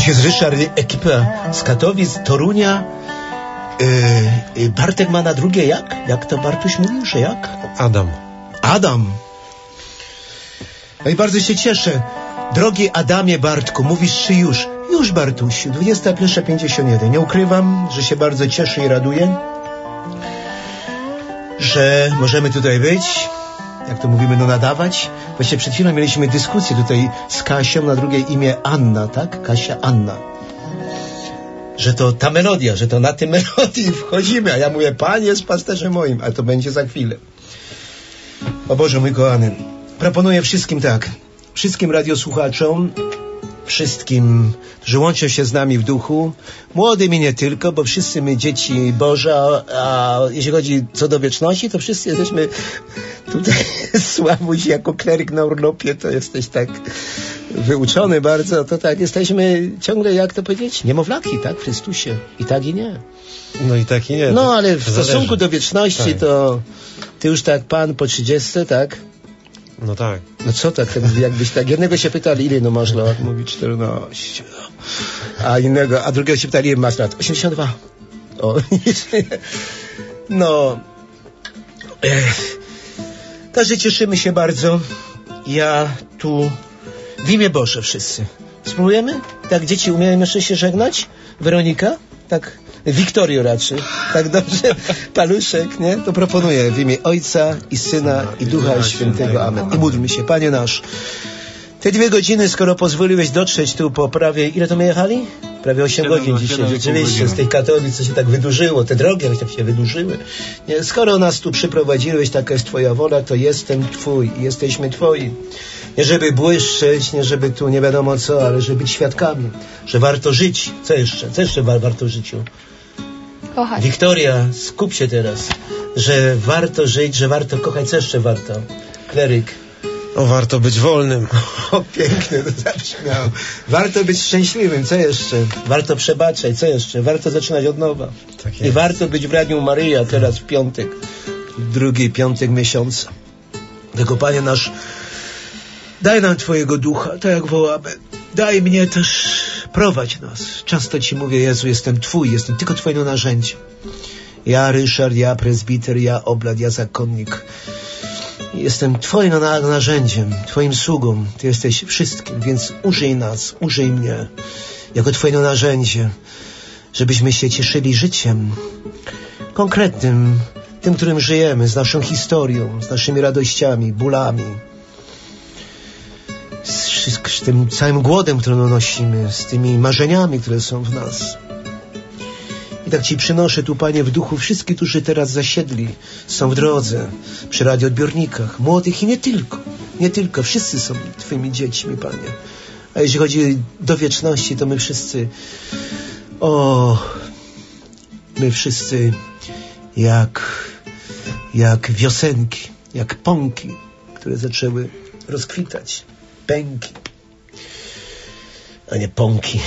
Dziś jest Ryszard, ekipa z Katowic, Torunia. Bartek ma na drugie jak? Jak to Bartuś mówił, że jak? Adam. No i bardzo się cieszę. Drogi Adamie, Bartku, mówisz czy już? Już, Bartusiu, 21:51. Nie ukrywam, że się bardzo cieszę i raduję, że możemy tutaj być, jak to mówimy, no nadawać. Właśnie przed chwilą mieliśmy dyskusję tutaj z Kasią, na drugie imię Anna, tak? Kasia, Anna. Że to ta melodia, że to na tej melodii wchodzimy, a ja mówię, Pan jest pasterzem moim, a to będzie za chwilę. O Boże mój kochany, proponuję wszystkim tak, wszystkim radiosłuchaczom, wszystkim, którzy łączą się z nami w duchu, młodym i nie tylko, bo wszyscy my dzieci Boże, a jeśli chodzi co do wieczności, to wszyscy jesteśmy tutaj, Sławuś, jako kleryk na urlopie, to jesteś tak wyuczony bardzo, to tak, jesteśmy ciągle, jak to powiedzieć, niemowlaki, tak, w Chrystusie. I tak i nie. No i tak i nie. No, ale w stosunku do wieczności, tak, to ty już tak, Pan po 30, tak? No tak. No co tak, jakbyś tak, jednego się pytali, ile no masz lat? Mówi 14. A drugiego się pytali, ile masz lat? 82. O, no. Także cieszymy się bardzo. Ja tu w imię Boże wszyscy. Spróbujemy? Tak, dzieci umieją jeszcze się żegnać? Weronika? Tak, Wiktorio raczej. Tak dobrze? Paluszek, nie? To proponuję w imię Ojca i Syna i Ducha Świętego. Amen. I módlmy się. Panie nasz, te 2 godziny, skoro pozwoliłeś dotrzeć tu po prawie, ile to my jechali? Prawie 8 godzin dzisiaj, rzeczywiście, z tej Katowic, co się tak wydłużyło, te drogi jak tak się wydłużyły. Nie? Skoro nas tu przyprowadziłeś, taka jest Twoja wola, to jestem Twój i jesteśmy Twoi. Nie żeby błyszczeć, nie żeby tu nie wiadomo co, ale żeby być świadkami, że warto żyć. Co jeszcze? Co jeszcze warto w życiu? Kochać. Wiktoria, skup się teraz, że warto żyć, że warto kochać. Co jeszcze warto? Kleryk. O, warto być wolnym. O, pięknie to zabrzmiało. Warto być szczęśliwym. Co jeszcze? Warto przebaczać. Co jeszcze? Warto zaczynać od nowa. Tak jest. I warto być w Radiu Maryja teraz w piątek. Drugi piątek miesiąca. Tego, Panie nasz, daj nam Twojego Ducha, tak jak wołamy. Daj mnie też, prowadź nas. Często Ci mówię, Jezu, jestem Twój, jestem tylko Twoim narzędziem. Ja Ryszard, ja prezbiter, ja oblat, ja zakonnik. Jestem Twoim narzędziem, Twoim sługą. Ty jesteś wszystkim, więc użyj nas, użyj mnie jako Twoje narzędzie, żebyśmy się cieszyli życiem konkretnym, tym, którym żyjemy, z naszą historią, z naszymi radościami, bólami, z tym całym głodem, który nosimy, z tymi marzeniami, które są w nas. I tak Ci przynoszę tu, Panie, w duchu wszystkich, którzy teraz zasiedli, są w drodze, przy radioodbiornikach, młodych i nie tylko, wszyscy są Twymi dziećmi, Panie. A jeśli chodzi do wieczności, to my wszyscy, my wszyscy jak wiosenki, jak pąki, które zaczęły rozkwitać. Pęki, a nie pąki.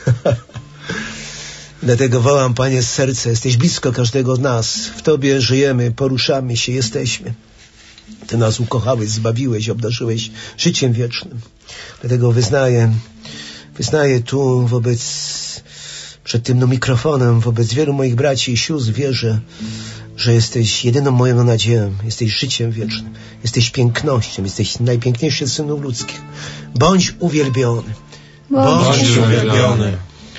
Dlatego wołam, Panie, z serca, jesteś blisko każdego z nas. W Tobie żyjemy, poruszamy się, jesteśmy. Ty nas ukochałeś, zbawiłeś, obdarzyłeś życiem wiecznym. Dlatego wyznaję tu przed tym mikrofonem, wobec wielu moich braci i sióstr, wierzę, że jesteś jedyną moją nadzieją, jesteś życiem wiecznym, jesteś pięknością, jesteś najpiękniejszy z synów ludzkich. Bądź uwielbiony. Bądź uwielbiony.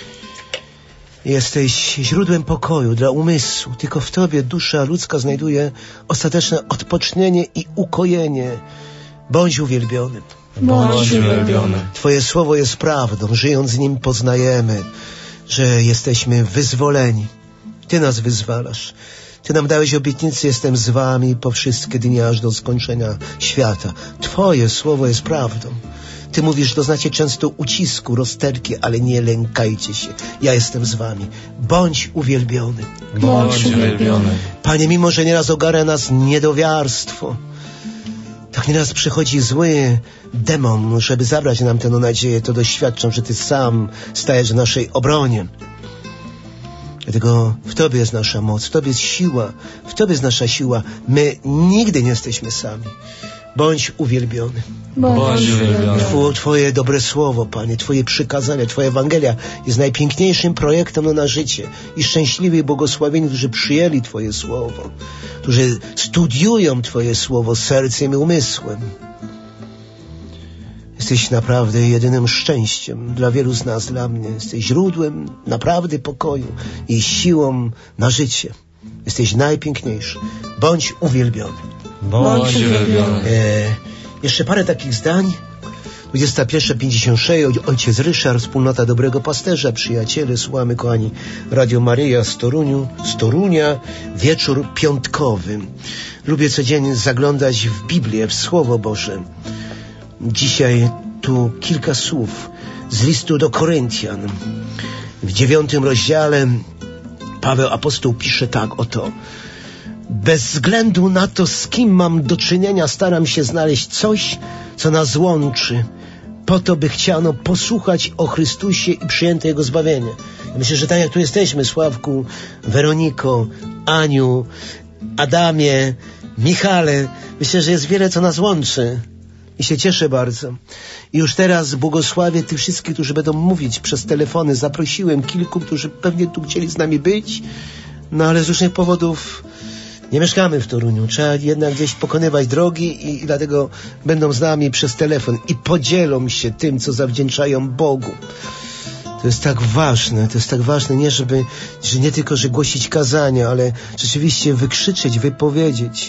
Jesteś źródłem pokoju dla umysłu. Tylko w Tobie dusza ludzka znajduje ostateczne odpocznienie i ukojenie. Bądź uwielbiony. Bądź uwielbiony. Twoje słowo jest prawdą. Żyjąc z nim poznajemy, że jesteśmy wyzwoleni. Ty nas wyzwalasz. Ty nam dałeś obietnicę, jestem z wami po wszystkie dni aż do skończenia świata. Twoje słowo jest prawdą. Ty mówisz, doznacie często ucisku, rozterki, ale nie lękajcie się. Ja jestem z wami. Bądź uwielbiony. Bądź uwielbiony. Panie, mimo że nieraz ogarnia nas niedowiarstwo, tak nieraz przychodzi zły demon, żeby zabrać nam tę nadzieję, to doświadczam, że Ty sam stajesz w naszej obronie. Dlatego w Tobie jest nasza moc, w Tobie jest siła, w Tobie jest nasza siła. My nigdy nie jesteśmy sami. Bądź uwielbiony. Bądź uwielbiony. Twoje dobre słowo, Panie, Twoje przykazania, Twoja Ewangelia jest najpiękniejszym projektem na życie. I szczęśliwi i błogosławieni, którzy przyjęli Twoje słowo, którzy studiują Twoje słowo sercem i umysłem. Jesteś naprawdę jedynym szczęściem dla wielu z nas, dla mnie. Jesteś źródłem naprawdę pokoju i siłą na życie. Jesteś najpiękniejszy. Bądź uwielbiony. Bądź uwielbiony. Jeszcze parę takich zdań. 21:56. Ojciec Ryszard, Wspólnota Dobrego Pasterza, przyjaciele, słuchamy, kochani, Radio Maryja z Torunia, wieczór piątkowy. Lubię codziennie zaglądać w Biblię, w Słowo Boże. Dzisiaj tu kilka słów z listu do Koryntian. W 9 rozdziale Paweł apostoł pisze tak oto: bez względu na to, z kim mam do czynienia, staram się znaleźć coś, co nas łączy, po to, by chciano posłuchać o Chrystusie i przyjęte Jego zbawienie. Ja myślę, że tak jak tu jesteśmy, Sławku, Weroniko, Aniu, Adamie, Michale, myślę, że jest wiele, co nas łączy. I się cieszę bardzo. I już teraz błogosławię tych wszystkich, którzy będą mówić przez telefony. Zaprosiłem kilku, którzy pewnie tu chcieli z nami być, no ale z różnych powodów nie mieszkamy w Toruniu. Trzeba jednak gdzieś pokonywać drogi i dlatego będą z nami przez telefon i podzielą się tym, co zawdzięczają Bogu. To jest tak ważne, że nie tylko, że głosić kazania, ale rzeczywiście wykrzyczeć, wypowiedzieć.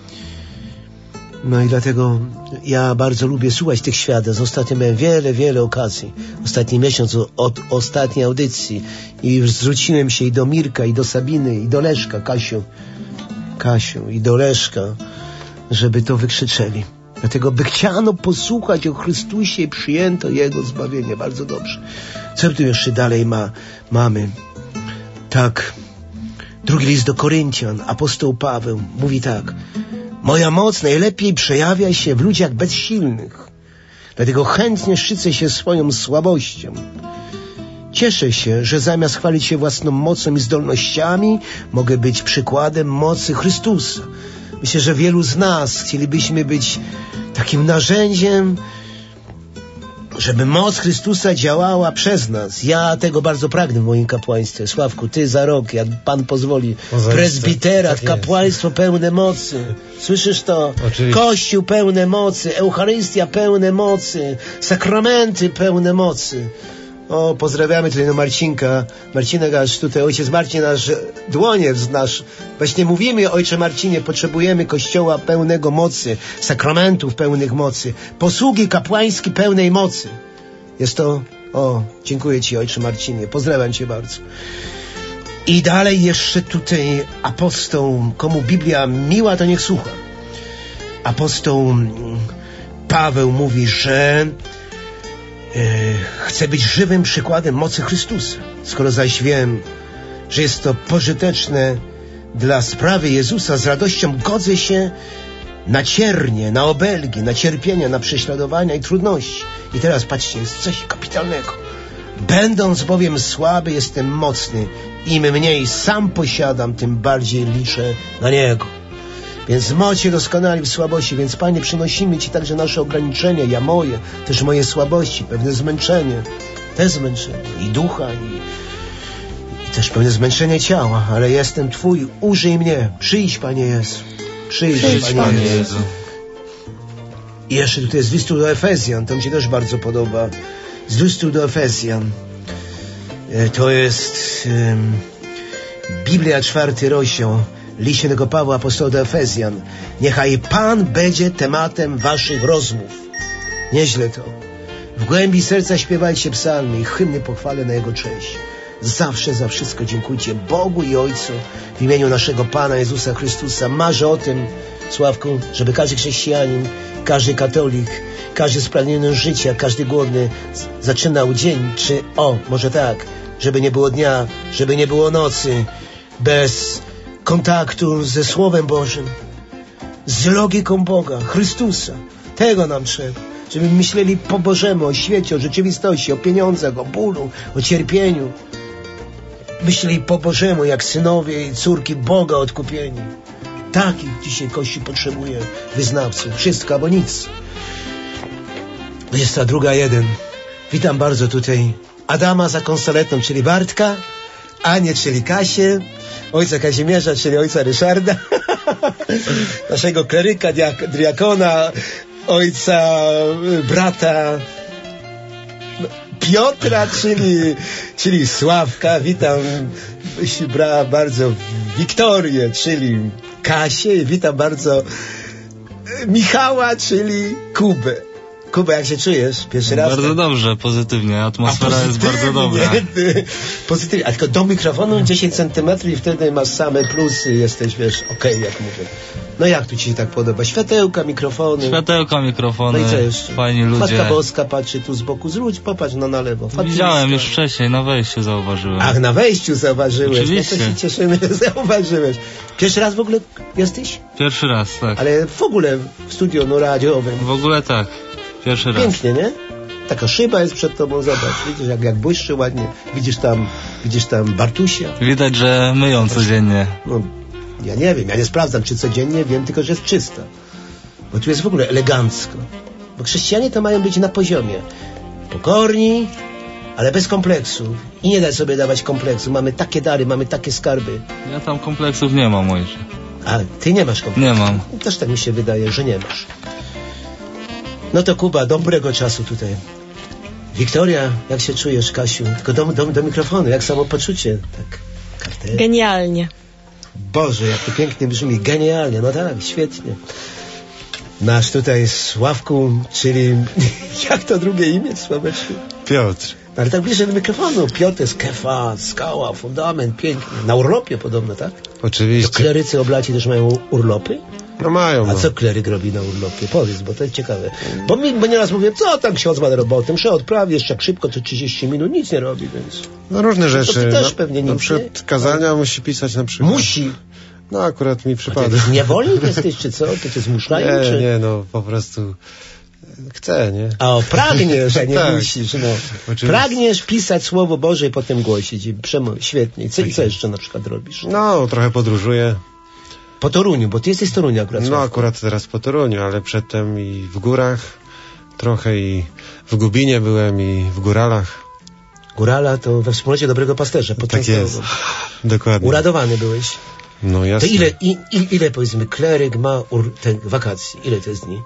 No i dlatego ja bardzo lubię słuchać tych świadectw. Ostatnio miałem wiele okazji. Ostatni miesiąc od ostatniej audycji. I zwróciłem się i do Mirka, i do Sabiny, i do Leszka, Kasiu, i do Leszka, żeby to wykrzyczeli. Dlatego by chciano posłuchać o Chrystusie i przyjęto Jego zbawienie. Bardzo dobrze. Co tu jeszcze dalej mamy? Tak. Drugi list do Koryntian. Apostoł Paweł mówi tak: moja moc najlepiej przejawia się w ludziach bezsilnych. Dlatego chętnie szczycę się swoją słabością. Cieszę się, że zamiast chwalić się własną mocą i zdolnościami, mogę być przykładem mocy Chrystusa. Myślę, że wielu z nas chcielibyśmy być takim narzędziem, żeby moc Chrystusa działała przez nas. Ja tego bardzo pragnę w moim kapłaństwie. Sławku, ty za rok, jak Pan pozwoli, prezbiterat, tak, kapłaństwo pełne mocy. Słyszysz to? Oczywiście. Kościół pełne mocy, Eucharystia pełne mocy, sakramenty pełne mocy. O, pozdrawiamy tutaj no Marcinek, aż tutaj ojciec Marcin nasz dłonie wznasz. Właśnie mówimy, ojcze Marcinie, potrzebujemy kościoła pełnego mocy, sakramentów pełnych mocy, posługi kapłańskiej pełnej mocy. Jest to, dziękuję Ci, ojcze Marcinie, pozdrawiam Cię bardzo. I dalej jeszcze tutaj apostoł, komu Biblia miła, to niech słucha. Apostoł Paweł mówi, że chcę być żywym przykładem mocy Chrystusa. Skoro zaś wiem, że jest to pożyteczne dla sprawy Jezusa, z radością godzę się na ciernie, na obelgi, na cierpienia, na prześladowania i trudności. I teraz patrzcie, jest coś kapitalnego. Będąc bowiem słaby, jestem mocny. Im mniej sam posiadam, tym bardziej liczę na Niego. Więc moc się doskonali w słabości, więc Panie, przynosimy Ci także nasze ograniczenia, ja moje, też moje słabości, pewne zmęczenie, i ducha, i też pewne zmęczenie ciała, ale jestem Twój, użyj mnie, przyjdź, Panie Jezu, przyjdź Panie Jezu. I jeszcze tutaj z listu do Efezjan, to mi się też bardzo podoba, z listu do Efezjan, to jest Biblia, 4 rozdział, List świętego Pawła apostoła do Efezjan. Niechaj Pan będzie tematem waszych rozmów. Nieźle to. W głębi serca śpiewajcie psalmy i hymny pochwale na Jego cześć. Zawsze za wszystko dziękujcie Bogu i Ojcu w imieniu naszego Pana Jezusa Chrystusa. Marzę o tym, Sławku, żeby każdy chrześcijanin, każdy katolik, każdy spragniony życia, każdy głodny zaczynał dzień, może tak, żeby nie było dnia, żeby nie było nocy, bez kontaktu ze Słowem Bożym, z logiką Boga, Chrystusa. Tego nam trzeba. Żeby myśleli po Bożemu, o świecie, o rzeczywistości, o pieniądzach, o bólu, o cierpieniu. Myśleli po Bożemu, jak synowie i córki Boga odkupieni. Takich dzisiaj Kościół potrzebuje wyznawców. Wszystko albo nic. 22:01. Witam bardzo tutaj Adama za konsoletą, czyli Bartka, Anię, czyli Kasię, ojca Kazimierza, czyli ojca Ryszarda, naszego kleryka, diakona, ojca, brata Piotra, czyli Sławka. Witam bardzo Wiktorię, czyli Kasię, i witam bardzo Michała, czyli Kubę. Kuba, jak się czujesz? Pierwszy raz? Bardzo dobrze, pozytywnie. Atmosfera jest bardzo dobra. Pozytywnie. A tylko do mikrofonu 10 centymetrów i wtedy masz same plusy. Jesteś, wiesz, okej, jak mówię. No jak tu ci się tak podoba? Światełka, mikrofony. Światełka, mikrofony. No i co jeszcze? Fajni ludzie. Matka Boska patrzy tu z boku. Zwróć, popatrz na lewo. Widziałem już wcześniej, na wejściu zauważyłem. Ach, na wejściu zauważyłeś. Oczywiście. No to się cieszymy, że zauważyłeś. Pierwszy raz w ogóle jesteś? Pierwszy raz, tak. Ale w ogóle w studiu radiowym. W ogóle tak. Pierwszy raz. Pięknie, nie? Taka szyba jest przed tobą, zobacz. Widzisz, jak błyszczy ładnie. Widzisz tam Bartusia. Widać, że myją codziennie. No, ja nie wiem, ja nie sprawdzam, czy codziennie, wiem tylko, że jest czysta. Bo tu jest w ogóle elegancko. Bo chrześcijanie to mają być na poziomie. Pokorni, ale bez kompleksów. I nie daj sobie dawać kompleksu. Mamy takie dary, mamy takie skarby. Ja tam kompleksów nie mam, ojcze. A ty nie masz kompleksu? Nie mam. Też tak mi się wydaje, że nie masz. No to Kuba, dobrego czasu tutaj. Wiktoria, jak się czujesz, Kasiu? Tylko do mikrofonu, jak samopoczucie. Tak, kartę. Genialnie. Boże, jak to pięknie brzmi. Genialnie, no tak, świetnie. Nasz tutaj Sławku, czyli jak to drugie imię, Sławeczku? Piotr. Ale tak bliżej do mikrofonu. Piotr jest kefa, skała, fundament, pięknie. Na urlopie podobno, tak? To Oczywiście. klerycy oblaci też mają urlopy? No mają. A co kleryk robi na urlopie? Powiedz, bo to jest ciekawe. Bo nieraz mówię, co tam ksiądz ma na robotę? Muszę odprawić jeszcze szybko, to 30 minut, nic nie robi, więc... No różne To rzeczy. ty też pewnie nic, na przykład kazania musi pisać na przykład. Musi. No akurat mi przypada. Ty niewolnik jesteś, czy co? To cię zmuszają, czy... Nie, no po prostu chcę, nie? A pragniesz, a nie Tak. musisz, no. Oczywiście. Pragniesz pisać Słowo Boże i potem głosić. I świetnie. Co jeszcze na przykład robisz? No trochę podróżuję. Po Toruniu, bo ty jesteś z Torunia akurat. No Sławku. akurat teraz po Toruniu, ale przedtem i w górach trochę, i w Gubinie byłem, i w Góralach. Górala to we wspólnocie Dobrego Pasterza. Pod Tak Częstochową. jest. Dokładnie. Uradowany byłeś. No To jasne. ile powiedzmy kleryk ma te wakacje? Ile to jest dni?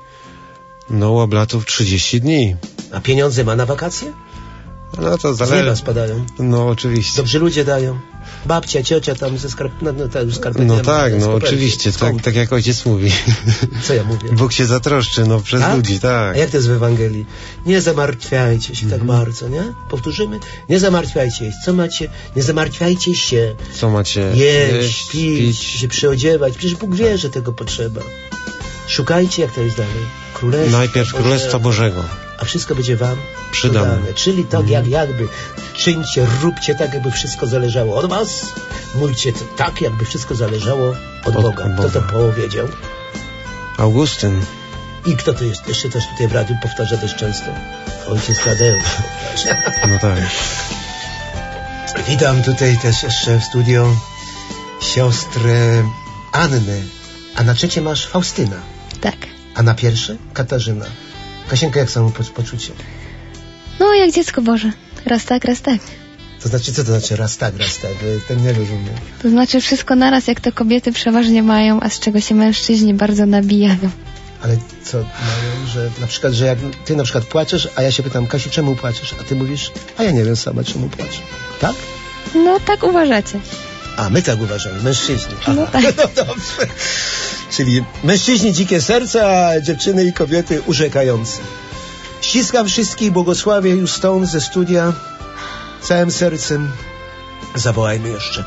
No u oblatów 30 dni. A pieniądze ma na wakacje? No to Z nieba zależy. spadają. No oczywiście. Dobrzy ludzie dają. Babcia, ciocia tam ze skarpetami. No tak, no oczywiście, tak jak ojciec mówi. Co ja mówię? Bóg się zatroszczy, no przez Tak? ludzi, tak. A jak to jest w Ewangelii? Nie zamartwiajcie się tak bardzo, nie? Powtórzymy? Nie zamartwiajcie się. Co macie? Nie zamartwiajcie się. Co macie Jeść, pić, się przyodziewać. Przecież Bóg wie, że tego potrzeba. Szukajcie, jak to jest dalej. Królestwo Najpierw Boże, Królestwa Bożego. a wszystko będzie wam Przydane. Czyli tak jakby czyńcie, róbcie tak, jakby wszystko zależało od was. Mójcie to tak, jakby wszystko zależało od Boga. Kto to powiedział? Augustyn. I kto to jest? Jeszcze też tutaj w radiu powtarza dość często. Ojciec Tadeusz. No tak. Witam tutaj też jeszcze w studio siostrę Annę. A na trzecie masz Faustyna. Tak. A na pierwsze Katarzyna. Kasienka, jak samo poczucie? No, jak dziecko Boże. Raz tak, raz tak. To znaczy, co to znaczy raz tak? Ten nie rozumiem. To znaczy wszystko naraz, jak to kobiety przeważnie mają, a z czego się mężczyźni bardzo nabijają. Ale co mają, że na przykład, że jak ty na przykład płaczesz, a ja się pytam, Kasiu, czemu płaczesz? A ty mówisz, a ja nie wiem sama, czemu płaczę. Tak? No, tak uważacie. A my tak uważamy, mężczyźni. No tak. No dobrze. Czyli mężczyźni dzikie serca, a dziewczyny i kobiety urzekające. Ściskam wszystkich, błogosławię już stąd ze studia całym sercem. Zawołajmy jeszcze.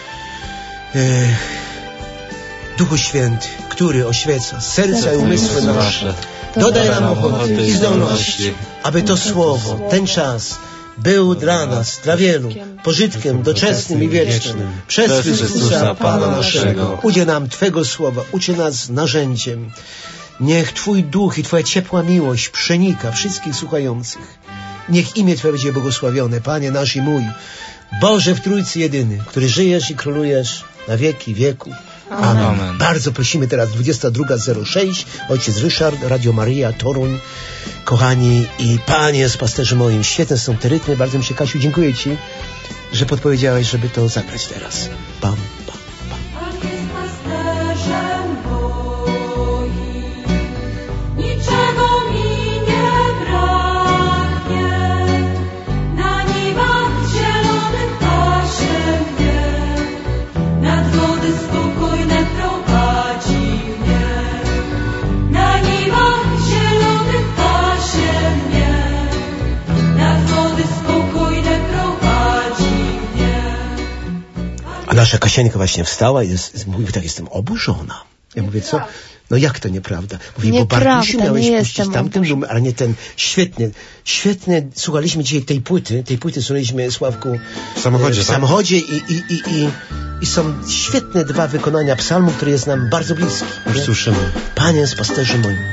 Duchu Święty, który oświeca serca i umysły nasze, dodaj nam ochoty i zdolności, aby to słowo, ten czas był dla nas, dla wielu, pożytkiem doczesnym i wiecznym. Przez Chrystusa Pana naszego. Udziel nam Twego słowa, uczyń nas narzędziem. Niech Twój duch i Twoja ciepła miłość przenika wszystkich słuchających. Niech imię Twoje będzie błogosławione, Panie nasz i mój. Boże w Trójcy jedyny, który żyjesz i królujesz na wieki wieków. Amen. Bardzo prosimy teraz 22:06. Ojciec Ryszard, Radio Maryja, Toruń. Kochani i panie z pasterzem moim, świetne są te rytmy. Bardzo mi się, Kasiu, dziękuję ci, że podpowiedziałeś, żeby to zagrać teraz. Pam, pam, pam. Pan jest pasterzem moim, niczego mi nie braknie. Na niwach zielonych pasie mnie, nad wody spokojne prowadzi mnie. Na niwach zielonych pasie mnie, nad wody spokojne prowadzi mnie. A nasza Kasieńka właśnie wstała i mówi tak, jestem oburzona. Ja mówię, co? No jak to nieprawda? Mówi, bo Bartusiu miałeś puścić tamten numer, ale nie ten. Świetnie. Słuchaliśmy dzisiaj tej płyty słuchaliśmy, Sławku, w samochodzie i są świetne dwa wykonania psalmu, który jest nam bardzo bliski. Już słyszymy. Panie z pasterzem moim.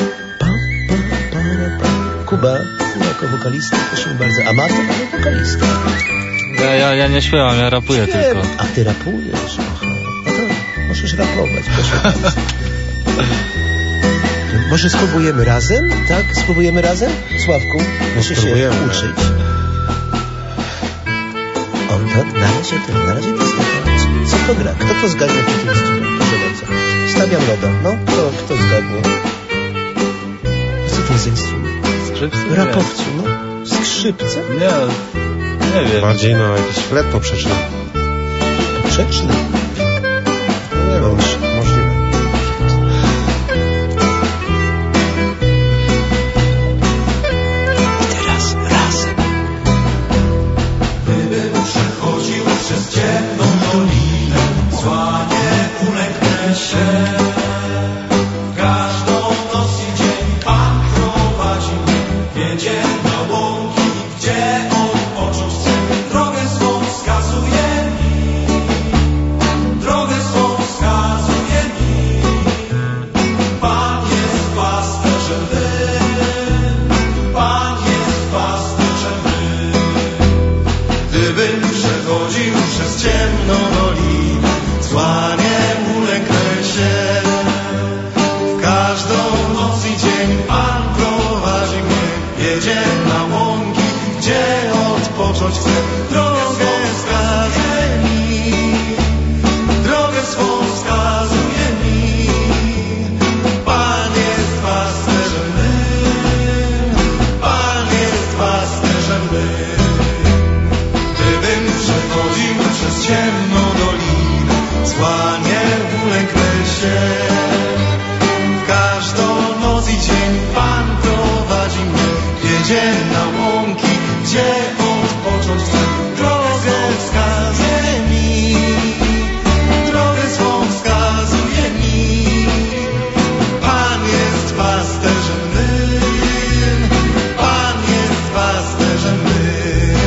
Kuba, jako wokalista, proszę bardzo, amator, ale wokalista. Ja nie śpiewam, ja rapuję tylko. A ty rapujesz? Aha. No to możesz rapować, proszę bardzo. Może spróbujemy razem? Tak? Spróbujemy razem? Sławku, muszę się uczyć. O, tak, na razie to jest taka... Co to gra? Kto to zgadnie w tym instrumencie? Proszę bardzo. Stawiam loda. No, kto zgadnie? Co to jest za instrument? Skrzypce? Rapowcu, no. Skrzypce? Nie wiem. Bardziej jakiś flet poprzeczny. Poprzeczny? Nie wiem, możliwe. I teraz razem. Gdybym przechodził przez ciemną dolinę, zła nie ulęknę się. Każdą noc i dzień Pan prowadzi mnie, wiedzie na łąki, gdzie odpocząć chcę. Drogę swą wskazuje mi, drogę swą wskazuje mi. Pan jest pasterzem mym, Pan jest pasterzem mym. Gdybym przechodził przez ciemną dolinę, zła nie ulęknę się. W każdą noc i dzień Pan prowadzi mnie, jedzie na łąki, gdzie odpocząć chcę. Drogę wskazuje mi, drogę swą wskazuje mi. Pan jest pasterzem mym, Pan jest pasterzem mym. Gdybym przechodził przez ciemną dolinę, zła nie ulęknę się. W każdą noc i dzień Pan prowadzi mnie, jedzie na łąki, gdzie odpocząć chcę. Drogę wskazuje mi, drogę swą wskazuje mi. Pan jest pasterzem mym, Pan jest pasterzem mym.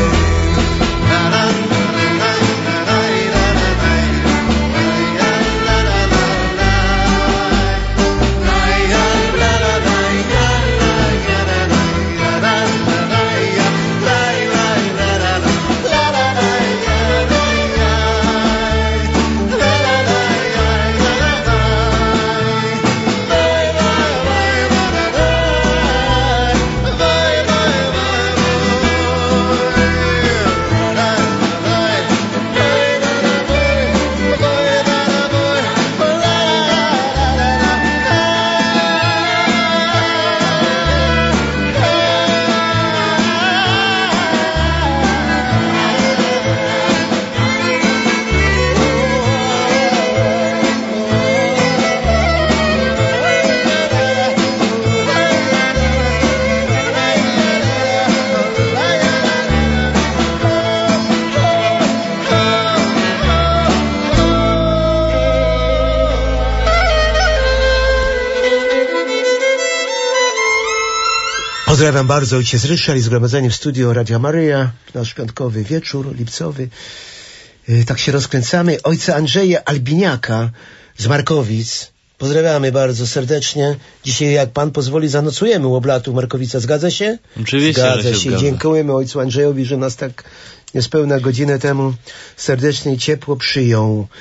Pozdrawiam bardzo, ojciec Ryszard i zgromadzenie w studio Radia Maryja, nasz piątkowy wieczór lipcowy. Tak się rozkręcamy. Ojca Andrzeja Albiniaka z Markowic. Pozdrawiamy bardzo serdecznie. Dzisiaj, jak Pan pozwoli, zanocujemy u oblatu Markowica. Zgadza się? Oczywiście, Zgadza się. Dziękujemy ojcu Andrzejowi, że nas tak niespełna godzinę temu serdecznie i ciepło przyjął.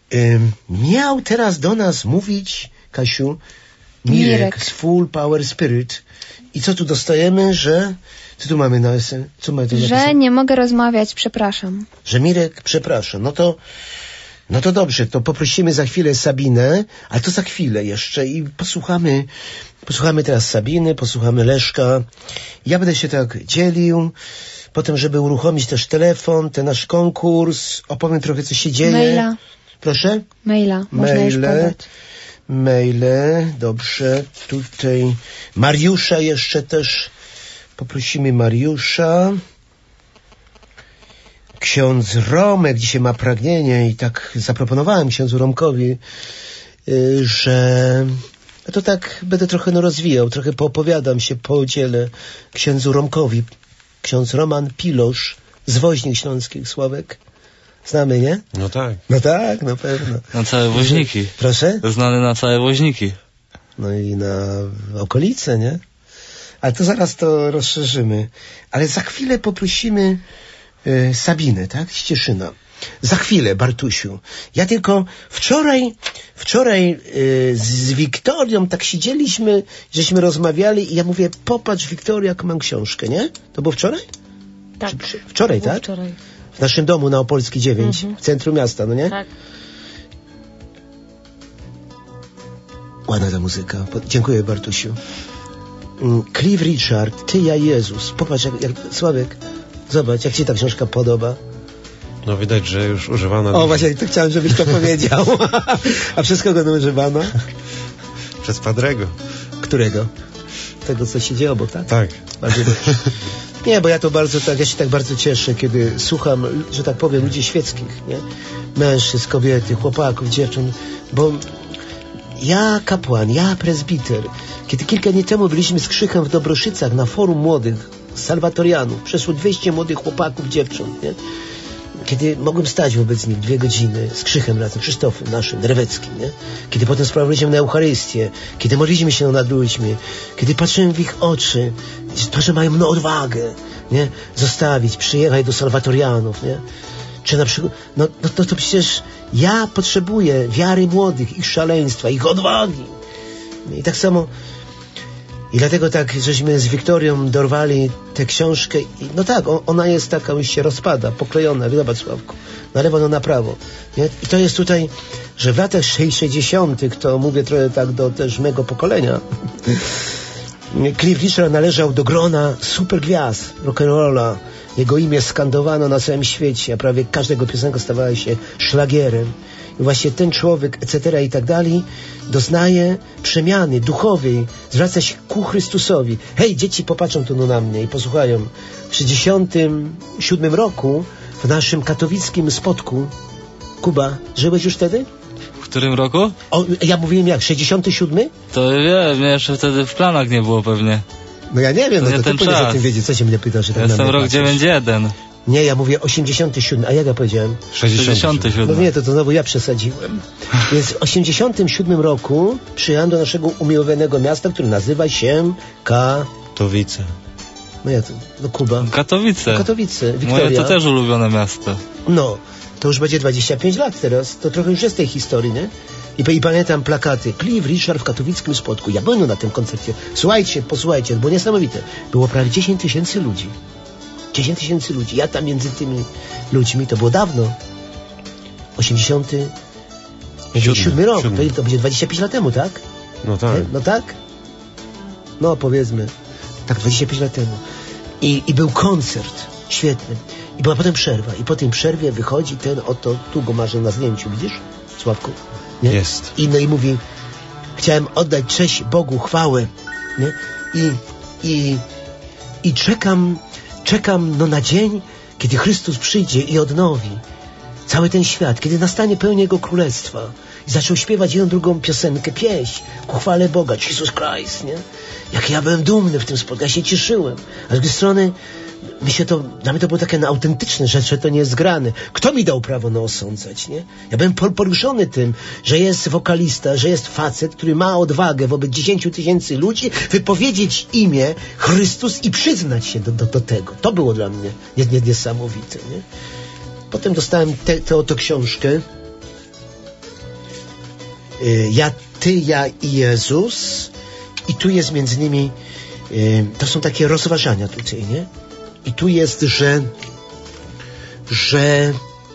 Miał teraz do nas mówić, Kasiu, Mirek z Full Power Spirit. I co tu dostajemy, że... Co tu mamy na SN? Co mamy tu napisane? Że nie mogę rozmawiać, przepraszam. Że Mirek przepraszam. No to dobrze, to poprosimy za chwilę Sabinę, ale to za chwilę jeszcze i posłuchamy teraz Sabiny, posłuchamy Leszka. Ja będę się tak dzielił, potem żeby uruchomić też telefon, ten nasz konkurs, opowiem trochę co się dzieje. Maila. Proszę? Maila, można już podać. Maile, dobrze, tutaj Mariusza jeszcze też poprosimy Mariusza. Ksiądz Romek dzisiaj ma pragnienie i tak zaproponowałem księdzu Romkowi, że to tak będę trochę rozwijał, trochę poopowiadam się, podzielę księdzu Romkowi. Ksiądz Roman Pilosz z Woźnik Śląskich, Sławek. Znamy, nie? No tak. No tak, na pewno. Na całe Woźniki. Proszę? Znany na całe Woźniki. No i na okolice, nie? Ale to zaraz to rozszerzymy. Ale za chwilę poprosimy Sabinę, tak? Z Cieszyna. Za chwilę, Bartusiu. Ja tylko wczoraj z Wiktorią tak siedzieliśmy, żeśmy rozmawiali i ja mówię, popatrz Wiktoria, jaką mam książkę, nie? To było wczoraj? Tak. Wczoraj, tak? Wczoraj. W naszym domu na Opolskiej 9, w centrum miasta, no nie? Tak. Ładna ta muzyka. Dziękuję, Bartusiu. Cliff Richard, Ty, ja, Jezus. Popatrz, jak Sławek, zobacz, jak ci ta książka podoba. No widać, że już używana. O, właśnie, to chciałem, żebyś to powiedział. A przez kogo no używana? Przez Padrego. Którego? Tego, co się dzieje obok, tak? Tak. Bardzo dobrze. Nie, bo ja się tak bardzo cieszę, kiedy słucham, że tak powiem, ludzi świeckich, nie? Mężczyzn, kobiety, chłopaków, dziewcząt, bo ja kapłan, ja prezbiter, kiedy kilka dni temu byliśmy z Krzychem w Dobroszycach na forum młodych salwatorianów, przeszło 200 młodych chłopaków, dziewcząt, nie? Kiedy mogłem stać wobec nich 2 godziny z Krzychem razem, Krzysztofem naszym, Dreweckim, nie? Kiedy potem sprawiliśmy na Eucharystię, kiedy modliliśmy się nad ludźmi, kiedy patrzyłem w ich oczy, to, że mają odwagę, nie? Zostawić, przyjechać do salwatorianów, nie? Czy na przykład, to przecież ja potrzebuję wiary młodych, ich szaleństwa, ich odwagi. I tak samo, i dlatego tak, żeśmy z Wiktorią dorwali tę książkę i no tak, ona jest taka, już się rozpada, poklejona, zobacz Sławku, na lewo, no na prawo. Nie? I to jest tutaj, że w latach 60. to mówię trochę tak do też mego pokolenia. Cliff Richard należał do grona supergwiazd rock'n'rolla. Jego imię skandowano na całym świecie, a prawie każdego piosenka stawała się szlagierem. I właśnie ten człowiek, etc. i tak dalej, doznaje przemiany duchowej, zwraca się ku Chrystusowi. Hej, dzieci popatrzą tu na mnie i posłuchają. W 67 roku w naszym katowickim spotku, Kuba, żyłeś już wtedy? W którym roku? Ja mówiłem jak, 67? To wiem, jeszcze wtedy w planach nie było pewnie. No ja nie wiem, To no nie to ty ten powinieneś czas. o tym wiedzieć, co się mnie pytasz, że tak Ja na jestem mnie rok patrzysz. 91. Nie, ja mówię 87, a jak ja powiedziałem? 67. No nie, to znowu ja przesadziłem. Więc w 87 roku przyjechałem do naszego umiłowanego miasta, które nazywa się Katowice. No ja to, no Kuba. Katowice. Katowice, Moje Wiktoria. to też ulubione miasto. No, to już będzie 25 lat teraz. To trochę już jest tej historii, nie? I pamiętam plakaty. Cliff Richard w katowickim spotku. Ja byłem na tym koncercie. Słuchajcie, posłuchajcie, było niesamowite. Było prawie 10 000 ludzi. 10 000 ludzi. Ja tam między tymi ludźmi, to było dawno. 87 rok. To będzie 25 lat temu, tak? No tak. No tak? No powiedzmy. Tak, 25 lat temu. I był koncert. Świetny. I była potem przerwa. I po tej przerwie wychodzi ten oto, tu go marzę na zdjęciu, widzisz? Sławku? Nie? Jest. I no i mówi, chciałem oddać cześć Bogu, chwałę. Nie? I czekam no na dzień, kiedy Chrystus przyjdzie i odnowi cały ten świat, kiedy nastanie pełnia Jego Królestwa. I zaczął śpiewać jedną, drugą piosenkę, pieśń ku chwale Boga, Jesus Christ, nie? Jak ja byłem dumny w tym spotkaniu, ja się cieszyłem. A z drugiej strony, dla mnie to było takie autentyczne, że to nie jest grane. Kto mi dał prawo osądzać, nie? Ja byłem poruszony tym, że jest wokalista, że jest facet, który ma odwagę wobec 10 000 ludzi wypowiedzieć imię Chrystus i przyznać się do tego. To było dla mnie niesamowite, nie? Potem dostałem tę oto książkę ja i Jezus. I tu jest między nimi, to są takie rozważania tutaj, nie? I tu jest, że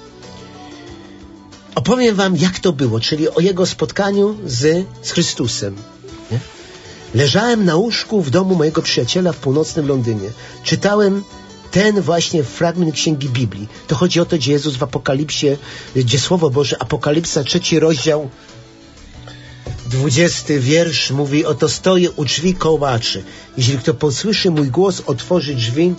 opowiem wam, jak to było, czyli o jego spotkaniu z Chrystusem. Nie? Leżałem na łóżku w domu mojego przyjaciela w północnym Londynie. Czytałem ten właśnie fragment Księgi Biblii. To chodzi o to, gdzie Jezus w Apokalipsie, gdzie Słowo Boże, Apokalipsa, 3 rozdział, 20 wiersz mówi: oto stoję u drzwi kołaczy. Jeśli kto posłyszy mój głos, otworzy drzwi,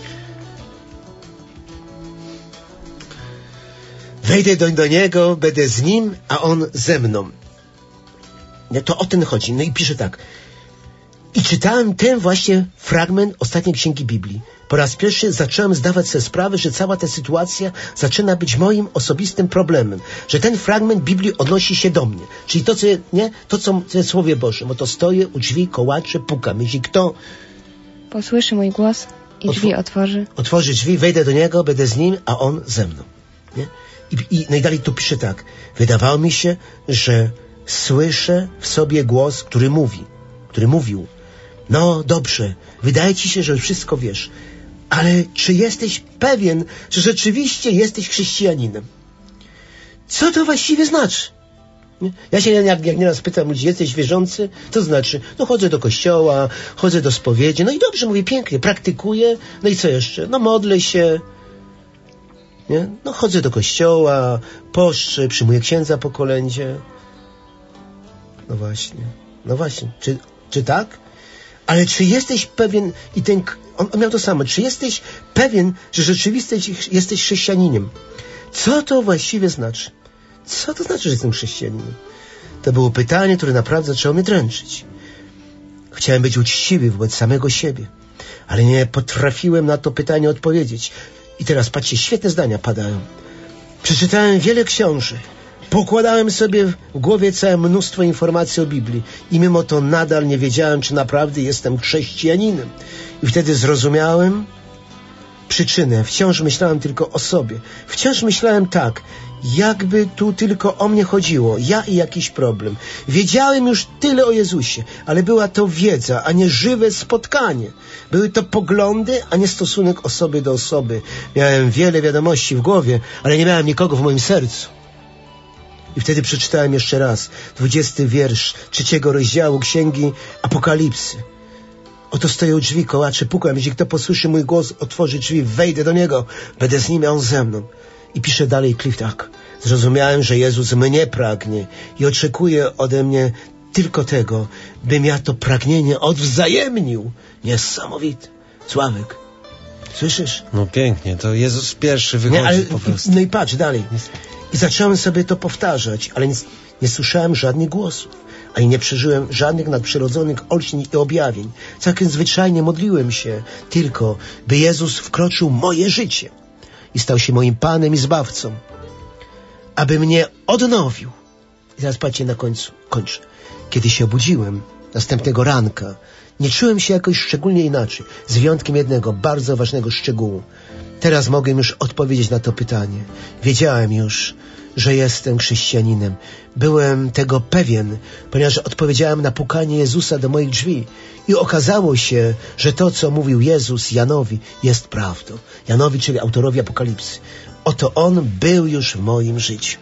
wejdę do niego, będę z nim, a on ze mną. To o ten chodzi. No i pisze tak. I czytałem ten właśnie fragment ostatniej Księgi Biblii. Po raz pierwszy zacząłem zdawać sobie sprawę, że cała ta sytuacja zaczyna być moim osobistym problemem. Że ten fragment Biblii odnosi się do mnie. Czyli to, co, nie? To, co w Słowie Bożym. Oto stoję u drzwi, kołaczę, pukam. Jeśli kto posłyszy mój głos i drzwi otworzy. Otworzy drzwi, wejdę do niego, będę z nim, a on ze mną. Nie? No i dalej tu pisze tak. Wydawało mi się, że słyszę w sobie głos, który mówił. No dobrze, wydaje ci się, że wszystko wiesz, ale czy jesteś pewien, że rzeczywiście jesteś chrześcijaninem? Co to właściwie znaczy? Nie? Ja się jak nieraz pytam ludzi, jesteś wierzący? To znaczy, no chodzę do kościoła, chodzę do spowiedzi, no i dobrze, mówię, pięknie, praktykuję, no i co jeszcze? No modlę się, nie? No chodzę do kościoła, poszczę, przyjmuję księdza po kolędzie. No właśnie, czy tak? Ale czy jesteś pewien, i on miał to samo, czy jesteś pewien, że rzeczywiście jesteś chrześcijaninem? Co to właściwie znaczy? Co to znaczy, że jestem chrześcijaninem? To było pytanie, które naprawdę zaczęło mnie dręczyć. Chciałem być uczciwy wobec samego siebie, ale nie potrafiłem na to pytanie odpowiedzieć. I teraz patrzcie, świetne zdania padają. Przeczytałem wiele książek. Pokładałem sobie w głowie całe mnóstwo informacji o Biblii i mimo to nadal nie wiedziałem, czy naprawdę jestem chrześcijaninem. I wtedy zrozumiałem przyczynę. Wciąż myślałem tylko o sobie. Wciąż myślałem tak, jakby tu tylko o mnie chodziło, ja i jakiś problem. Wiedziałem już tyle o Jezusie, ale była to wiedza, a nie żywe spotkanie. Były to poglądy, a nie stosunek osoby do osoby. Miałem wiele wiadomości w głowie, ale nie miałem nikogo w moim sercu. I wtedy przeczytałem jeszcze raz 20 wiersz 3 rozdziału Księgi Apokalipsy. Oto stoję u drzwi, kołaczę, pukam. Jeśli kto posłyszy mój głos, otworzy drzwi, wejdę do niego, będę z nim, a on ze mną. I pisze dalej Cliff tak. Zrozumiałem, że Jezus mnie pragnie i oczekuje ode mnie tylko tego, bym ja to pragnienie odwzajemnił. Niesamowite. Sławek, słyszysz? No pięknie, to Jezus pierwszy wychodzi po prostu. No i patrz dalej. I zacząłem sobie to powtarzać, ale nie słyszałem żadnych głosów, ani nie przeżyłem żadnych nadprzyrodzonych olśnień i objawień. Całkiem zwyczajnie modliłem się tylko, by Jezus wkroczył w moje życie i stał się moim Panem i Zbawcą, aby mnie odnowił. I teraz patrzcie na końcu, kończę. Kiedy się obudziłem następnego ranka, nie czułem się jakoś szczególnie inaczej, z wyjątkiem jednego bardzo ważnego szczegółu. Teraz mogę już odpowiedzieć na to pytanie. Wiedziałem już, że jestem chrześcijaninem. Byłem tego pewien, ponieważ odpowiedziałem na pukanie Jezusa do moich drzwi. I okazało się, że to, co mówił Jezus Janowi, jest prawdą. Janowi, czyli autorowi Apokalipsy. Oto On był już w moim życiu.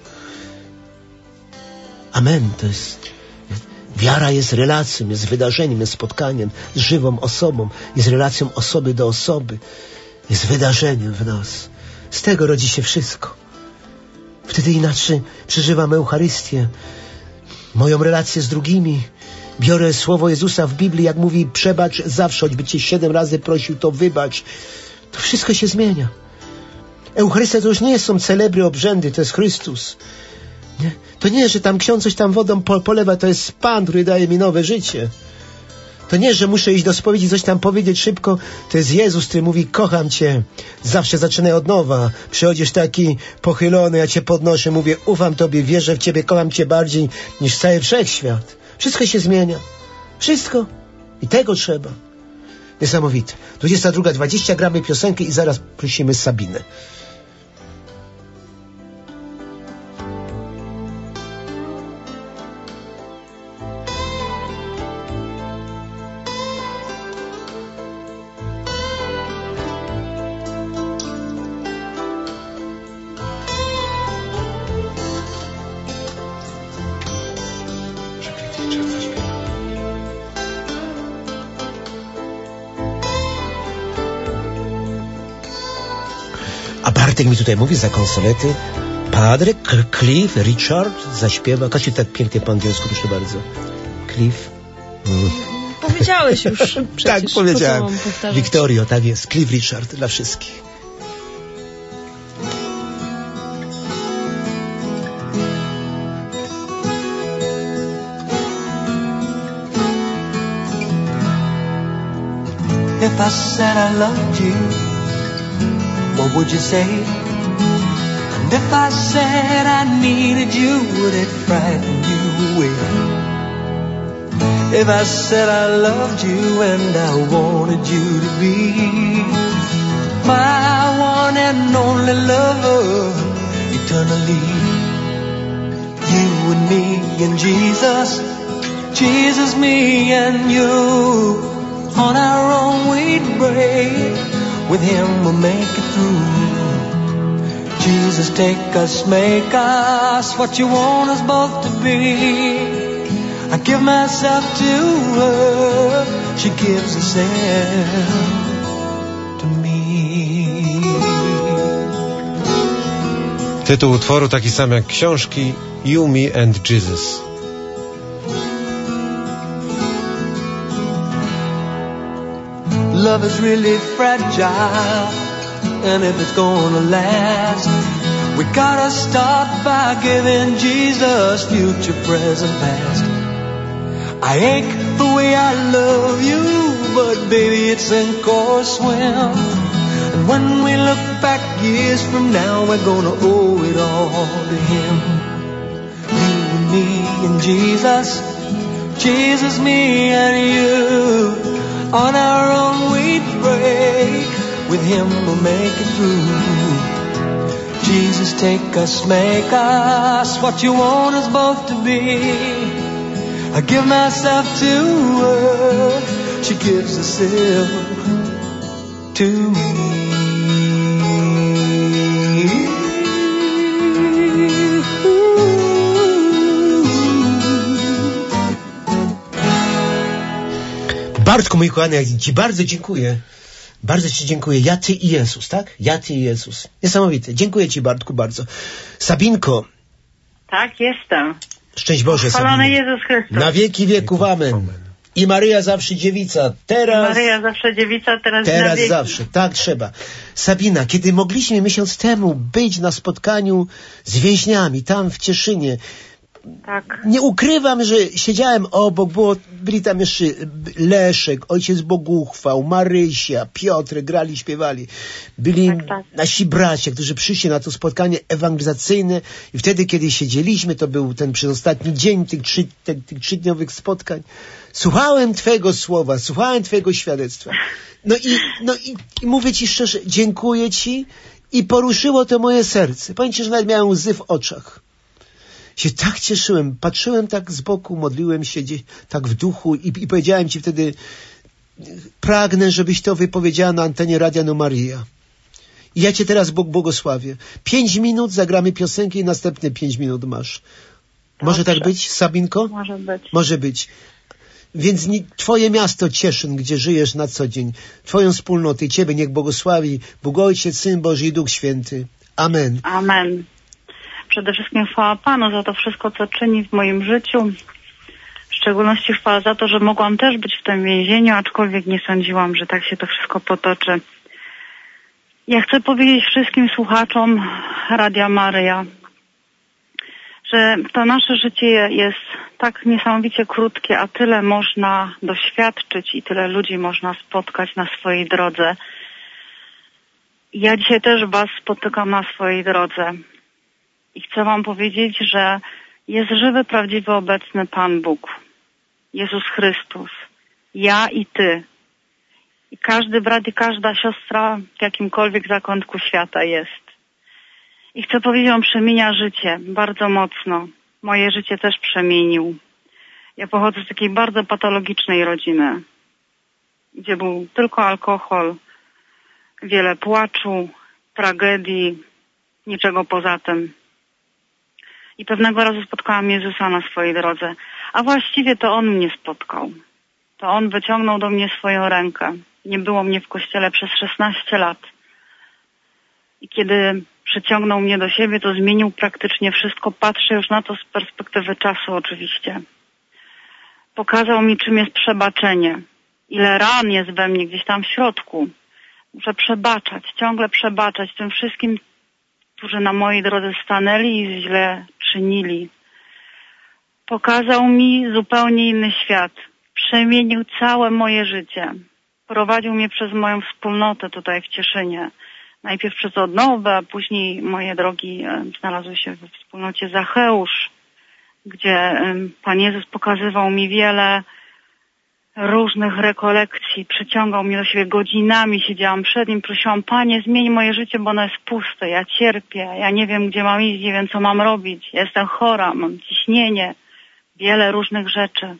Amen. To jest... Wiara jest relacją, jest wydarzeniem, jest spotkaniem z żywą osobą, jest relacją osoby do osoby, jest wydarzeniem w nas. Z tego rodzi się wszystko. Wtedy inaczej przeżywam Eucharystię, moją relację z drugimi. Biorę słowo Jezusa w Biblii, jak mówi, przebacz zawsze, choćby cię 7 razy prosił, to wybacz. To wszystko się zmienia. Eucharystia to już nie są celebry, obrzędy, to jest Chrystus. Nie? To nie, że tam ksiądz coś tam wodą polewa, to jest Pan, który daje mi nowe życie. To nie, że muszę iść do spowiedzi, coś tam powiedzieć szybko. To jest Jezus, który mówi, kocham Cię. Zawsze zaczynaj od nowa. Przychodzisz taki pochylony, ja Cię podnoszę, mówię, ufam Tobie, wierzę w Ciebie, kocham Cię bardziej niż cały wszechświat. Wszystko się zmienia. Wszystko. I tego trzeba. Niesamowite. 22:20 gramy piosenkę i zaraz prosimy Sabinę. A Bartek mi tutaj mówi za konsolety. Padre Cliff Richard zaśpiewa. Kasiu, tak pięknie po angielsku, proszę bardzo. Cliff. Powiedziałeś już przecież. Tak, powiedziałem. Victorio, tak jest. Cliff Richard dla wszystkich. If I said I loved you, what would you say? And if I said I needed you, would it frighten you away? If I said I loved you and I wanted you to be my one and only lover eternally, you and me and Jesus, Jesus, me and you. On our own we'd break, with Him we'll make it through. Jesus, take us, make us what you want us both to be. I give myself to her, she gives herself to me. Tytuł utworu taki sam jak książki, You, Me and Jesus. Love is really fragile, and if it's gonna last, we gotta start by giving Jesus future, present, past. I ache the way I love you, but baby it's sink or swim. And when we look back years from now, we're gonna owe it all to Him. You and me and Jesus, Jesus, me and you. On our own we'd break, with Him we'll make it through. Jesus, take us, make us what you want us both to be. I give myself to her, she gives herself to me. Bartku, mój kochany, ja Ci bardzo dziękuję. Bardzo Ci dziękuję. Ja, Ty i Jezus, tak? Ja, Ty i Jezus. Niesamowite. Dziękuję Ci, Bartku, bardzo. Sabinko. Tak, jestem. Szczęść Boże, Chwalony Sabinko. Jezus Chrystus. Na wieki wieków, amen. I Maryja zawsze dziewica. Teraz... Maryja zawsze dziewica, teraz na wieki. Zawsze. Tak trzeba. Sabina, kiedy mogliśmy miesiąc temu być na spotkaniu z więźniami, tam w Cieszynie, tak. Nie ukrywam, że siedziałem obok, byli tam jeszcze Leszek, ojciec Boguchwał, Marysia, Piotr, grali, śpiewali. Byli nasi bracia, którzy przyszli na to spotkanie ewangelizacyjne i wtedy, kiedy siedzieliśmy, to był ten przedostatni dzień tych trzydniowych spotkań. Słuchałem Twojego słowa, słuchałem Twojego świadectwa. I mówię Ci szczerze, dziękuję Ci i poruszyło to moje serce. Powiem Ci, że nawet miałem łzy w oczach. Się tak cieszyłem, patrzyłem tak z boku, modliłem się gdzieś tak w duchu i powiedziałem Ci wtedy, pragnę, żebyś to wypowiedziała na antenie Radia No Maria. I ja Cię teraz Bóg błogosławię. 5 minut zagramy piosenkę i następne 5 minut masz. Dobrze. Może tak być, Sabinko? Może być. Może być. Więc Twoje miasto Cieszyn, gdzie żyjesz na co dzień, Twoją wspólnotę i Ciebie niech błogosławi Bóg Ojciec, Syn Boży i Duch Święty. Amen. Amen. Przede wszystkim chwała Panu za to wszystko, co czyni w moim życiu. W szczególności chwała za to, że mogłam też być w tym więzieniu, aczkolwiek nie sądziłam, że tak się to wszystko potoczy. Ja chcę powiedzieć wszystkim słuchaczom Radia Maryja, że to nasze życie jest tak niesamowicie krótkie, a tyle można doświadczyć i tyle ludzi można spotkać na swojej drodze. Ja dzisiaj też Was spotykam na swojej drodze. I chcę Wam powiedzieć, że jest żywy, prawdziwy, obecny Pan Bóg. Jezus Chrystus. Ja i Ty. I każdy brat i każda siostra w jakimkolwiek zakątku świata jest. I chcę powiedzieć, on przemienia życie bardzo mocno. Moje życie też przemienił. Ja pochodzę z takiej bardzo patologicznej rodziny, gdzie był tylko alkohol, wiele płaczu, tragedii, niczego poza tym. I pewnego razu spotkałam Jezusa na swojej drodze. A właściwie to On mnie spotkał. To On wyciągnął do mnie swoją rękę. Nie było mnie w kościele przez 16 lat. I kiedy przyciągnął mnie do siebie, to zmienił praktycznie wszystko. Patrzę już na to z perspektywy czasu oczywiście. Pokazał mi, czym jest przebaczenie. Ile ran jest we mnie gdzieś tam w środku. Muszę przebaczać, ciągle przebaczać tym wszystkim, którzy na mojej drodze stanęli i źle czynili. Pokazał mi zupełnie inny świat. Przemienił całe moje życie. Prowadził mnie przez moją wspólnotę tutaj w Cieszynie. Najpierw przez odnowę, a później moje drogi znalazły się we wspólnocie Zacheusz, gdzie Pan Jezus pokazywał mi wiele różnych rekolekcji, przyciągał mnie do siebie, godzinami siedziałam przed Nim, prosiłam: Panie, zmień moje życie, bo ono jest puste, ja cierpię, ja nie wiem, gdzie mam iść, nie wiem, co mam robić, ja jestem chora, mam ciśnienie, wiele różnych rzeczy.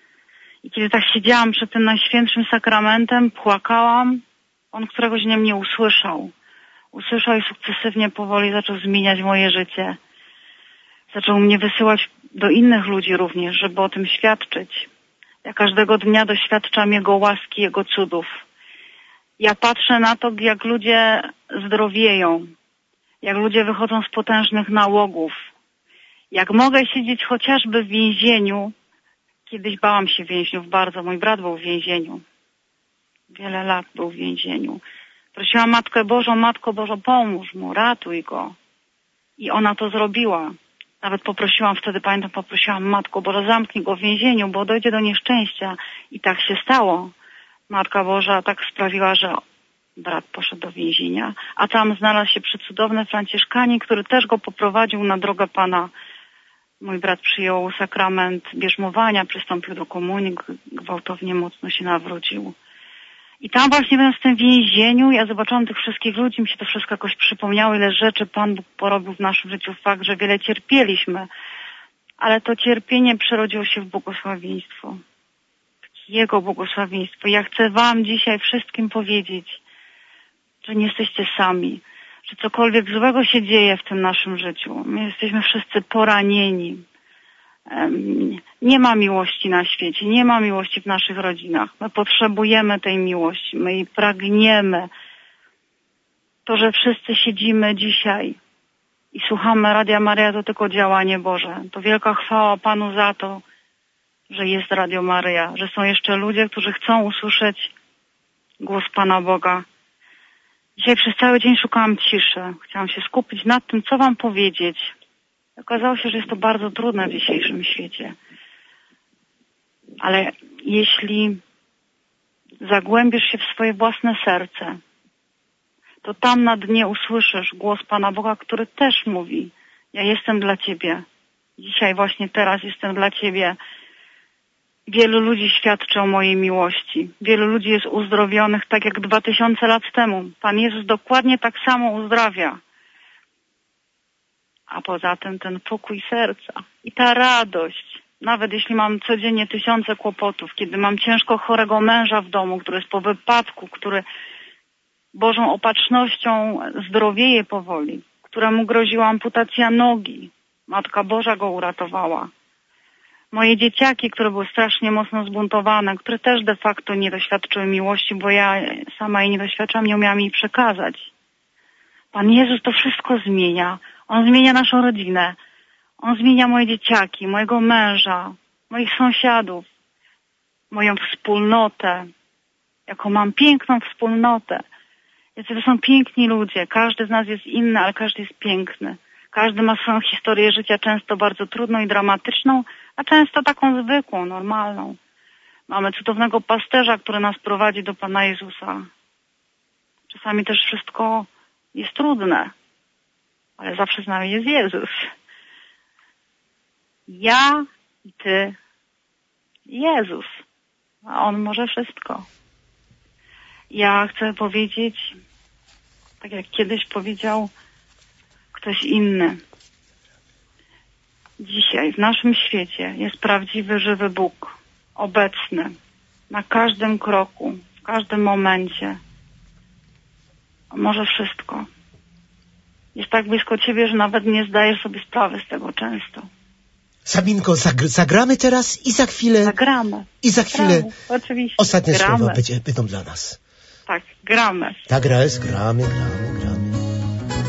I kiedy tak siedziałam przed tym Najświętszym Sakramentem, płakałam, On któregoś dnia mnie usłyszał. Usłyszał i sukcesywnie, powoli zaczął zmieniać moje życie. Zaczął mnie wysyłać do innych ludzi również, żeby o tym świadczyć. Ja każdego dnia doświadczam Jego łaski, Jego cudów. Ja patrzę na to, jak ludzie zdrowieją, jak ludzie wychodzą z potężnych nałogów. Jak mogę siedzieć chociażby w więzieniu. Kiedyś bałam się więźniów bardzo. Mój brat był w więzieniu. Wiele lat był w więzieniu. Prosiłam Matkę Bożą: Matko Bożo, pomóż mu, ratuj go. I ona to zrobiła. Nawet poprosiłam wtedy, pamiętam, Matko Boża, zamknij go w więzieniu, bo dojdzie do nieszczęścia. I tak się stało. Matka Boża tak sprawiła, że brat poszedł do więzienia, a tam znalazł się przecudowny Franciszkanin, który też go poprowadził na drogę Pana. Mój brat przyjął sakrament bierzmowania, przystąpił do komunii, gwałtownie mocno się nawrócił. I tam właśnie, będąc w tym więzieniu, ja zobaczyłam tych wszystkich ludzi, mi się to wszystko jakoś przypomniało, ile rzeczy Pan Bóg porobił w naszym życiu, fakt, że wiele cierpieliśmy. Ale to cierpienie przerodziło się w błogosławieństwo. Jego błogosławieństwo. Ja chcę Wam dzisiaj wszystkim powiedzieć, że nie jesteście sami, że cokolwiek złego się dzieje w tym naszym życiu. My jesteśmy wszyscy poranieni. Nie ma miłości na świecie, nie ma miłości w naszych rodzinach. My potrzebujemy tej miłości, my jej pragniemy. To, że wszyscy siedzimy dzisiaj i słuchamy Radia Maryja, to tylko działanie Boże. To wielka chwała Panu za to, że jest Radio Maryja, że są jeszcze ludzie, którzy chcą usłyszeć głos Pana Boga. Dzisiaj przez cały dzień szukałam ciszy. Chciałam się skupić nad tym, co Wam powiedzieć. Okazało się, że jest to bardzo trudne w dzisiejszym świecie. Ale jeśli zagłębisz się w swoje własne serce, to tam na dnie usłyszysz głos Pana Boga, który też mówi: ja jestem dla Ciebie. Dzisiaj, właśnie teraz jestem dla Ciebie. Wielu ludzi świadczy o mojej miłości. Wielu ludzi jest uzdrowionych tak jak 2000 lat temu. Pan Jezus dokładnie tak samo uzdrawia. A poza tym ten pokój serca i ta radość. Nawet jeśli mam codziennie 1000 kłopotów, kiedy mam ciężko chorego męża w domu, który jest po wypadku, który Bożą opatrznością zdrowieje powoli, któremu groziła amputacja nogi. Matka Boża go uratowała. Moje dzieciaki, które były strasznie mocno zbuntowane, które też de facto nie doświadczyły miłości, bo ja sama jej nie doświadczam, nie umiałam jej przekazać. Pan Jezus to wszystko zmienia. On zmienia naszą rodzinę. On zmienia moje dzieciaki, mojego męża, moich sąsiadów, moją wspólnotę. Jaką mam piękną wspólnotę. To są piękni ludzie. Każdy z nas jest inny, ale każdy jest piękny. Każdy ma swoją historię życia, często bardzo trudną i dramatyczną, a często taką zwykłą, normalną. Mamy cudownego pasterza, który nas prowadzi do Pana Jezusa. Czasami też wszystko jest trudne, ale zawsze z nami jest Jezus. Ja i Ty, Jezus, a On może wszystko. Ja chcę powiedzieć, tak jak kiedyś powiedział ktoś inny. Dzisiaj w naszym świecie jest prawdziwy, żywy Bóg, obecny na każdym kroku, w każdym momencie. On może wszystko. Jest tak blisko Ciebie, że nawet nie zdajesz sobie sprawy z tego często. Sabinko, zagramy teraz i za chwilę... Zagramy. I za chwilę... Oczywiście. Ostatnie słowa będą dla nas. Tak, gramy. Ta gra jest, gramy.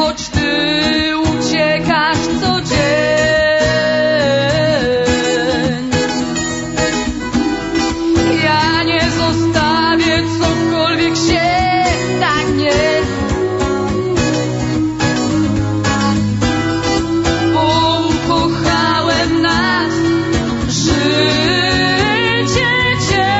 choć Ty uciekasz co dzień. Ja nie zostawię, cokolwiek się stanie. Bo ukochałem nas, życie Cię.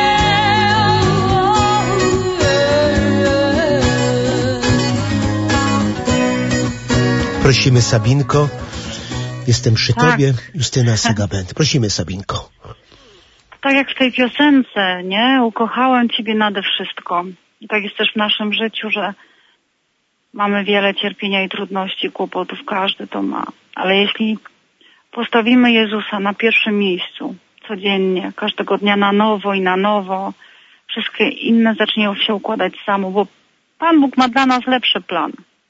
Prosimy, Sabinko. Jestem przy Tak. Tobie. Justyna Segabent. Prosimy, Sabinko. Tak jak w tej piosence, nie? Ukochałem Ciebie nade wszystko. I tak jest też w naszym życiu, że mamy wiele cierpienia i trudności, kłopotów, każdy to ma. Ale jeśli postawimy Jezusa na pierwszym miejscu, codziennie, każdego dnia na nowo i na nowo, wszystkie inne zaczną się układać samo, bo Pan Bóg ma dla nas lepszy plan.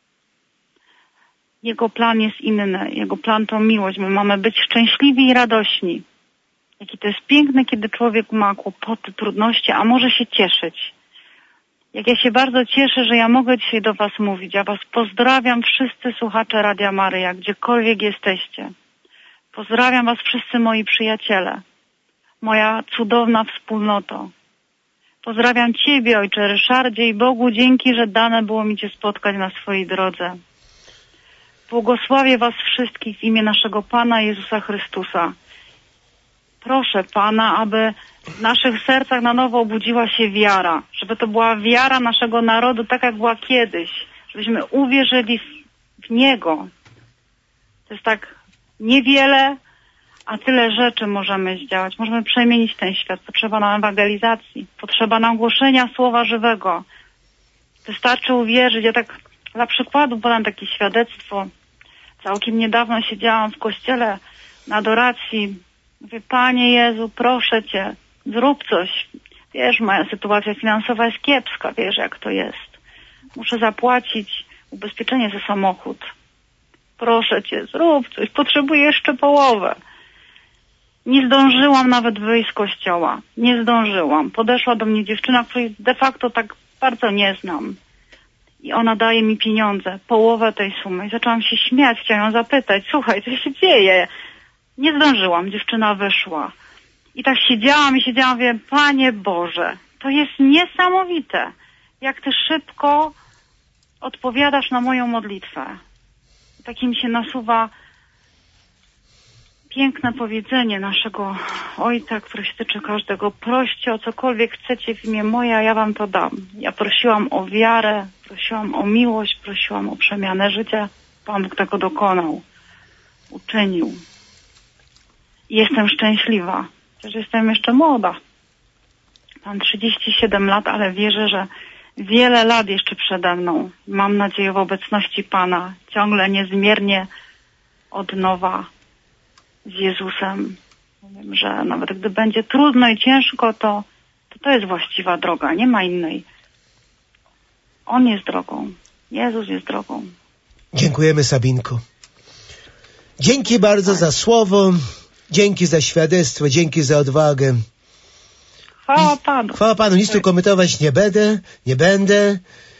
Jego plan jest inny. Jego plan to miłość. My mamy być szczęśliwi i radośni. Jaki to jest piękne, kiedy człowiek ma kłopoty, trudności, a może się cieszyć. Jak ja się bardzo cieszę, że ja mogę dzisiaj do Was mówić. Ja Was pozdrawiam, wszyscy słuchacze Radia Maryja, gdziekolwiek jesteście. Pozdrawiam Was wszyscy moi przyjaciele. Moja cudowna wspólnoto. Pozdrawiam Ciebie, Ojcze Ryszardzie, i Bogu dzięki, że dane było mi Cię spotkać na swojej drodze. Błogosławię Was wszystkich w imię naszego Pana Jezusa Chrystusa. Proszę Pana, aby w naszych sercach na nowo obudziła się wiara, żeby to była wiara naszego narodu, tak jak była kiedyś, żebyśmy uwierzyli w Niego. To jest tak niewiele, a tyle rzeczy możemy zdziałać. Możemy przemienić ten świat. Potrzeba nam ewangelizacji, potrzeba nam głoszenia Słowa Żywego. Wystarczy uwierzyć. Ja tak dla przykładu podam takie świadectwo. Całkiem niedawno siedziałam w kościele na adoracji. Mówię, Panie Jezu, proszę Cię, zrób coś. Wiesz, moja sytuacja finansowa jest kiepska, wiesz jak to jest. Muszę zapłacić ubezpieczenie za samochód. Proszę Cię, zrób coś, potrzebuję jeszcze połowę. Nie zdążyłam nawet wyjść z kościoła. Nie zdążyłam. Podeszła do mnie dziewczyna, której de facto tak bardzo nie znam. I ona daje mi pieniądze, połowę tej sumy. I zaczęłam się śmiać, chciałam ją zapytać, słuchaj, co się dzieje? Nie zdążyłam, dziewczyna wyszła. I tak siedziałam, mówię, Panie Boże, to jest niesamowite, jak Ty szybko odpowiadasz na moją modlitwę. Takim się nasuwa piękne powiedzenie naszego Ojca, które się tyczy każdego. Proście o cokolwiek chcecie w imię moje, a ja Wam to dam. Ja prosiłam o wiarę, prosiłam o miłość, prosiłam o przemianę życia. Pan Bóg tego dokonał, uczynił. I jestem szczęśliwa, że jestem jeszcze młoda. Mam 37 lat, ale wierzę, że wiele lat jeszcze przede mną. Mam nadzieję w obecności Pana, ciągle niezmiernie od nowa z Jezusem. Wiem, że nawet gdy będzie trudno i ciężko, to jest właściwa droga, nie ma innej. On jest drogą. Jezus jest drogą. Dziękujemy, Sabinko. Dzięki bardzo za słowo, dzięki za świadectwo, dzięki za odwagę. Chwała Panu. Chwała Panu, nic tu komentować nie będę.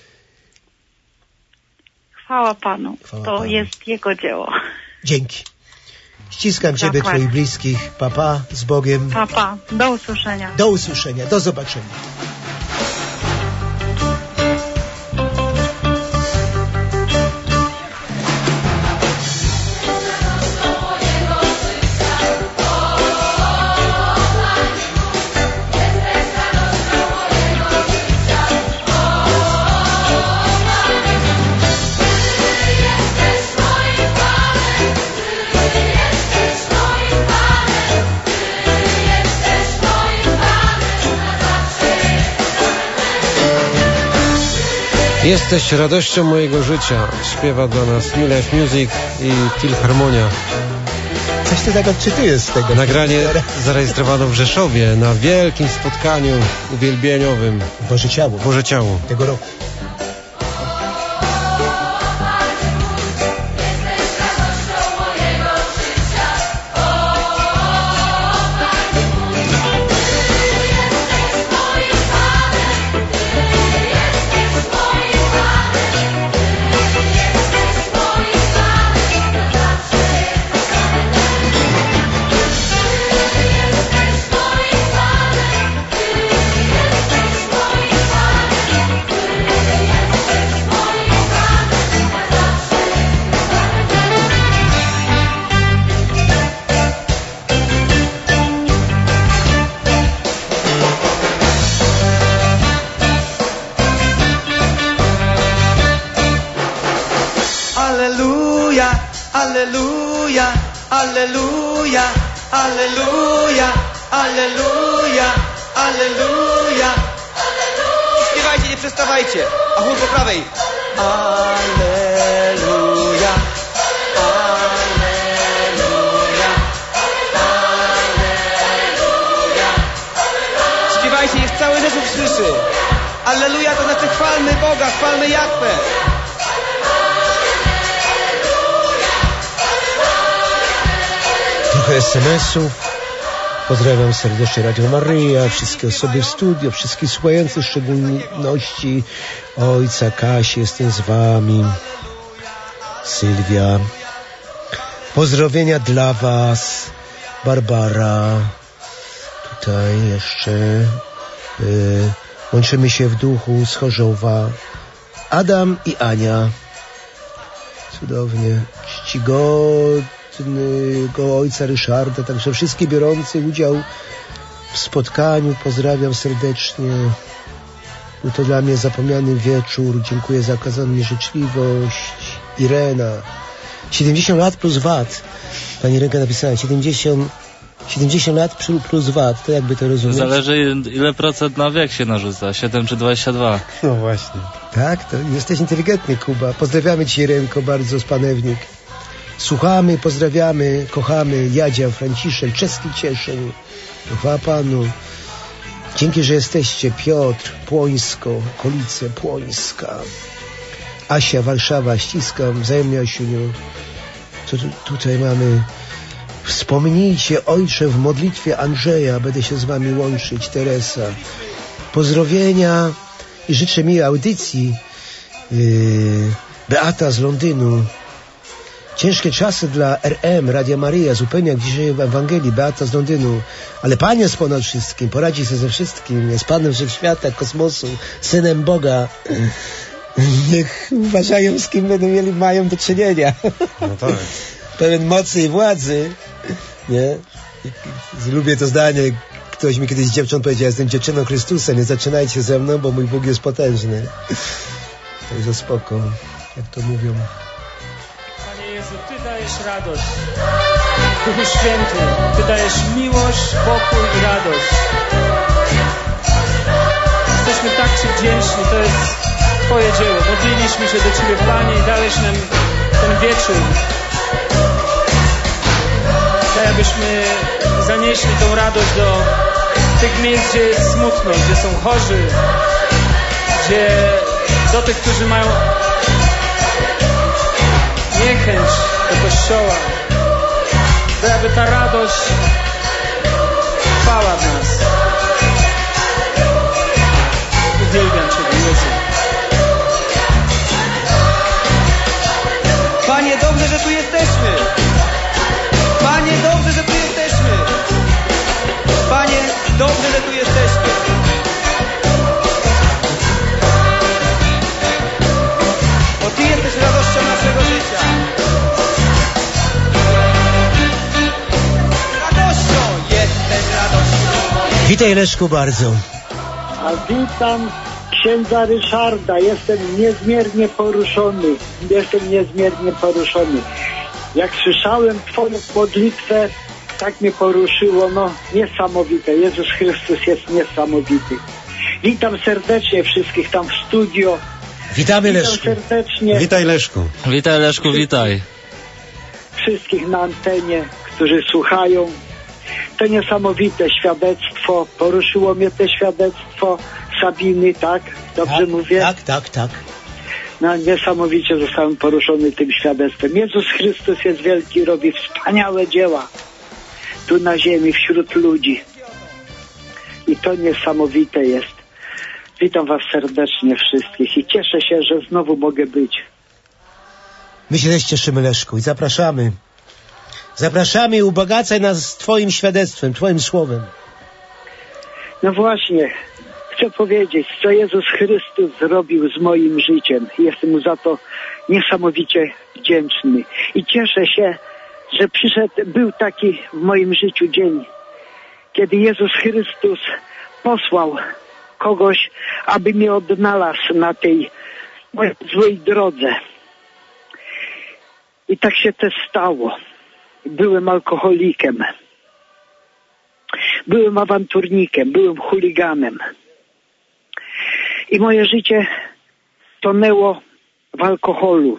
Chwała Panu. Chwała To Panu. jest Jego dzieło. Dzięki. Ściskam Ciebie, Dokładnie. Twoich bliskich. Papa, z Bogiem. Papa, do usłyszenia. Do usłyszenia, do zobaczenia. Jesteś radością mojego życia. Śpiewa dla nas New Life Music i Filharmonia. Coś Ty tak odczytujesz z tego. Nagranie zarejestrowano w Rzeszowie na wielkim spotkaniu uwielbieniowym Boże Ciało. Boże Ciało. Tego roku. Alleluja, alleluja, alleluja, alleluja, alleluja, alleluja. Śpiewajcie, nie przestawajcie. A chór po prawej. Alleluja, alleluja, alleluja. Śpiewajcie, niech cały Rzeszów słyszy. Alleluja to znaczy chwalmy Boga, chwalmy Jahwe. Trochę SMS-ów. Pozdrawiam serdecznie Radio Maryja, wszystkie osoby w studio, wszystkich słuchających, w szczególności ojca Kasi, jestem z wami. Sylwia. Pozdrowienia dla was. Barbara. Tutaj jeszcze łączymy się w duchu z Chorzowa. Adam i Ania. Cudownie. Czcigodnego ojca Ryszarda, także wszystkie biorący udział w spotkaniu pozdrawiam serdecznie. Był to dla mnie zapomniany wieczór. Dziękuję za okazaną mi życzliwość. Irena. 70 lat plus VAT. Pani Irenka napisała 70 lat plus VAT. To jakby to rozumieć? Zależy ile procent na wiek się narzuca. 7 czy 22. No właśnie. Tak, to jesteś inteligentny, Kuba. Pozdrawiamy Cię, Irenko, bardzo z Panewnik. Słuchamy, pozdrawiamy, kochamy. Jadzia, Franciszek, Czeski Cieszyn. Chwała Panu. Dzięki, że jesteście. Piotr, Płońsko, okolice Płońska. Asia, Warszawa, ściskam. Wzajemnie, Asiuniu. Tutaj mamy... Wspomnijcie, Ojcze, w modlitwie Andrzeja. Będę się z wami łączyć. Teresa. Pozdrowienia i życzę miłej audycji. Beata z Londynu. Ciężkie czasy dla RM, Radia Maryja, zupełnie jak dzisiaj w Ewangelii, Beata z Londynu. Ale Pan jest ponad wszystkim, poradzi sobie ze wszystkim, jest Panem Wszechświata, kosmosu, Synem Boga. Niech uważają, z kim mają do czynienia. No tak. Pełen mocy i władzy. Nie? Lubię to zdanie. Ktoś mi kiedyś z dziewcząt powiedział, jestem dziewczyną Chrystusa, nie zaczynajcie ze mną, bo mój Bóg jest potężny. To jest spoko, jak to mówią. Panie Jezu, Ty dajesz radość. Duchu Święty, Ty dajesz miłość, pokój i radość. Jesteśmy tak Ci wdzięczni, to jest Twoje dzieło. Modliliśmy się do Ciebie, Panie, i dałeś nam ten wieczór. Tak abyśmy zanieśli tą radość do tych miejsc, gdzie jest smutno, gdzie są chorzy, gdzie do tych, którzy mają niechęć do Kościoła, tak aby ta radość trwała w nas. Uwielbiam Ciebie, Jezu. Panie, dobrze, że tu jesteśmy. Panie, dobrze, że tu jesteśmy. Panie, dobrze, że tu jesteśmy. Bo Ty jesteś radością naszego życia. Radością jesteś radością. Witaj, Leszku, bardzo. A witam księdza Ryszarda. Jestem niezmiernie poruszony. Jak słyszałem Twoją modlitwę, tak mnie poruszyło, niesamowite. Jezus Chrystus jest niesamowity. Witam serdecznie wszystkich tam w studio. Witamy, Leszku. Serdecznie. Witaj, Leszku. Witaj, Leszku, witaj. Wszystkich na antenie, którzy słuchają. To niesamowite świadectwo. Poruszyło mnie to świadectwo Sabiny, tak? Dobrze mówię? Tak. Niesamowicie zostałem poruszony tym świadectwem. Jezus Chrystus jest wielki, robi wspaniałe dzieła tu na ziemi, wśród ludzi. I to niesamowite jest. Witam was serdecznie wszystkich i cieszę się, że znowu mogę być. My się też cieszymy, Leszku, i zapraszamy. Zapraszamy i ubogacaj nas Twoim świadectwem, Twoim słowem. No właśnie, chcę powiedzieć, co Jezus Chrystus zrobił z moim życiem. Jestem mu za to niesamowicie wdzięczny. I cieszę się, że był taki w moim życiu dzień, kiedy Jezus Chrystus posłał kogoś, aby mnie odnalazł na tej mojej złej drodze. I tak się też stało. Byłem alkoholikiem. Byłem awanturnikiem, byłem chuliganem. I moje życie tonęło w alkoholu.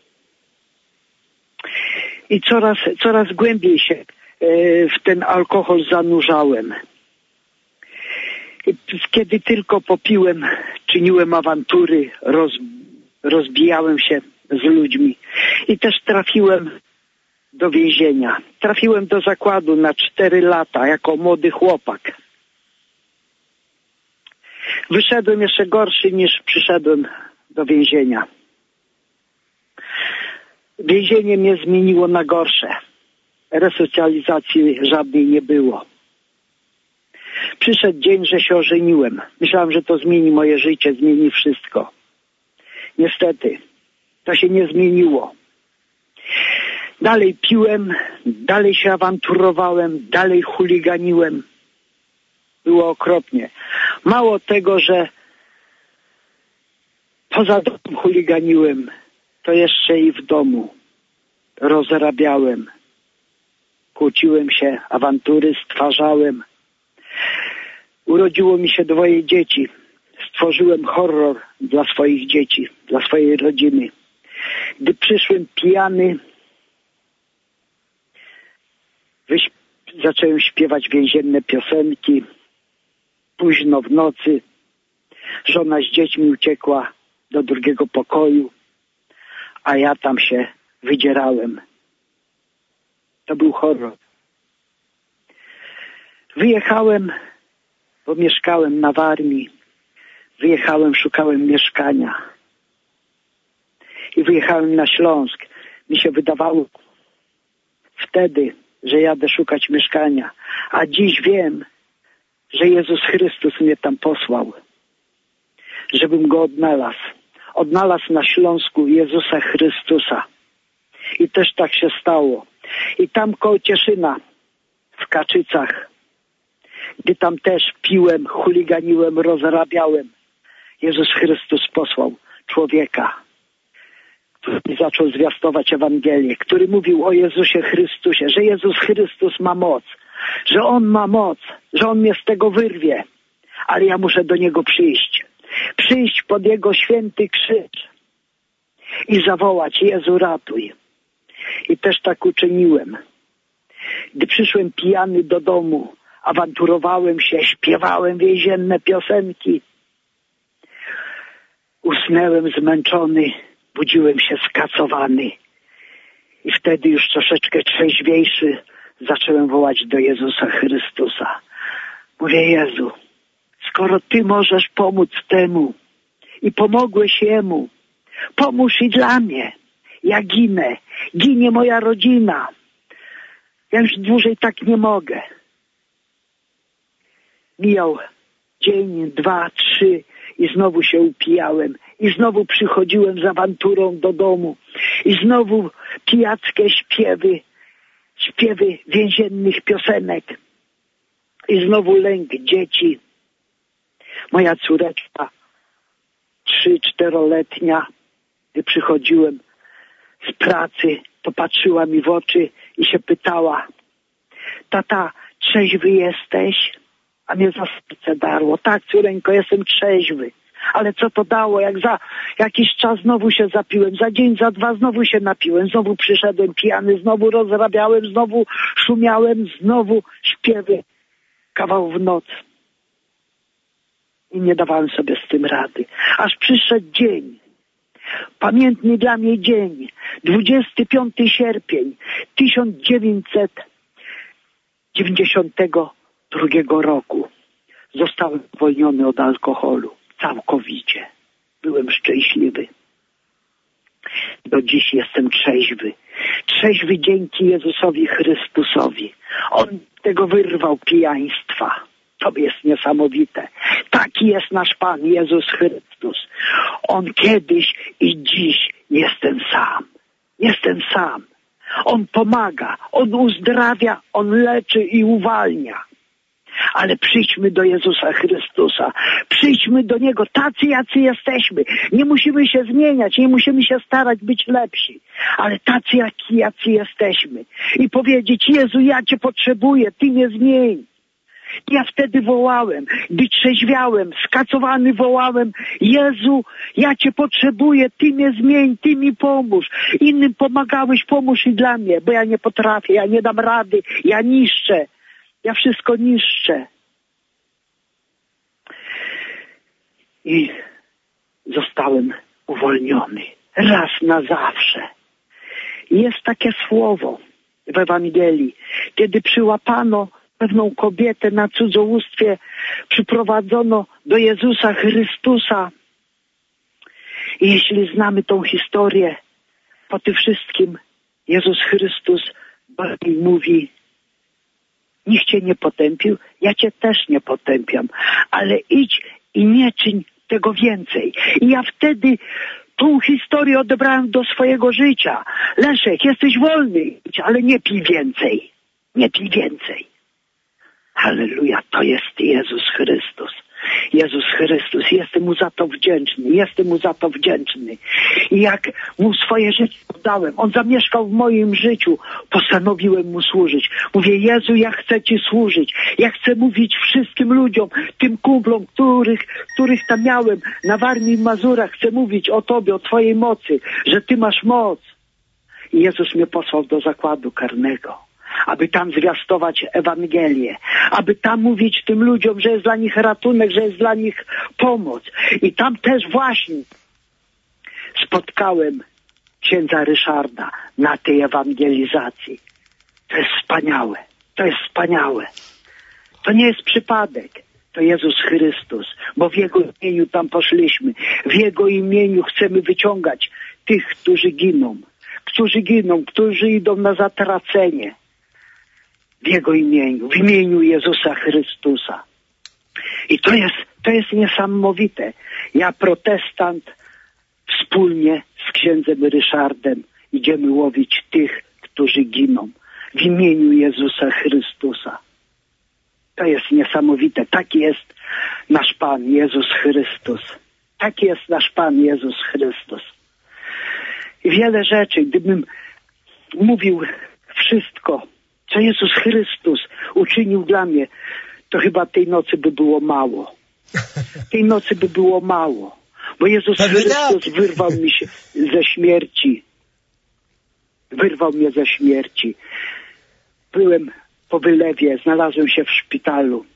I coraz głębiej się w ten alkohol zanurzałem. I kiedy tylko popiłem, czyniłem awantury, rozbijałem się z ludźmi. I też trafiłem do więzienia. Trafiłem do zakładu na 4 lata jako młody chłopak. Wyszedłem jeszcze gorszy niż przyszedłem do więzienia. Więzienie mnie zmieniło na gorsze. Resocjalizacji żadnej nie było. Przyszedł dzień, że się ożeniłem. Myślałem, że to zmieni moje życie, zmieni wszystko. Niestety, to się nie zmieniło. Dalej piłem, dalej się awanturowałem, dalej chuliganiłem. Było okropnie. Mało tego, że poza domem chuliganiłem, to jeszcze i w domu rozrabiałem. Kłóciłem się, awantury stwarzałem. Urodziło mi się 2 dzieci. Stworzyłem horror dla swoich dzieci, dla swojej rodziny. Gdy przyszłem pijany, zacząłem śpiewać więzienne piosenki. Późno w nocy żona z dziećmi uciekła do drugiego pokoju, a ja tam się wydzierałem. To był horror. Wyjechałem, bo mieszkałem na Warmii. Wyjechałem, szukałem mieszkania. I wyjechałem na Śląsk. Mi się wydawało wtedy, że jadę szukać mieszkania. A dziś wiem, że Jezus Chrystus mnie tam posłał, żebym Go odnalazł. Odnalazł na Śląsku Jezusa Chrystusa. I też tak się stało. I tam koło Cieszyna, w Kaczycach, gdy tam też piłem, chuliganiłem, rozrabiałem, Jezus Chrystus posłał człowieka, który zaczął zwiastować Ewangelię, który mówił o Jezusie Chrystusie, że Jezus Chrystus ma moc, że On ma moc, że On mnie z tego wyrwie, ale ja muszę do Niego przyjść. Przyjść pod Jego święty krzyż i zawołać: Jezu, ratuj. I też tak uczyniłem. Gdy przyszłem pijany do domu, awanturowałem się, śpiewałem więzienne piosenki. Usnęłem zmęczony, budziłem się skacowany. I wtedy już troszeczkę trzeźwiejszy zacząłem wołać do Jezusa Chrystusa. Mówię: Jezu, skoro Ty możesz pomóc temu i pomogłeś Jemu, pomóż i dla mnie. Ja ginę, ginie moja rodzina. Ja już dłużej tak nie mogę. Mijał dzień, 2, 3 i znowu się upijałem. I znowu przychodziłem z awanturą do domu. I znowu pijackie śpiewy więziennych piosenek. I znowu lęk dzieci. Moja córeczka, 3-4-letnia, gdy przychodziłem z pracy, to patrzyła mi w oczy i się pytała: tata, trzeźwy jesteś? A mnie za serce darło. Tak, córeńko, jestem trzeźwy. Ale co to dało? Jak za jakiś czas znowu się zapiłem, za dzień, za 2 znowu się napiłem, znowu przyszedłem pijany, znowu rozrabiałem, znowu szumiałem, znowu śpiewy, kawał w noc. I nie dawałem sobie z tym rady. Aż przyszedł dzień, pamiętny dla mnie dzień, 25 sierpień 1992 roku. Zostałem zwolniony od alkoholu. Całkowicie. Byłem szczęśliwy. Do dziś jestem trzeźwy. Trzeźwy dzięki Jezusowi Chrystusowi. On tego wyrwał pijaństwa. To jest niesamowite. Taki jest nasz Pan Jezus Chrystus. On kiedyś i dziś jestem sam. Jestem sam. On pomaga, On uzdrawia, On leczy i uwalnia. ale przyjdźmy do Jezusa Chrystusa. Przyjdźmy do Niego tacy, jacy jesteśmy. Nie musimy się zmieniać, nie musimy się starać być lepsi, ale tacy, jacy jesteśmy. I powiedzieć: Jezu, ja Cię potrzebuję, Ty mnie zmień. Ja wtedy wołałem, gdy trzeźwiałem, skacowany wołałem: Jezu, ja Cię potrzebuję, Ty mnie zmień, Ty mi pomóż. Innym pomagałeś, pomóż i dla mnie, bo ja nie potrafię, ja nie dam rady, ja niszczę. Ja wszystko niszczę. I zostałem uwolniony. Raz na zawsze. Jest takie słowo w Ewangelii, kiedy przyłapano pewną kobietę na cudzołóstwie, przyprowadzono do Jezusa Chrystusa. I jeśli znamy tą historię, po tym wszystkim Jezus Chrystus bardziej mówi: nikt Cię nie potępił, ja Cię też nie potępiam, ale idź i nie czyń tego więcej. I ja wtedy tą historię odebrałem do swojego życia. Leszek, jesteś wolny, ale nie pij więcej. Nie pij więcej. Halleluja, to jest Jezus Chrystus. Jezus Chrystus, jestem Mu za to wdzięczny, jestem Mu za to wdzięczny. I jak Mu swoje życie oddałem, On zamieszkał w moim życiu, postanowiłem Mu służyć. Mówię: Jezu, ja chcę Ci służyć, ja chcę mówić wszystkim ludziom, tym kumplom, których tam miałem na Warmii i Mazurach, chcę mówić o Tobie, o Twojej mocy, że Ty masz moc. I Jezus mnie posłał do zakładu karnego, aby tam zwiastować Ewangelię, aby tam mówić tym ludziom, że jest dla nich ratunek, że jest dla nich pomoc. I tam też właśnie spotkałem księdza Ryszarda na tej ewangelizacji. To jest wspaniałe, to jest wspaniałe. To nie jest przypadek, to Jezus Chrystus, bo w Jego imieniu tam poszliśmy. W Jego imieniu chcemy wyciągać tych, którzy giną, którzy idą na zatracenie. W Jego imieniu, w imieniu Jezusa Chrystusa. I to jest niesamowite. Ja, protestant, wspólnie z księdzem Ryszardem idziemy łowić tych, którzy giną. W imieniu Jezusa Chrystusa. To jest niesamowite. Taki jest nasz Pan Jezus Chrystus. Taki jest nasz Pan Jezus Chrystus. I wiele rzeczy, gdybym mówił wszystko, co Jezus Chrystus uczynił dla mnie, to chyba tej nocy by było mało. Tej nocy by było mało. Bo Jezus Chrystus wyrwał mnie ze śmierci. Wyrwał mnie ze śmierci. Byłem po wylewie, znalazłem się w szpitalu.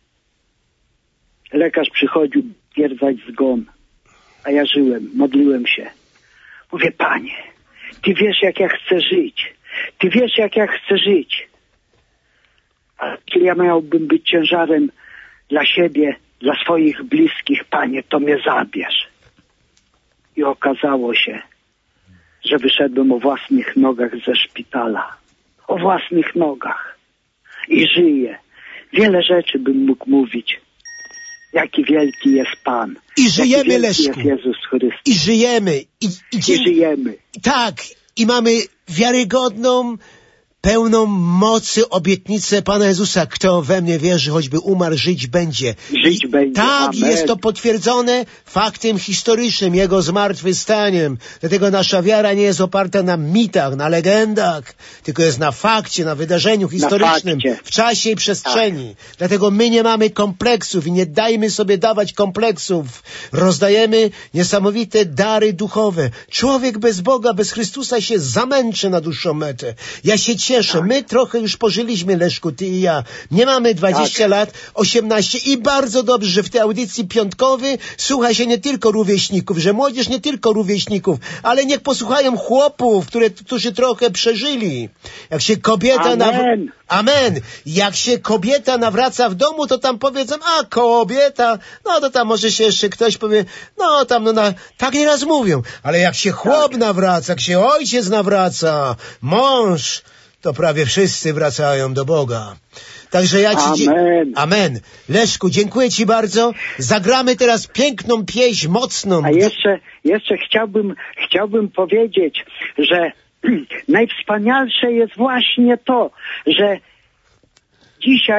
Lekarz przychodził stwierdzać zgon. A ja żyłem, modliłem się. Mówię: Panie, Ty wiesz, jak ja chcę żyć. Ty wiesz, jak ja chcę żyć. A jeśli ja miałbym być ciężarem dla siebie, dla swoich bliskich, Panie, to mnie zabierz. I okazało się, że wyszedłem o własnych nogach ze szpitala. O własnych nogach. I żyję. Wiele rzeczy bym mógł mówić. Jaki wielki jest Pan. I żyjemy, Leszku. Jest Jezus Chrystus. I żyjemy. I żyjemy. Tak. I mamy wiarygodną, pełną mocy obietnicę Pana Jezusa. Kto we mnie wierzy, choćby umarł, żyć będzie. Żyć będzie. Tak, Amen. jest to potwierdzone faktem historycznym, Jego zmartwychwstaniem. Dlatego nasza wiara nie jest oparta na mitach, na legendach, tylko jest na fakcie, na wydarzeniu historycznym, w czasie i przestrzeni. Tak. Dlatego my nie mamy kompleksów i nie dajmy sobie dawać kompleksów. Rozdajemy niesamowite dary duchowe. Człowiek bez Boga, bez Chrystusa się zamęczy na dłuższą metę. Ja się cieszę. Tak. My trochę już pożyliśmy, Leszku, ty i ja. Nie mamy 20 lat, 18 i bardzo dobrze, że w tej audycji piątkowej słucha się nie tylko rówieśników, że młodzież nie tylko rówieśników, ale niech posłuchają chłopów, którzy trochę przeżyli. Jak się kobieta... Amen. Jak się kobieta nawraca w domu, to tam powiedzą: a kobieta, no to tam może się jeszcze ktoś powie, no tam, tak nieraz mówią. Ale jak się chłop nawraca, jak się ojciec nawraca, mąż, to prawie wszyscy wracają do Boga. Także ja Ci... Amen. Leszku, dziękuję Ci bardzo. Zagramy teraz piękną pieśń, mocną. A jeszcze chciałbym powiedzieć, że najwspanialsze jest właśnie to, że dzisiaj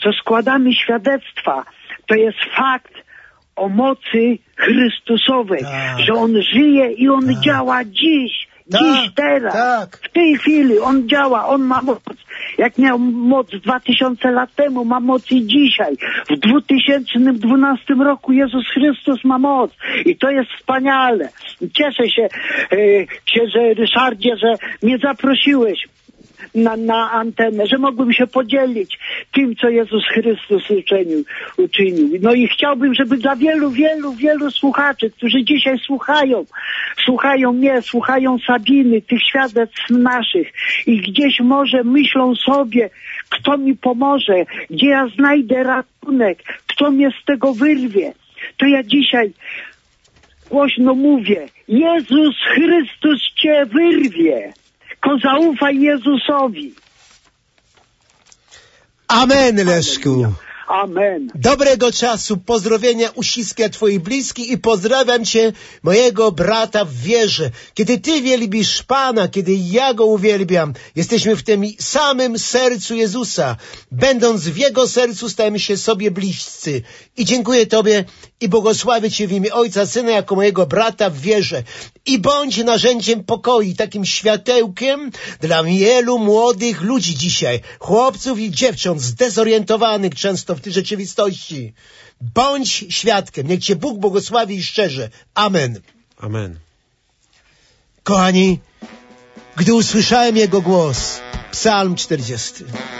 to składamy świadectwa. To jest fakt o mocy Chrystusowej, że On żyje i On działa dziś, teraz, w tej chwili On działa, On ma moc. Jak miał moc 2000 lat temu, ma moc i dzisiaj. W 2012 roku Jezus Chrystus ma moc. I to jest wspaniale. Cieszę się, księże Ryszardzie, że mnie zaprosiłeś na antenę, że mogłem się podzielić tym, co Jezus Chrystus uczynił. No i chciałbym, żeby dla wielu słuchaczy, którzy dzisiaj słuchają mnie, słuchają Sabiny, tych świadectw naszych i gdzieś może myślą sobie, kto mi pomoże, gdzie ja znajdę ratunek, kto mnie z tego wyrwie. To ja dzisiaj głośno mówię, Jezus Chrystus cię wyrwie. Tylko zaufaj Jezusowi. Amen, Leszku. Amen. Dobrego czasu, pozdrowienia, uściska twoich bliskich i pozdrawiam cię, mojego brata w wierze. Kiedy ty wielbisz Pana, kiedy ja Go uwielbiam, jesteśmy w tym samym sercu Jezusa. Będąc w Jego sercu, stajemy się sobie bliscy. I dziękuję Tobie i błogosławię Cię w imię Ojca, Syna, jako mojego brata w wierze. I bądź narzędziem pokoju, takim światełkiem dla wielu młodych ludzi dzisiaj, chłopców i dziewcząt zdezorientowanych często w tej rzeczywistości. Bądź świadkiem. Niech Cię Bóg błogosławi i szczerze. Amen. Amen. Kochani, gdy usłyszałem Jego głos, Psalm 40.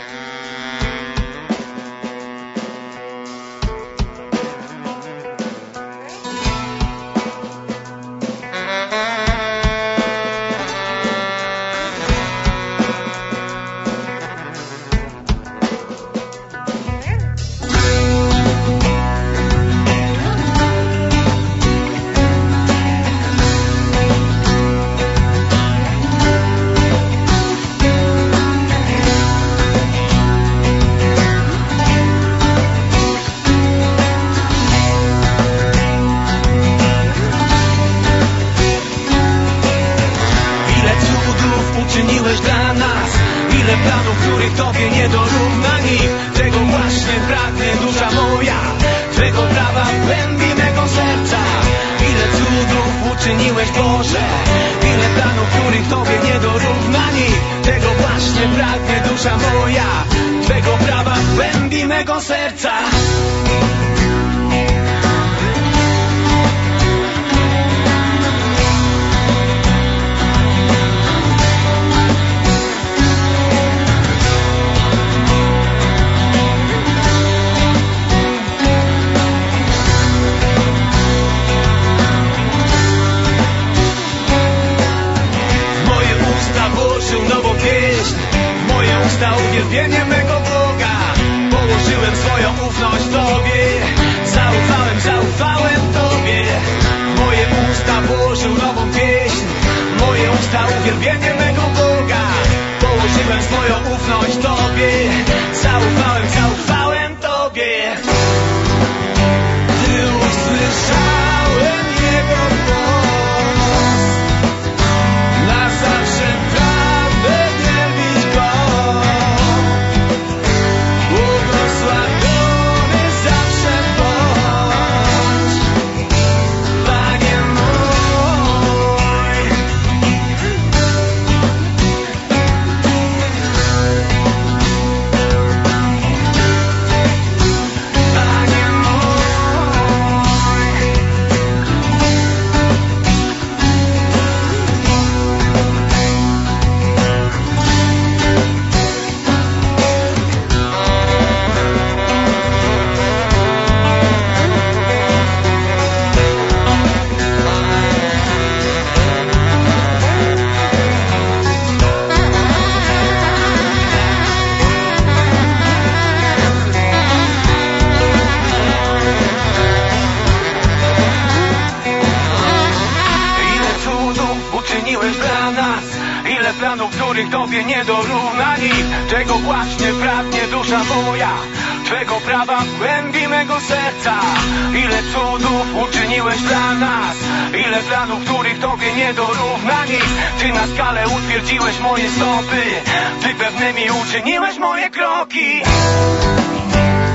Utwierdziłeś moje stopy, Ty pewnymi uczyniłeś moje kroki.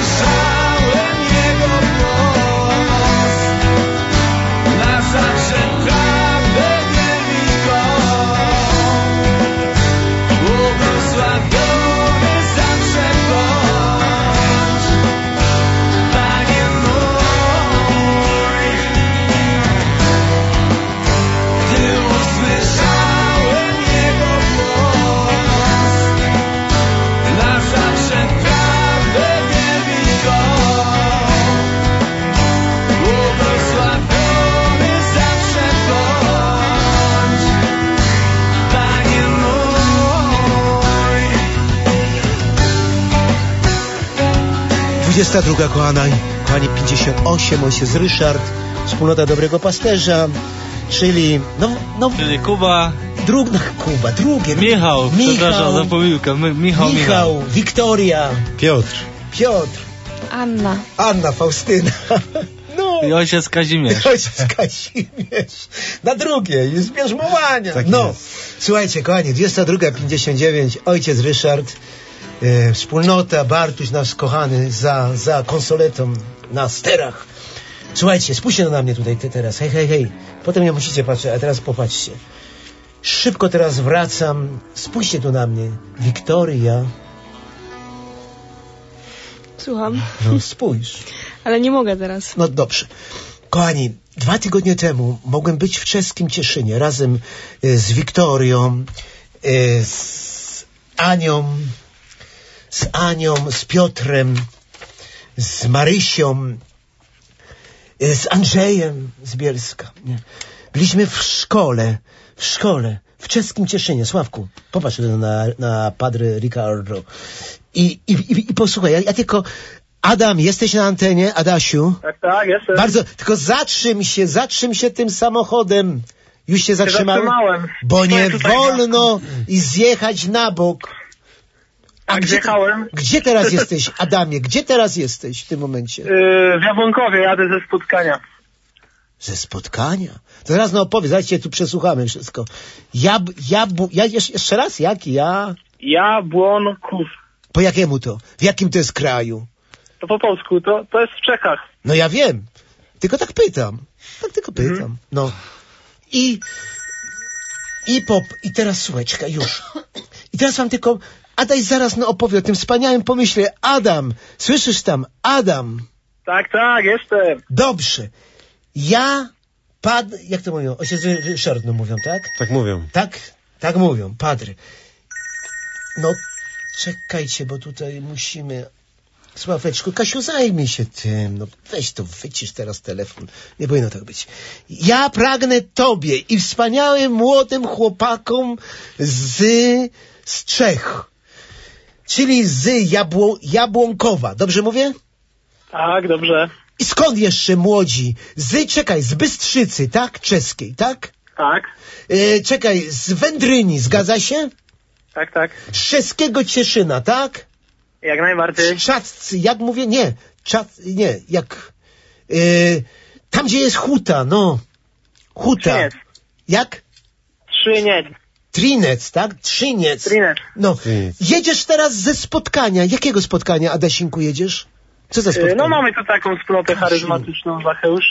usłyszałem Jego głos. Nasza prawdę wielką, błogosławiony zawsze bądź, Panie mój. Gdy usłyszałem Jego głos, nasza prawdę wielką, błogosławiony zawsze bądź, Panie mój. 22, kochani 58, ojciec Ryszard, wspólnota Dobrego Pasterza, czyli Czyli Kuba. Kuba, drugie. Michał, przepraszam za pomyłkę. Michał. Wiktoria, Piotr. Piotr, Anna. Faustyna. No. I ojciec Kazimierz. Ojciec Kazimierz. Na drugie, jest bierzmowania. Tak no. jest. Słuchajcie, kochani, 22:59, ojciec Ryszard, wspólnota, Bartuś nasz kochany za konsoletą na sterach. Słuchajcie, spójrzcie na mnie tutaj teraz. Hej. Potem nie musicie patrzeć, a teraz popatrzcie. Szybko teraz wracam. Spójrzcie tu na mnie. Wiktoria. Słucham, No spójrz. ale nie mogę teraz. No dobrze. Kochani, 2 tygodnie temu mogłem być w czeskim Cieszynie razem z Wiktorią, z Anią, z Piotrem, z Marysią, z Andrzejem z Bielska. Nie. Byliśmy w szkole, w czeskim Cieszynie. Sławku, popatrz na Padre Ricardo. I posłuchaj, ja tylko... Adam, jesteś na antenie? Adasiu? Tak, jestem. Bardzo, tylko zatrzym się tym samochodem. Już się zatrzymałem? Bo nie wolno i zjechać na bok. A zjechałem. Gdzie teraz jesteś, Adamie? Gdzie teraz jesteś w tym momencie? W Jabłonkowie, jadę ze spotkania. Ze spotkania? To teraz opowiedz, zaraz cię tu przesłuchamy wszystko. Jeszcze raz, jaki? Jabłonków. Po jakiemu to? W jakim to jest kraju? To po polsku, to jest w Czechach. No ja wiem, tylko tak pytam. No. I teraz słuchaj, czekaj, już. I teraz wam tylko, Adaś zaraz opowie o tym wspaniałym pomyśle. Adam, słyszysz tam? Adam. Tak, jestem. Dobrze. Jak to mówią? Ojciec Ryszard mówią, tak? Tak mówią. Tak mówią, padry. No, czekajcie, bo tutaj musimy... Sławeczku, Kasiu, zajmij się tym. No weź to, wycisz teraz telefon. Nie powinno tak być. Ja pragnę tobie i wspaniałym młodym chłopakom z Czech. Czyli z Jabłonkowa. Dobrze mówię? Tak, dobrze. I skąd jeszcze młodzi? Z Bystrzycy, tak? Czeskiej, tak? Tak. Czekaj, z Wędryni, zgadza się? Tak. Z czeskiego Cieszyna, tak? Jak najbardziej. Jak mówię? Tam, gdzie jest Huta, no. Huta. Trinec. Jak? Trinec, tak? Trinec. No. Jedziesz teraz ze spotkania. Jakiego spotkania, Adasinku, jedziesz? Co za spotkanie? No mamy tu taką wspólnotę charyzmatyczną, Zacheusz.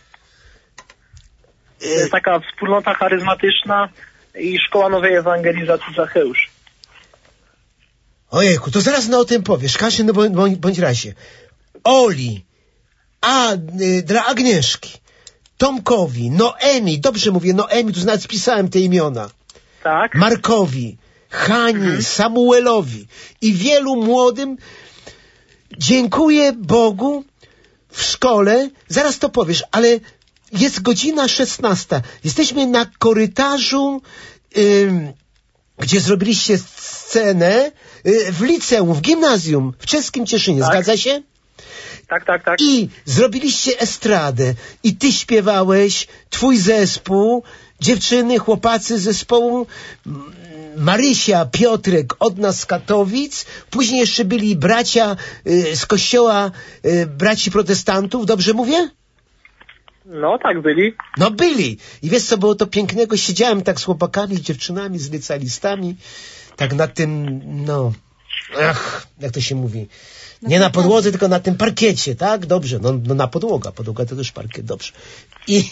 To jest taka wspólnota charyzmatyczna i Szkoła Nowej Ewangelizacji Zacheusz. Ojejku, to zaraz o tym powiesz. Kasia, no bądź razie. Oli, dla Agnieszki, Tomkowi, Noemi, dobrze mówię, Noemi, tu nawet spisałem te imiona. Tak. Markowi, Hani, Samuelowi i wielu młodym. Dziękuję Bogu w szkole, zaraz to powiesz, ale jest godzina 16. Jesteśmy na korytarzu, gdzie zrobiliście scenę w liceum, w gimnazjum, w czeskim Cieszynie, tak. Zgadza się? Tak. I zrobiliście estradę i ty śpiewałeś, twój zespół, dziewczyny, chłopacy z zespołu, Marysia, Piotrek od nas z Katowic, później jeszcze byli bracia z kościoła braci protestantów, dobrze mówię? No tak, byli. No byli. I wiesz co było to pięknego? Siedziałem tak z chłopakami, z dziewczynami, z licealistami, tak na tym, jak to się mówi, nie na podłodze, tylko na tym parkiecie, tak? Dobrze, no na podłoga to też parkiet, dobrze. I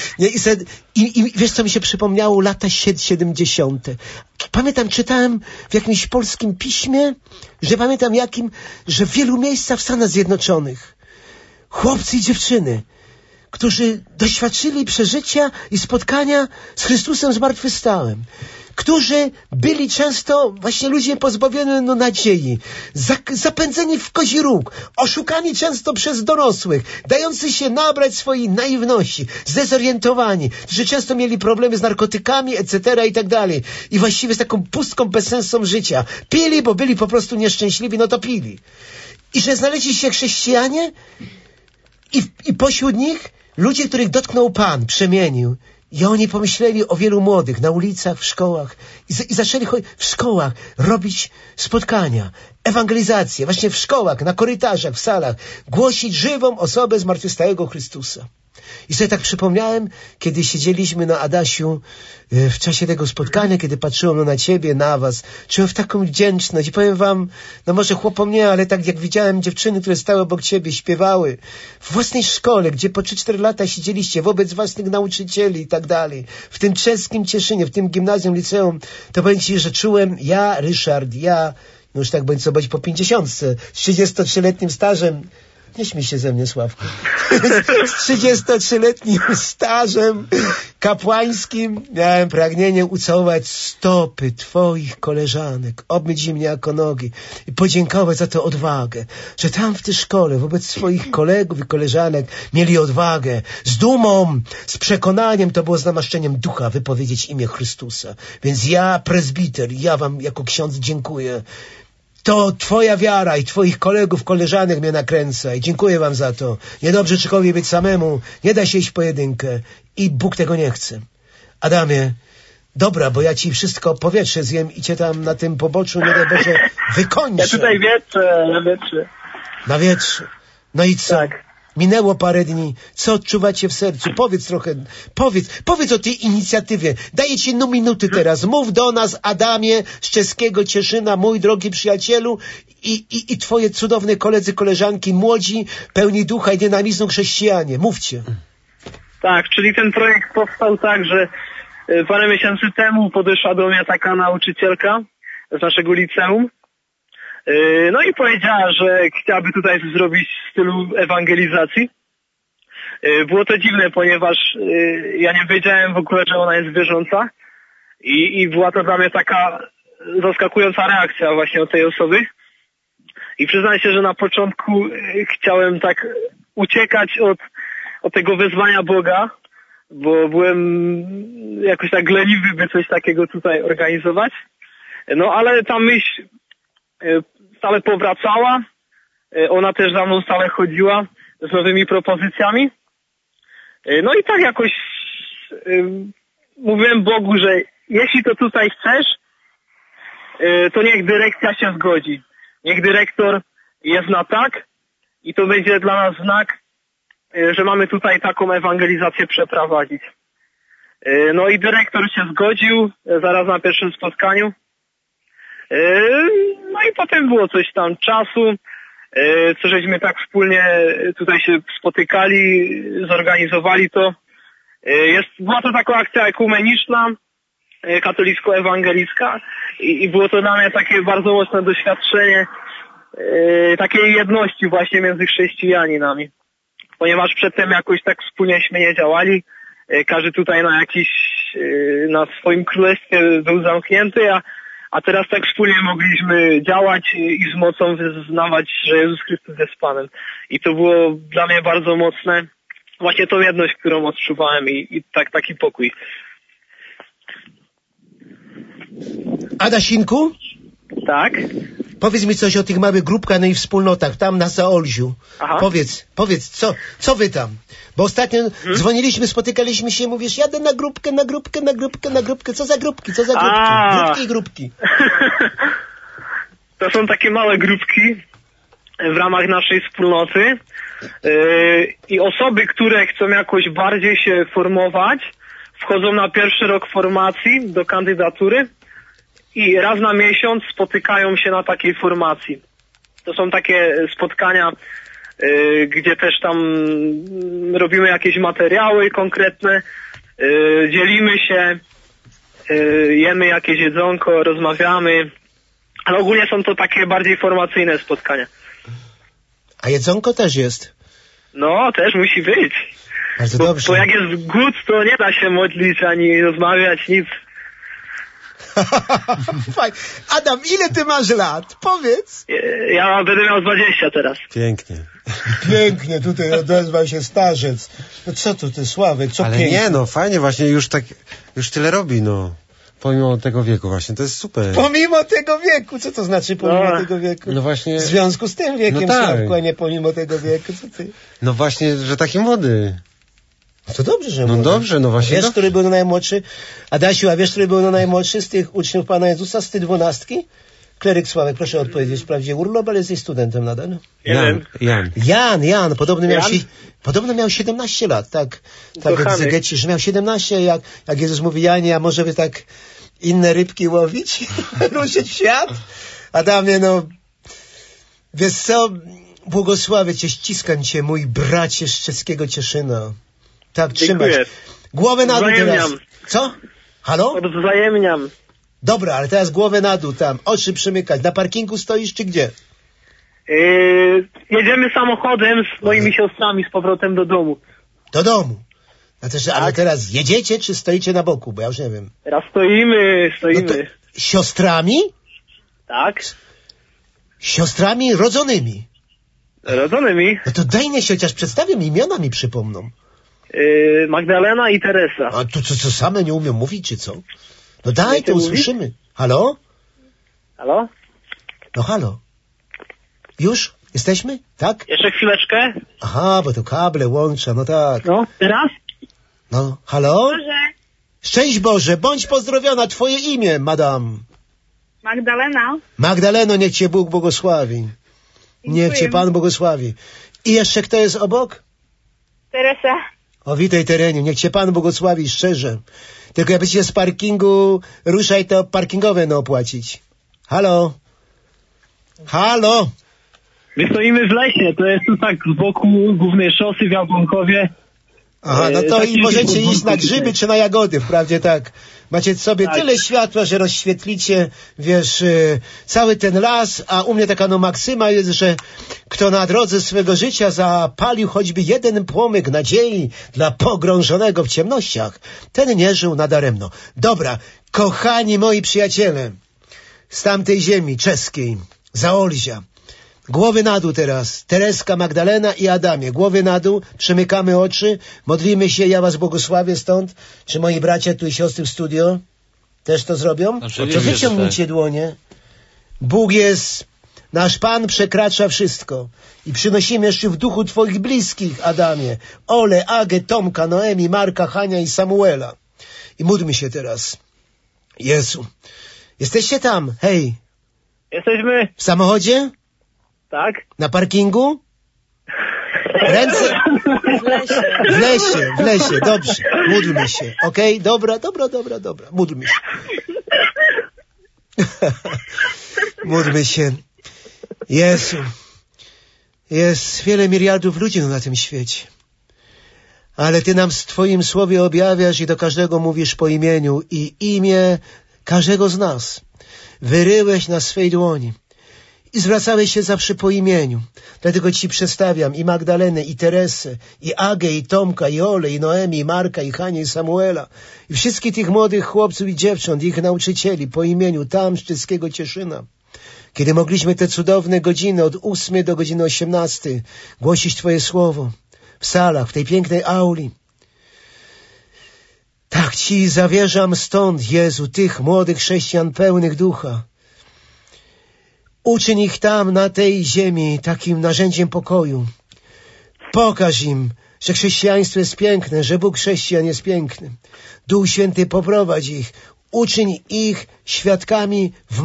wiesz, co mi się przypomniało? Lata 70. Pamiętam, czytałem w jakimś polskim piśmie, że w wielu miejscach w Stanach Zjednoczonych chłopcy i dziewczyny, którzy doświadczyli przeżycia i spotkania z Chrystusem zmartwychwstałym, którzy byli często właśnie ludzie pozbawieni nadziei, zapędzeni w kozi róg, oszukani często przez dorosłych, dający się nabrać swojej naiwności, zdezorientowani, którzy często mieli problemy z narkotykami, etc. i tak dalej. I właściwie z taką pustką, bezsensą życia. Pili, bo byli po prostu nieszczęśliwi, no to pili. I że znaleźli się chrześcijanie i pośród nich ludzie, których dotknął Pan, przemienił. I oni pomyśleli o wielu młodych na ulicach, w szkołach i zaczęli w szkołach robić spotkania, ewangelizację, właśnie w szkołach, na korytarzach, w salach, głosić żywą osobę zmartwychwstałego Chrystusa. I sobie tak przypomniałem, kiedy siedzieliśmy na Adasiu w czasie tego spotkania, kiedy patrzyłem na ciebie, na was, czułem taką wdzięczność i powiem wam, no może chłopom nie, ale tak jak widziałem dziewczyny, które stały obok ciebie, śpiewały w własnej szkole, gdzie po 3-4 lata siedzieliście wobec własnych nauczycieli i tak dalej, w tym czeskim Cieszynie, w tym gimnazjum, liceum, to powiem ci, że czułem, Ryszard, no już tak bądź co bądź po 50, z 33-letnim stażem, nie śmiej się ze mnie, Sławku. Z 33-letnim stażem kapłańskim miałem pragnienie ucałować stopy twoich koleżanek, obmyć im niejako nogi i podziękować za tę odwagę, że tam w tej szkole wobec swoich kolegów i koleżanek mieli odwagę, z dumą, z przekonaniem, to było z namaszczeniem ducha, wypowiedzieć imię Chrystusa. Więc ja, prezbiter, ja wam jako ksiądz dziękuję. To twoja wiara i twoich kolegów, koleżanek mnie nakręca i dziękuję wam za to. Niedobrze człowiekowi być samemu, nie da się iść w pojedynkę i Bóg tego nie chce. Adamie, dobra, bo ja ci wszystko powietrze zjem i cię tam na tym poboczu, nie daj Boże, wykończę. Ja tutaj na wietrze. Na wietrze. No i co? Tak. Minęło parę dni. Co odczuwacie w sercu? Powiedz trochę, powiedz o tej inicjatywie. Daję ci minuty teraz. Mów do nas, Adamie, z czeskiego Cieszyna, mój drogi przyjacielu i twoje cudowne koledzy, koleżanki, młodzi, pełni ducha i dynamizmu chrześcijanie. Mówcie. Tak, czyli ten projekt powstał tak, że parę miesięcy temu podeszła do mnie taka nauczycielka z naszego liceum. No i powiedziała, że chciałaby tutaj zrobić w stylu ewangelizacji. Było to dziwne, ponieważ ja nie wiedziałem w ogóle, że ona jest wierząca i była to dla mnie taka zaskakująca reakcja właśnie od tej osoby. I przyznaję się, że na początku chciałem tak uciekać od tego wezwania Boga, bo byłem jakoś tak leniwy, by coś takiego tutaj organizować. No ale ta myśl stale powracała, ona też za mną stale chodziła z nowymi propozycjami. No i tak jakoś mówiłem Bogu, że jeśli to tutaj chcesz, to niech dyrekcja się zgodzi. Niech dyrektor jest na tak i to będzie dla nas znak, że mamy tutaj taką ewangelizację przeprowadzić. No i dyrektor się zgodził zaraz na pierwszym spotkaniu. No i potem było coś tam czasu, co żeśmy tak wspólnie tutaj się spotykali, zorganizowali to. Była to taka akcja ekumeniczna, katolicko-ewangelicka i było to dla mnie takie bardzo mocne doświadczenie takiej jedności właśnie między chrześcijaninami. Ponieważ przedtem jakoś tak wspólnieśmy nie działali, każdy tutaj na swoim królestwie był zamknięty, a teraz tak wspólnie mogliśmy działać i z mocą wyznawać, że Jezus Chrystus jest Panem. I to było dla mnie bardzo mocne, właśnie tą jedność, którą odczuwałem i taki pokój. Adasinku? Tak? Powiedz mi coś o tych małych grupkach, no i wspólnotach, tam na Zaolziu. Aha. Powiedz, co wy tam? Bo ostatnio dzwoniliśmy, spotykaliśmy się, mówisz, jadę na grupkę. Co za grupki? Grupki. To są takie małe grupki w ramach naszej wspólnoty i osoby, które chcą jakoś bardziej się formować, wchodzą na pierwszy rok formacji do kandydatury i raz na miesiąc spotykają się na takiej formacji. To są takie spotkania, gdzie też tam robimy jakieś materiały konkretne, dzielimy się, jemy jakieś jedzonko, rozmawiamy, ale ogólnie są to takie bardziej formacyjne spotkania. A jedzonko też jest. No, też musi być. Bardzo dobrze. Bo jak jest głód, to nie da się modlić ani rozmawiać, nic. Fajnie. Adam, ile ty masz lat? Powiedz. Ja będę miał 20 teraz. Pięknie. Pięknie, tutaj odezwał się starzec. No co tu ty, Sławek, co Ale pięknie. nie, no fajnie właśnie, już tyle robi, no. Pomimo tego wieku właśnie, to jest super. Pomimo tego wieku, co to znaczy pomimo tego wieku? No właśnie. W związku z tym wiekiem, no tak. Sławku, a nie pomimo tego wieku, co ty? No właśnie, że taki młody. No to dobrze, że No młody. dobrze, no właśnie. Wiesz, który był najmłodszy? Adasiu, a wiesz, który był najmłodszy z tych uczniów Pana Jezusa, z tej 12? Kleryk Sławek, proszę odpowiedzieć. Wprawdzie urlop, ale jesteś studentem nadal. Jan. Podobno miał 17 lat, tak od Zegeci, że miał 17, jak Jezus mówi, Janie, a może by tak inne rybki łowić? Ruszyć w świat? Adamie, no, wiesz co, błogosławię cię, ściskam cię, mój bracie z czeskiego Cieszyna. Tak, trzymać. Głowę na dół teraz. Co? Halo? Odwzajemniam. Dobra, ale teraz głowę na dół tam, oczy przymykać. Na parkingu stoisz czy gdzie? Jedziemy samochodem z moimi siostrami z powrotem do domu. Do domu? Ale teraz jedziecie czy stoicie na boku? Bo ja już nie wiem. Teraz stoimy. No to siostrami? Tak. Siostrami rodzonymi? Rodzonymi. No to daj mnie się, chociaż przedstawię, imiona mi przypomną. Magdalena i Teresa. A to co same nie umiem mówić, czy co? No daj, to usłyszymy. Halo? Halo? No halo. Już? Jesteśmy? Tak? Jeszcze chwileczkę. Aha, bo to kable łącza, no tak. No, teraz? No, halo? Boże. Szczęść Boże, bądź pozdrowiona, twoje imię, madam. Magdalena. Magdaleno, niech cię Bóg błogosławi. Niech cię Pan błogosławi. I jeszcze kto jest obok? Teresa. O, witaj Tereniu, niech cię Pan błogosławi szczerze. Tylko jakby cię z parkingu ruszaj, to parkingowe no opłacić. Halo? Halo? My stoimy w lesie, to jest tu tak z boku głównej szosy w Jabłonkowie. Aha, no to i możecie iść na grzyby czy na jagody, wprawdzie tak. Macie w sobie tyle światła, że rozświetlicie, wiesz, cały ten las, a u mnie taka no maksyma jest, że kto na drodze swego życia zapalił choćby jeden płomyk nadziei dla pogrążonego w ciemnościach, ten nie żył nadaremno. Dobra, kochani moi przyjaciele, z tamtej ziemi czeskiej, Zaolzia, głowy na dół teraz. Tereska, Magdalena i Adamie. Głowy na dół, przymykamy oczy, modlimy się, ja was błogosławię stąd. Czy moi bracia tu i siostry w studio też to zrobią? Oczywiście, To wyciągnijcie dłonie. Bóg jest, nasz Pan przekracza wszystko. I przynosimy jeszcze w duchu twoich bliskich, Adamie. Ole, Agę, Tomka, Noemi, Marka, Hania i Samuela. I módlmy się teraz. Jezu. Jesteście tam, hej. Jesteśmy. W samochodzie? Tak. Na parkingu? Ręce? W lesie, dobrze. Módlmy się, okej? Dobra. Módlmy się. Módlmy się. Jezu. Jest wiele miliardów ludzi na tym świecie. Ale Ty nam w Twoim słowie objawiasz i do każdego mówisz po imieniu i imię każdego z nas wyryłeś na swej dłoni. I zwracałeś się zawsze po imieniu. Dlatego Ci przedstawiam i Magdalenę, i Teresę, i Agę, i Tomka, i Ole, i Noemi, i Marka, i Hanię, i Samuela. I wszystkich tych młodych chłopców i dziewcząt, ich nauczycieli po imieniu tam z czeskiego Cieszyna. Kiedy mogliśmy te cudowne godziny od 8 do godziny 18 głosić Twoje słowo w salach, w tej pięknej auli. Tak Ci zawierzam stąd, Jezu, tych młodych chrześcijan pełnych ducha. Uczyń ich tam, na tej ziemi, takim narzędziem pokoju. Pokaż im, że chrześcijaństwo jest piękne, że Bóg chrześcijan jest piękny. Duch Święty poprowadź ich. Uczyń ich świadkami w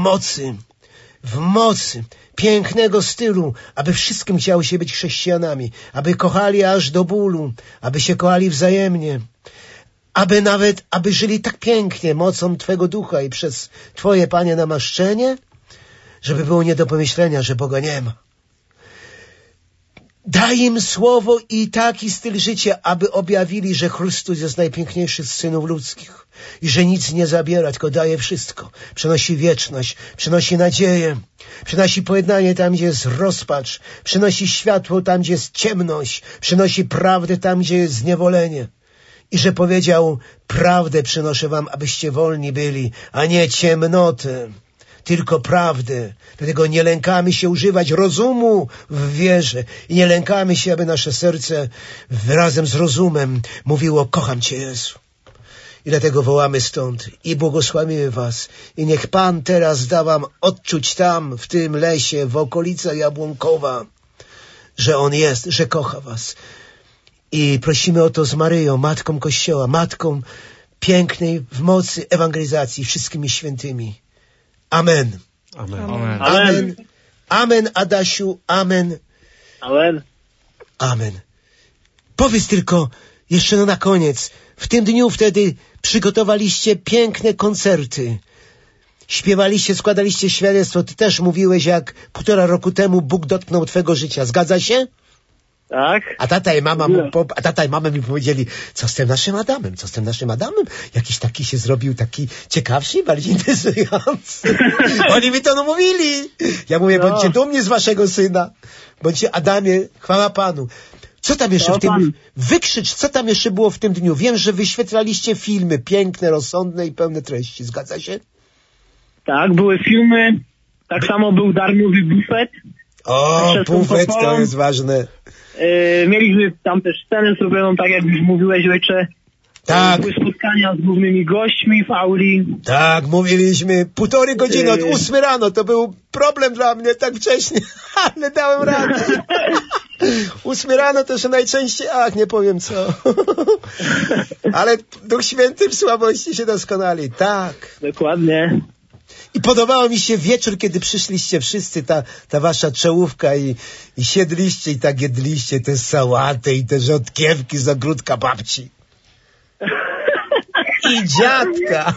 mocy pięknego stylu, aby wszystkim chciało się być chrześcijanami, aby kochali aż do bólu, aby się kochali wzajemnie, aby żyli tak pięknie mocą Twego Ducha i przez Twoje, Panie, namaszczenie, żeby było nie do pomyślenia, że Boga nie ma. Daj im słowo i taki styl życia, aby objawili, że Chrystus jest najpiękniejszy z synów ludzkich i że nic nie zabiera, tylko daje wszystko. Przynosi wieczność, przynosi nadzieję, przynosi pojednanie tam, gdzie jest rozpacz, przynosi światło tam, gdzie jest ciemność, przynosi prawdę tam, gdzie jest zniewolenie. I że powiedział, prawdę przynoszę wam, abyście wolni byli, a nie ciemnotę, tylko prawdę. Dlatego nie lękamy się używać rozumu w wierze i nie lękamy się, aby nasze serce razem z rozumem mówiło, kocham Cię, Jezu. I dlatego wołamy stąd i błogosławimy was. I niech Pan teraz da wam odczuć tam, w tym lesie, w okolicach Jabłonkowa, że On jest, że kocha was. I prosimy o to z Maryją, Matką Kościoła, Matką pięknej w mocy ewangelizacji, wszystkimi świętymi. Amen. Amen. Amen. Amen. Amen. Amen, Adasiu. Amen. Amen. Amen. Powiedz tylko jeszcze na koniec. W tym dniu wtedy przygotowaliście piękne koncerty. Śpiewaliście, składaliście świadectwo. Ty też mówiłeś, jak 1,5 roku temu Bóg dotknął twego życia. Zgadza się? Tak. A tata i mama mi powiedzieli, co z tym naszym Adamem? Co z tym naszym Adamem? Jakiś taki się zrobił, taki ciekawszy i bardziej interesujący. Oni mi to mówili. Ja mówię, bądźcie dumni z waszego syna. Bądźcie, Adamie, chwała Panu. Co tam jeszcze w tym... Wykrzycz, co tam jeszcze było w tym dniu? Wiem, że wyświetlaliście filmy piękne, rozsądne i pełne treści. Zgadza się? Tak, były filmy. Tak samo był darmowy bufet. O, bufet to jest ważne. Mieliśmy tam też scenę zrobioną, tak jak już mówiłeś, ojcze. Tak. Były spotkania z głównymi gośćmi w auli. Tak, mówiliśmy 1,5 godziny od 8 rano. To był problem dla mnie tak wcześnie, ale dałem radę. 8 rano to się najczęściej, nie powiem co. Ale Duch Święty w słabości się doskonali, tak. Dokładnie. I podobało mi się wieczór, kiedy przyszliście wszyscy, ta wasza czołówka i siedliście i tak jedliście te sałaty i te rzodkiewki z ogródka babci. I dziadka.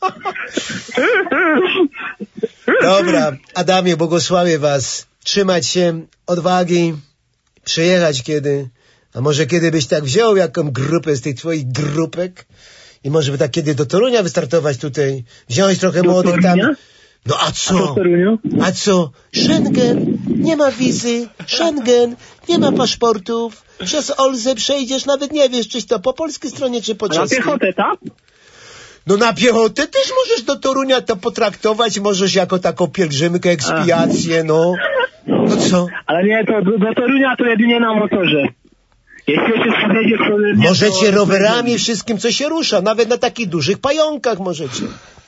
Dobra, Adamie, błogosławię was. Trzymać się, odwagi, przyjechać kiedy, a może kiedy byś tak wziął jaką grupę z tych twoich grupek i może by tak kiedy do Torunia wystartować tutaj, wziąć trochę młodych tam. No a co? A co? Schengen, nie ma wizy, Schengen, nie ma paszportów, przez Olzę przejdziesz, nawet nie wiesz, czyś to po polskiej stronie, czy po czeskiej. Na piechotę, tak? No na piechotę też możesz do Torunia to potraktować, możesz jako taką pielgrzymkę, ekspiację, no. No co? Ale nie, to do Torunia to jedynie na motorze. Jeśli się powiedzieć, to... Możecie rowerami, wszystkim, co się rusza, nawet na takich dużych pająkach możecie.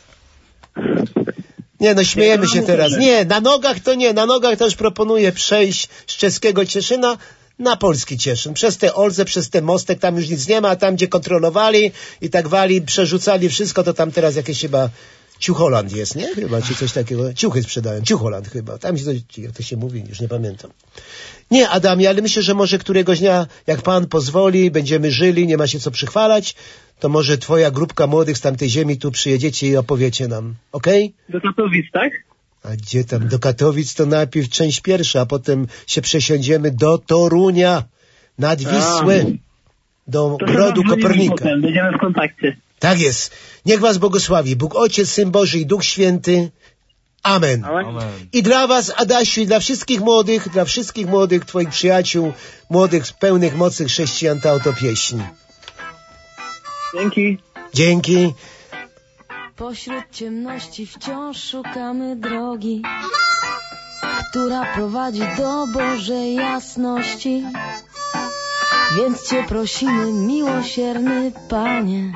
Nie, no śmiejemy się teraz. Nie, na nogach to nie. Na nogach też proponuję przejść z czeskiego Cieszyna na polski Cieszyn. Przez te Olzę, przez ten mostek, tam już nic nie ma, a tam, gdzie kontrolowali i tak wali, przerzucali wszystko, to tam teraz jakieś chyba Ciucholand jest, nie? Chyba, czy coś takiego. Ciuchy sprzedają. Ciucholand chyba. Tam jak to się mówi, już nie pamiętam. Nie, Adamie, ale myślę, że może któregoś dnia, jak Pan pozwoli, będziemy żyli, nie ma się co przychwalać, to może twoja grupka młodych z tamtej ziemi tu przyjedziecie i opowiecie nam. Okej? Do Katowic, tak? A gdzie tam? Do Katowic to najpierw część pierwsza, a potem się przesiądziemy do Torunia, nad Wisłę, do Brodu Kopernika. Potem będziemy w kontakcie. Tak jest. Niech was błogosławi Bóg Ojciec, Syn Boży i Duch Święty. Amen. Amen. I dla was, Adasiu, i dla wszystkich młodych twoich przyjaciół, młodych, pełnych mocy chrześcijan, ta oto pieśń. Dzięki. Dzięki. Pośród ciemności wciąż szukamy drogi, która prowadzi do Bożej jasności. Więc Cię prosimy, miłosierny Panie,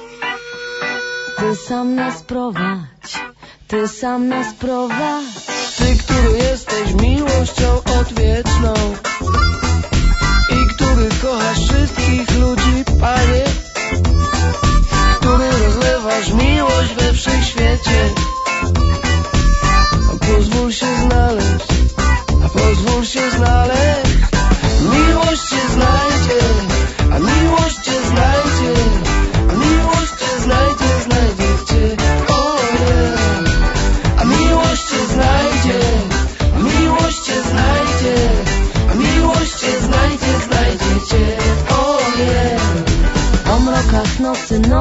Ty sam nas prowadź, Ty sam nas prowadź. Ty, który jesteś miłością odwieczną i który kochasz wszystkich ludzi, Panie, który rozlewasz miłość we wszechświecie. Pozwól się znaleźć, pozwól się znaleźć. Miłość Cię znajdzie, a miłość Cię znajdzie, a miłość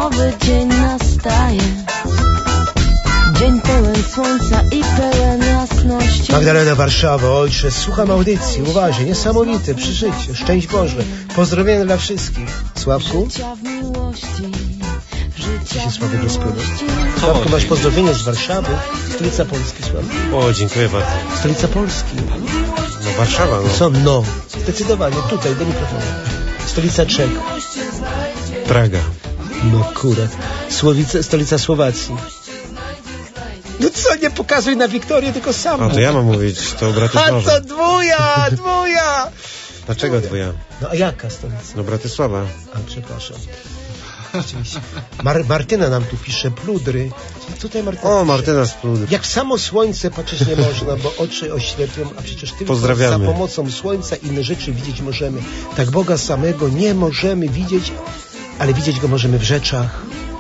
nowy dzień nastaje. Dzień pełen słońca i pełen jasności. Magdalena, Warszawa, ojcze, słucham audycji, uważaj, niesamowite przeżycie, szczęść Boże, pozdrowienia dla wszystkich. Sławku? Co się Sławek rozpłynął? Sławku, masz pozdrowienie z Warszawy, stolica Polski, Sławku. O, dziękuję bardzo. Stolica Polski. No Warszawa, no. Co? No, zdecydowanie, tutaj, do mikrofonu. Stolica Czech. Praga. No akurat. Stolica Słowacji. No co, nie pokazuj na Wiktorię, tylko sam. A to ja mam mówić, to Bratysława. A to dwuja! Dlaczego dwuja? No a jaka stolica? No Bratysława. A, przepraszam. Martyna nam tu pisze, pludry. Tutaj Martyna o, Martyna z pludry. Jak w samo słońce patrzeć nie można, bo oczy oślepią, a przecież tylko za pomocą słońca inne rzeczy widzieć możemy. Tak Boga samego nie możemy widzieć, ale widzieć Go możemy w rzeczach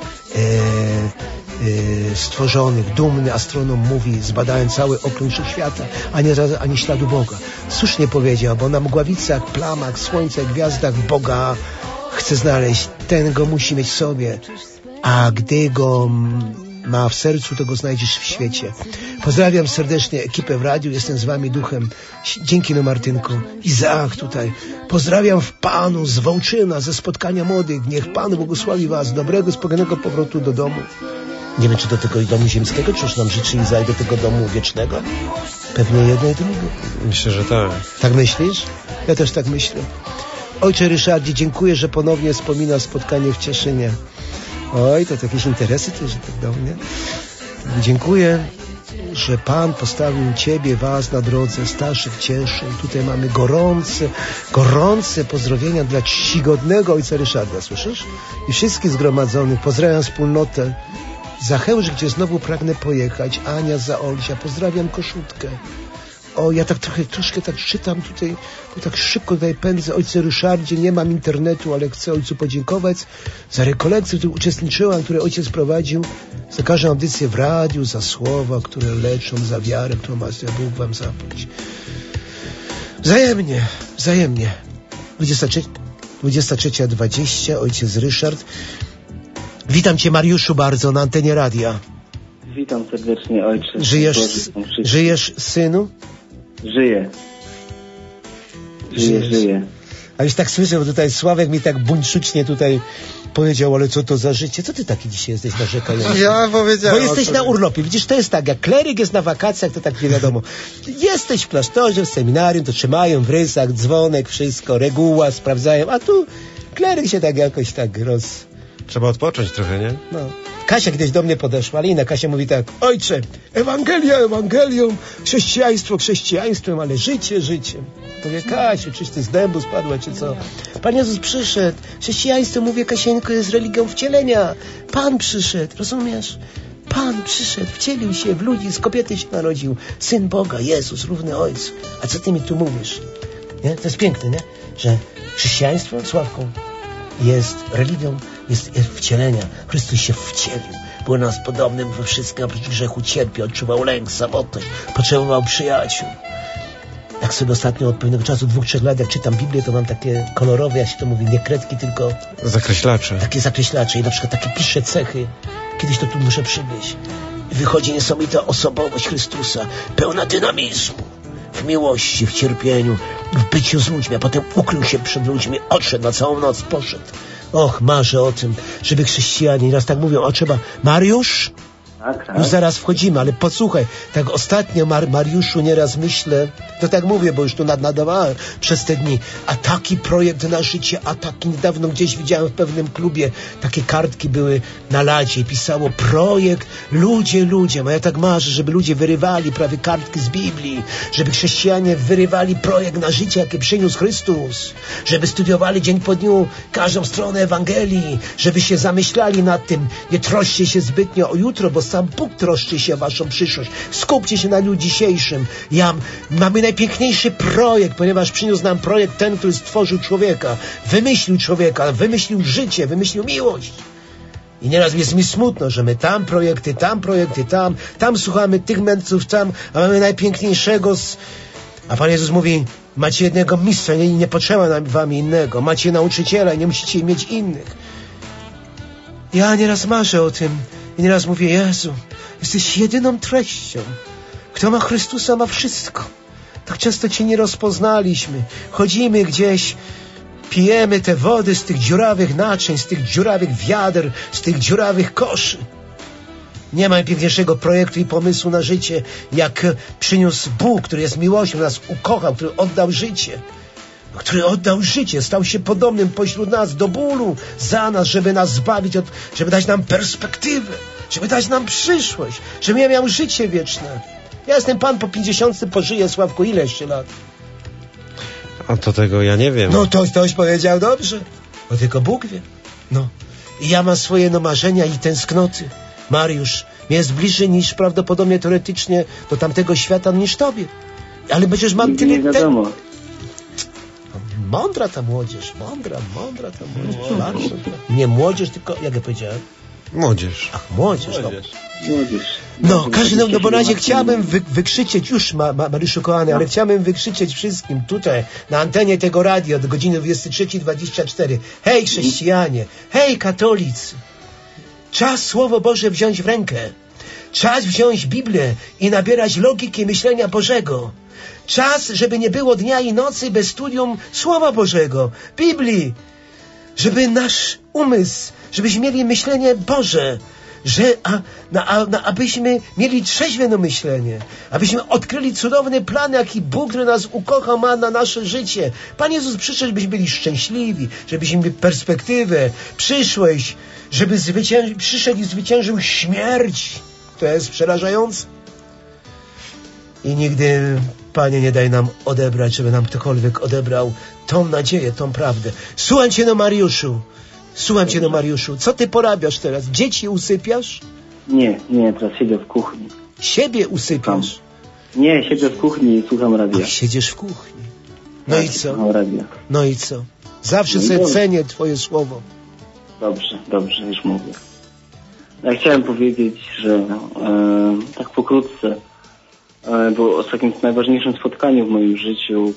stworzonych. Dumny astronom mówi, zbadając cały okrąg świata, ani śladu Boga. Słusznie powiedział, bo na mgławicach, plamach, słońca, gwiazdach Boga chce znaleźć. Ten go musi mieć w sobie, a gdy go ma w sercu, to go znajdziesz w świecie. Pozdrawiam serdecznie ekipę w radiu, jestem z wami duchem. Dzięki, no Martynku. Izaak tutaj. Pozdrawiam w Panu z Wołczyna, ze spotkania młodych. Niech Pan błogosławi was. Dobrego, spokojnego powrotu do domu. Nie wiem, czy do tego domu ziemskiego, czy już nam życzy Izaak do tego domu wiecznego? Pewnie jedno i drugie. Myślę, że tak. Tak myślisz? Ja też tak myślę. Ojcze Ryszardzie, dziękuję, że ponownie wspomina spotkanie w Cieszynie. Oj, to jakieś interesy też tak do mnie. Dziękuję, że Pan postawił Ciebie, was na drodze starszych Cieszyn. Tutaj mamy gorące pozdrowienia dla czcigodnego ojca Ryszarda, słyszysz? I wszystkich zgromadzonych. Pozdrawiam wspólnotę Zachęż, gdzie znowu pragnę pojechać. Ania za Olsia. Pozdrawiam Koszutkę. O, ja tak troszkę tak czytam tutaj, bo tak szybko tutaj pędzę. Ojcze Ryszardzie, nie mam internetu, ale chcę ojcu podziękować za rekolekcje, w której uczestniczyłam, które ojciec prowadził, za każdą audycję w radiu, za słowa, które leczą, za wiarę, którą ma Bóg wam zapłać. Wzajemnie. 23:20, ojciec Ryszard. Witam cię, Mariuszu, bardzo na antenie radia. Witam serdecznie, ojcze. Żyjesz, synu? Żyję. A już tak słyszę, bo tutaj Sławek mi tak buńczucznie tutaj powiedział, ale co to za życie? Co ty taki dzisiaj jesteś narzekający? Ja powiedziałem. Bo jesteś na urlopie. Widzisz, to jest tak, jak kleryk jest na wakacjach, to tak nie wiadomo. Jesteś w klasztorze, w seminarium, to trzymają w rysach, dzwonek, wszystko, reguła, sprawdzają, a tu kleryk się tak jakoś tak Trzeba odpocząć trochę, nie? No. Kasia kiedyś do mnie podeszła, ale inna Kasia mówi tak: ojcze, Ewangelia Ewangelią, chrześcijaństwo chrześcijaństwem, ale życie życiem. Mówię: Kasiu, czyś ty z dębu spadła, czy co? Pan Jezus przyszedł. Chrześcijaństwo, mówię, Kasieńko, jest religią wcielenia. Pan przyszedł, rozumiesz? Pan przyszedł, wcielił się w ludzi, z kobiety się narodził. Syn Boga, Jezus, równy Ojcu. A co ty mi tu mówisz? Nie? To jest piękne, nie? Że chrześcijaństwo, Sławką, jest religią, jest wcielenia. Chrystus się wcielił. Był nas podobnym we wszystkim, oprócz grzechu cierpiał, odczuwał lęk, samotność, potrzebował przyjaciół. Jak sobie ostatnio od pewnego czasu, 2-3 lat, jak czytam Biblię, to mam takie kolorowe, jak się to mówi, nie kredki, tylko zakreślacze. Takie zakreślacze i na przykład takie piszę cechy. Kiedyś to tu muszę przywieźć. Wychodzi niesamowita osobowość Chrystusa, pełna dynamizmu. W miłości, w cierpieniu, w byciu z ludźmi, a potem ukrył się przed ludźmi, odszedł na całą noc, poszedł. Och, marzę o tym, żeby chrześcijanie, raz tak mówią, trzeba, Mariusz? Tak. Już zaraz wchodzimy, ale posłuchaj, tak ostatnio, Mariuszu, nieraz myślę, to tak mówię, bo już tu nadawałem przez te dni, a taki projekt na życie, a taki niedawno gdzieś widziałem w pewnym klubie, takie kartki były na ladzie i pisało projekt ludzie, a ja tak marzę, żeby ludzie wyrywali prawie kartki z Biblii, żeby chrześcijanie wyrywali projekt na życie, jakie przyniósł Chrystus, żeby studiowali dzień po dniu każdą stronę Ewangelii, żeby się zamyślali nad tym, nie troszcie się zbytnio o jutro, bo sam Bóg troszczy się o waszą przyszłość. Skupcie się na dniu dzisiejszym. Mamy najpiękniejszy projekt, ponieważ przyniósł nam projekt ten, który stworzył człowieka, wymyślił życie, wymyślił miłość. I nieraz jest mi smutno, że my tam słuchamy tych mędrców, a mamy najpiękniejszego A Pan Jezus mówi: macie jednego mistrza i nie potrzeba wam innego. Macie nauczyciela i nie musicie mieć innych. Ja nieraz marzę o tym i nieraz mówię, Jezu, jesteś jedyną treścią. Kto ma Chrystusa, ma wszystko. Tak często Cię nie rozpoznaliśmy. Chodzimy gdzieś, pijemy te wody z tych dziurawych naczyń, z tych dziurawych wiader, z tych dziurawych koszy. Nie ma piękniejszego projektu i pomysłu na życie, jak przyniósł Bóg, który jest miłością, nas ukochał, który oddał życie. Który oddał życie, stał się podobnym pośród nas do bólu za nas, żeby nas zbawić, żeby dać nam perspektywę, żeby dać nam przyszłość, żebym ja miał życie wieczne. Ja jestem pan po 50, pożyję, Sławku, ile jeszcze lat? A to tego ja nie wiem. No toś powiedział dobrze, bo tylko Bóg wie. No. I ja mam swoje marzenia i tęsknoty. Mariusz, mi jest bliżej niż prawdopodobnie teoretycznie do tamtego świata niż tobie. Ale przecież mam tyle... Nie wiadomo. Mądra ta młodzież, mądra ta młodzież. Nie młodzież, tylko, jak ja powiedziałem? Młodzież. Ach, młodzież. Młodzież. No, każdy, bo na razie chciałbym wykrzyczeć, już Mariuszu kochany, ale chciałbym wykrzyczeć wszystkim tutaj, na antenie tego radia do godziny 23:24. Hej chrześcijanie, hej katolicy, czas Słowo Boże wziąć w rękę, czas wziąć Biblię i nabierać logiki myślenia Bożego. Czas, żeby nie było dnia i nocy bez studium Słowa Bożego, Biblii, żeby nasz umysł, żebyśmy mieli myślenie Boże, abyśmy mieli trzeźwe myślenie, abyśmy odkryli cudowny plan, jaki Bóg, który nas ukochał, ma na nasze życie. Pan Jezus przyszedł, żebyśmy byli szczęśliwi, żebyśmy mieli perspektywę, przyszłość, żeby przyszedł i zwyciężył śmierć. To jest przerażające. I nigdy, Panie, nie daj nam odebrać, żeby nam ktokolwiek odebrał tą nadzieję, tą prawdę. Słucham Cię, Mariuszu. Co Ty porabiasz teraz? Dzieci usypiasz? Nie, teraz siedzę w kuchni. Siebie usypiasz? Nie, siedzę w kuchni i słucham radia. Ach, siedzisz w kuchni. No i co? Słucham radia. No i co? Zawsze sobie cenię Twoje słowo. Dobrze, już mówię. Ja chciałem powiedzieć, że tak pokrótce, bo ostatnim najważniejszym spotkaniem w moim życiu,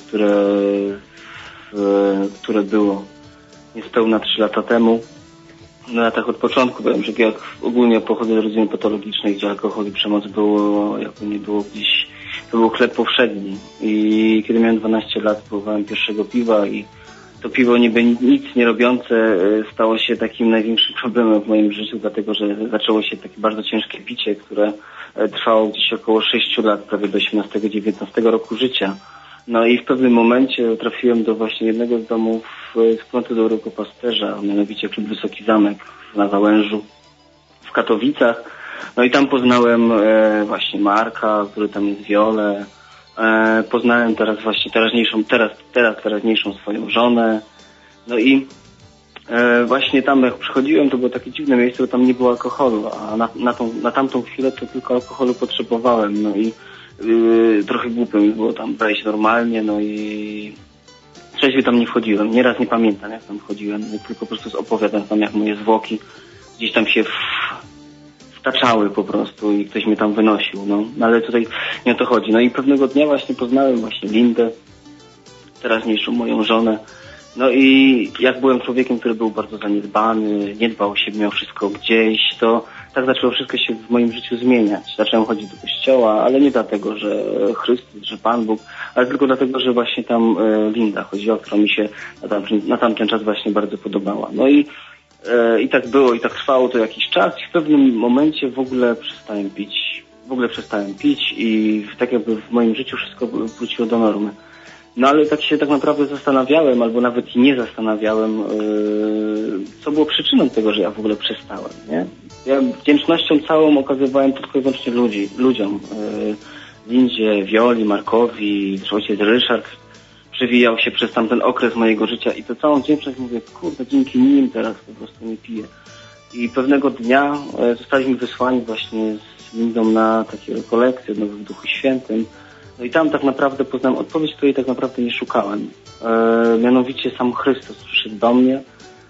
które było niespełna 3 lata temu, no ja tak od początku powiem, że jak ogólnie pochodzę z rodziny patologicznej, gdzie alkohol i przemoc było, jakby nie było gdzieś, to był chleb powszedni. I kiedy miałem 12 lat, próbowałem pierwszego piwa i to piwo niby nic nie robiące stało się takim największym problemem w moim życiu, dlatego że zaczęło się takie bardzo ciężkie picie, które trwało gdzieś około 6 lat, prawie do 18-19 roku życia. No i w pewnym momencie trafiłem do właśnie jednego z domów Wspólnoty Dobrego Pasterza, mianowicie klub Wysoki Zamek na Załężu w Katowicach. No i tam poznałem właśnie Marka, który tam jest Wiolę. Poznałem teraz właśnie teraźniejszą swoją żonę. No i właśnie tam jak przychodziłem, to było takie dziwne miejsce, bo tam nie było alkoholu, a na tamtą chwilę to tylko alkoholu potrzebowałem. No i trochę głupio mi było tam wejść normalnie, no i trzeźwy tam nie wchodziłem. Nieraz nie pamiętam, jak tam wchodziłem, tylko po prostu opowiadam tam, jak moje zwłoki gdzieś tam się wtaczały po prostu i ktoś mnie tam wynosił, no. Ale tutaj nie o to chodzi. No i pewnego dnia właśnie poznałem właśnie Lindę, teraźniejszą moją żonę. No i jak byłem człowiekiem, który był bardzo zaniedbany, nie dbał o siebie, miał wszystko gdzieś, to tak zaczęło wszystko się w moim życiu zmieniać. Zacząłem chodzić do kościoła, ale nie dlatego, że Chrystus, że Pan Bóg, ale tylko dlatego, że właśnie tam Linda chodziła, która mi się na tamten czas właśnie bardzo podobała. No i tak było, i tak trwało to jakiś czas i w pewnym momencie w ogóle przestałem pić i tak jakby w moim życiu wszystko wróciło do normy. No ale tak się tak naprawdę zastanawiałem, albo nawet i nie zastanawiałem, co było przyczyną tego, że ja w ogóle przestałem, nie? Ja wdzięcznością całą okazywałem tylko i wyłącznie ludziom. Lindzie, Wioli, Markowi, ojciec Ryszard przewijał się przez tamten okres mojego życia i to całą wdzięczność mówię, kurde, dzięki nim teraz po prostu nie piję. I pewnego dnia zostaliśmy wysłani właśnie z Lindą na takie rekolekcje w Duchu Świętym. No i tam tak naprawdę poznałem odpowiedź, której tak naprawdę nie szukałem. Mianowicie sam Chrystus przyszedł do mnie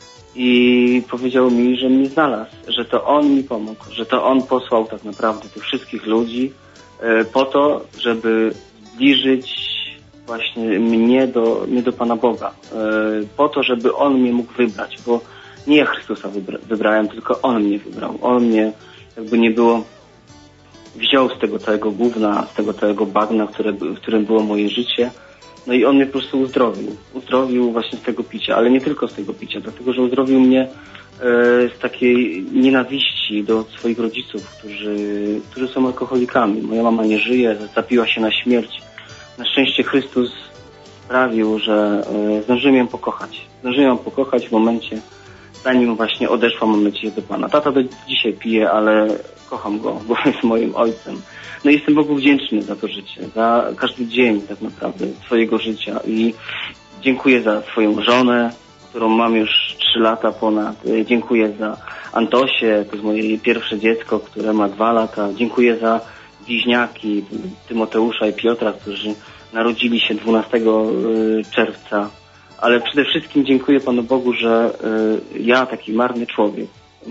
i powiedział mi, że mnie znalazł, że to On mi pomógł, że to On posłał tak naprawdę tych wszystkich ludzi po to, żeby zbliżyć właśnie mnie do Pana Boga. Po to, żeby On mnie mógł wybrać, bo nie ja Chrystusa wybrałem, tylko On mnie wybrał. On mnie, jakby nie było, wziął z tego całego gówna, z tego całego bagna, w którym było moje życie. No i On mnie po prostu uzdrowił. Uzdrowił właśnie z tego picia, ale nie tylko z tego picia, dlatego że uzdrowił mnie z takiej nienawiści do swoich rodziców, którzy są alkoholikami. Moja mama nie żyje, zapiła się na śmierć. Na szczęście Chrystus sprawił, że zdążyłem ją pokochać. Zdążyłem ją pokochać w momencie, zanim właśnie odeszłam od Ciebie do Pana. Tata do dzisiaj pije, ale kocham go, bo jest moim ojcem. No i jestem Bogu wdzięczny za to życie, za każdy dzień tak naprawdę swojego życia i dziękuję za swoją żonę, którą mam już 3 lata ponad. Dziękuję za Antosię, to jest moje pierwsze dziecko, które ma 2 lata. Dziękuję za bliźniaki Tymoteusza i Piotra, którzy narodzili się 12 czerwca. Ale przede wszystkim dziękuję Panu Bogu, że ja, taki marny człowiek,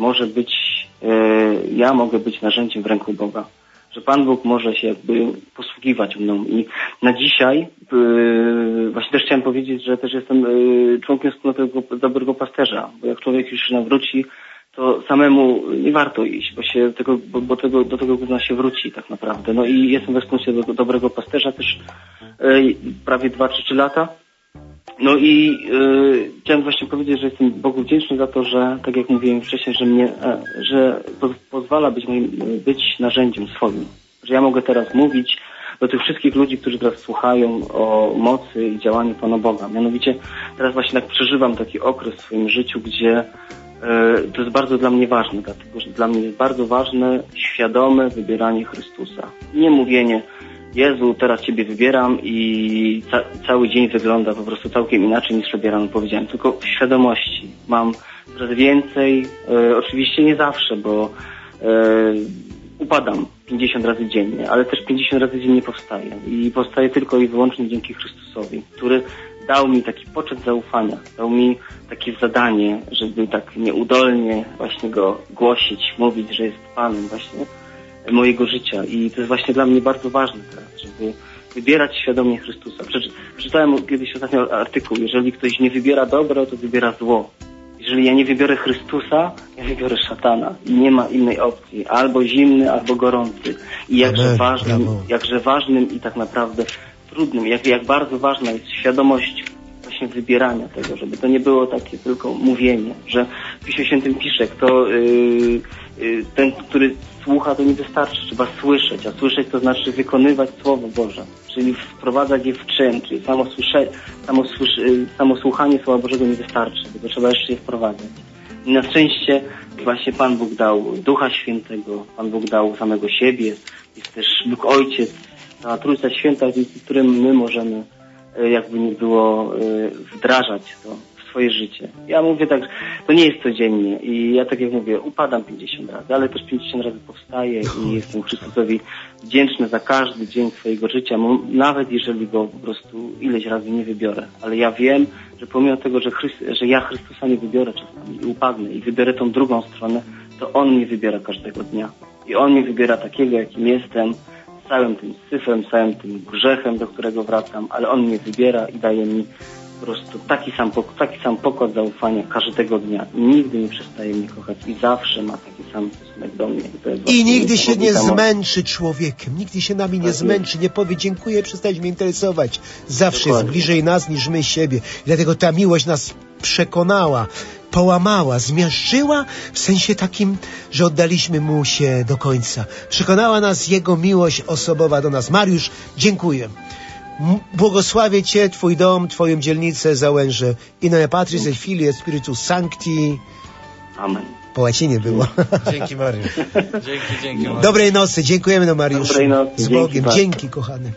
ja mogę być narzędziem w ręku Boga. Że Pan Bóg może się jakby posługiwać mną. I na dzisiaj właśnie też chciałem powiedzieć, że też jestem członkiem wspólnoty Dobrego Pasterza, bo jak człowiek już się nawróci, to samemu nie warto iść, bo do tego gówna się wróci tak naprawdę. No i jestem we wspólnocie Dobrego Pasterza też prawie 2 czy 3 lata. No i chciałem właśnie powiedzieć, że jestem Bogu wdzięczny za to, że tak jak mówiłem wcześniej, że pozwala być narzędziem swoim. Że ja mogę teraz mówić do tych wszystkich ludzi, którzy teraz słuchają o mocy i działaniu Pana Boga. Mianowicie teraz właśnie tak przeżywam taki okres w swoim życiu, gdzie to jest bardzo dla mnie ważne, dlatego że dla mnie jest bardzo ważne świadome wybieranie Chrystusa. Nie mówienie: Jezu, teraz Ciebie wybieram i cały dzień wygląda po prostu całkiem inaczej niż sobie rano powiedziałem, tylko w świadomości. Mam coraz więcej, oczywiście nie zawsze, bo upadam 50 razy dziennie, ale też 50 razy dziennie powstaję. I powstaję tylko i wyłącznie dzięki Chrystusowi, który dał mi taki poczet zaufania, dał mi takie zadanie, żeby tak nieudolnie właśnie Go głosić, mówić, że jest Panem właśnie mojego życia. I to jest właśnie dla mnie bardzo ważne teraz, żeby wybierać świadomie Chrystusa. Przeczytałem kiedyś ostatnio artykuł: jeżeli ktoś nie wybiera dobro, to wybiera zło. Jeżeli ja nie wybiorę Chrystusa, ja wybiorę szatana. I nie ma innej opcji. Albo zimny, albo gorący. I jakże ważnym i tak naprawdę trudnym, jak bardzo ważna jest świadomość właśnie wybierania tego, żeby to nie było takie tylko mówienie, że w Piśmie Świętym pisze, kto ten, który słucha, to nie wystarczy, trzeba słyszeć, a słyszeć to znaczy wykonywać Słowo Boże, czyli wprowadzać je w czyn, czyli samo słuchanie Słowa Bożego nie wystarczy, tylko trzeba jeszcze je wprowadzać. I na szczęście właśnie Pan Bóg dał Ducha Świętego, Pan Bóg dał samego siebie, jest też Bóg Ojciec, ta Trójca Święta, dzięki którym my możemy, jakby nie było, wdrażać to w swoje życie. Ja mówię tak, że to nie jest codziennie i ja tak jak mówię, upadam 50 razy, ale też 50 razy powstaję i jestem Chrystusowi wdzięczny za każdy dzień swojego życia, nawet jeżeli go po prostu ileś razy nie wybiorę. Ale ja wiem, że pomimo tego, że ja Chrystusa nie wybiorę czasami i upadnę i wybiorę tą drugą stronę, to On mnie wybiera każdego dnia. I On mnie wybiera takiego, jakim jestem, z całym tym syfem, z całym tym grzechem, do którego wracam, ale On mnie wybiera i daje mi po prostu taki sam pokład zaufania każdego dnia. I nigdy nie przestaje mnie kochać i zawsze ma taki sam stosunek do mnie. I nigdy się nie zmęczy człowiekiem, nigdy się nami nie zmęczy, nie powie: dziękuję, przestań mnie interesować. Zawsze jest bliżej nas niż my siebie. I dlatego ta miłość nas przekonała, połamała, zmiażdżyła w sensie takim, że oddaliśmy Mu się do końca. Przekonała nas Jego miłość osobowa do nas. Mariusz, dziękuję. Błogosławię Cię, Twój dom, Twoją dzielnicę, Załęże. In nomine Patris et Filii et Spiritus Sancti. Amen. Po łacinie było. Dzięki, Mariusz. Dzięki. Mariusz. Dobrej nocy, dziękujemy, no Mariuszu. Dobrej nocy. Z Bogiem, dzięki kochany.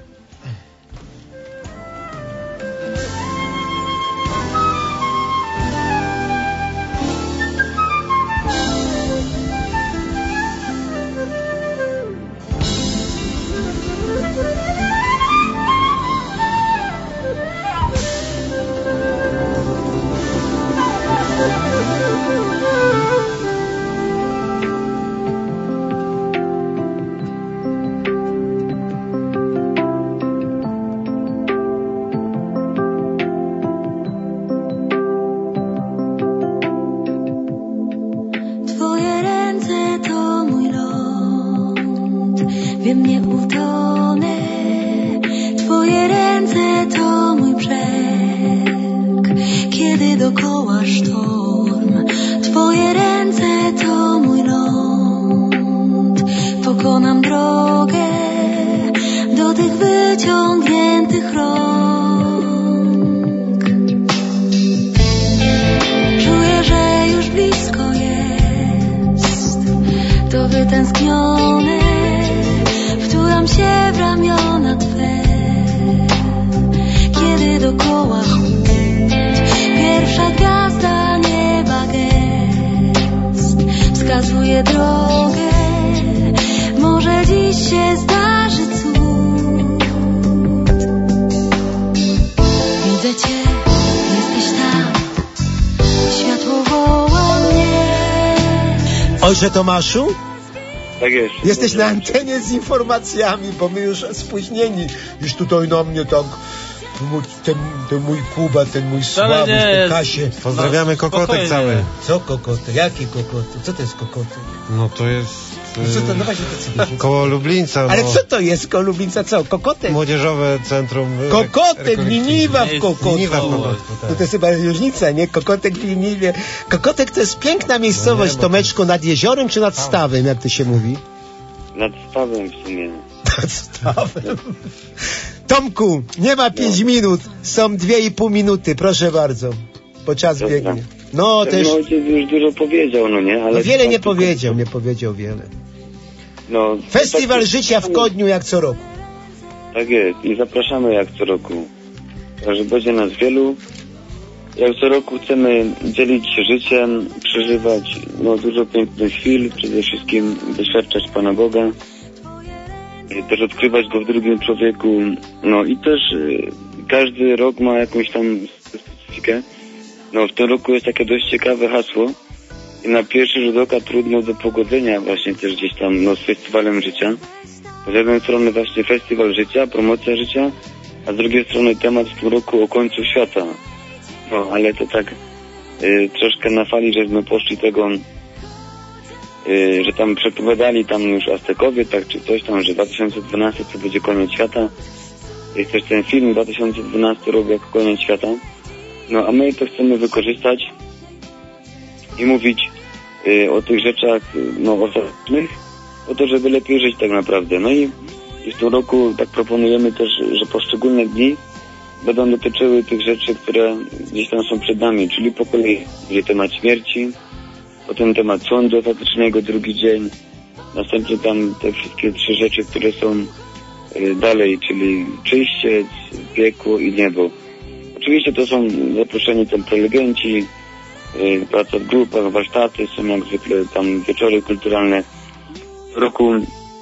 wiem nie utonę. Twoje ręce to mój brzeg, kiedy dokoła sztorm. Twoje ręce to mój ląd, pokonam drogę do tych wyciągniętych rąk. Czuję, że już blisko jest to wytęsknione, wtulam się w ramiona Twe, kiedy dokoła chłód. Pierwsza gwiazda nieba gest wskazuje drogę, może dziś się zdarzy cud. Widzę Cię, jesteś tam, światło woła mnie. Ojcze Tomaszu? Tak jest. Jesteś na antenie z informacjami, bo my już spóźnieni. Już tutaj na mnie tak... Ten mój Kuba, ten mój Sławy, ten Kasie. Pozdrawiamy Kokotek cały. Co Kokotek? Jaki Kokotek? Co to jest Kokotek? No to jest... Co to? No właśnie, koło Lublińca. Ale co to jest koło Lublińca? Co? Kokotek? Młodzieżowe centrum... Kokotek, Liniwa w Kokotku. Liniwa w Kokotku, tak. No to jest chyba różnica, nie? Kokotek w Liniwie. Kokotek to jest piękna miejscowość, no Tomeczku, nad jeziorem czy nad stawem, jak to się mówi? Nad stawem w sumie. Nad stawem. Tomku, nie ma 5 minut, są 2,5 minuty, proszę bardzo, bo czas biegnie. No też... No ojciec już dużo powiedział, no nie? Ale no wiele nie powiedział wiele. No, Festiwal tak, życia w Kodniu jak co roku. Tak jest i zapraszamy jak co roku. Także będzie nas wielu. Jak co roku chcemy dzielić się życiem, przeżywać dużo pięknych chwil, przede wszystkim doświadczać Pana Boga. Też odkrywać Go w drugim człowieku. No i też każdy rok ma jakąś tam specyfikę. No w tym roku jest takie dość ciekawe hasło i na pierwszy rzut oka trudno do pogodzenia właśnie też gdzieś tam z festiwalem życia. Z jednej strony właśnie festiwal życia, promocja życia, a z drugiej strony temat w tym roku o końcu świata. No ale to tak troszkę na fali, żeśmy poszli tego, że tam przepowiadali tam już Aztekowie, tak czy coś tam, że 2012 to będzie koniec świata. Jest też ten film 2012 rok jako koniec świata. No a my to chcemy wykorzystać i mówić o tych rzeczach ostatecznych, po to, żeby lepiej żyć tak naprawdę. No i w tym roku tak proponujemy też, że poszczególne dni będą dotyczyły tych rzeczy, które gdzieś tam są przed nami, czyli po kolei będzie temat śmierci, potem temat sądu ostatecznego, drugi dzień, następnie tam te wszystkie 3 rzeczy, które są dalej, czyli czyściec, piekło i niebo. Oczywiście to są zaproszeni tam prelegenci, praca w grupach, warsztaty, są jak zwykle tam wieczory kulturalne. W roku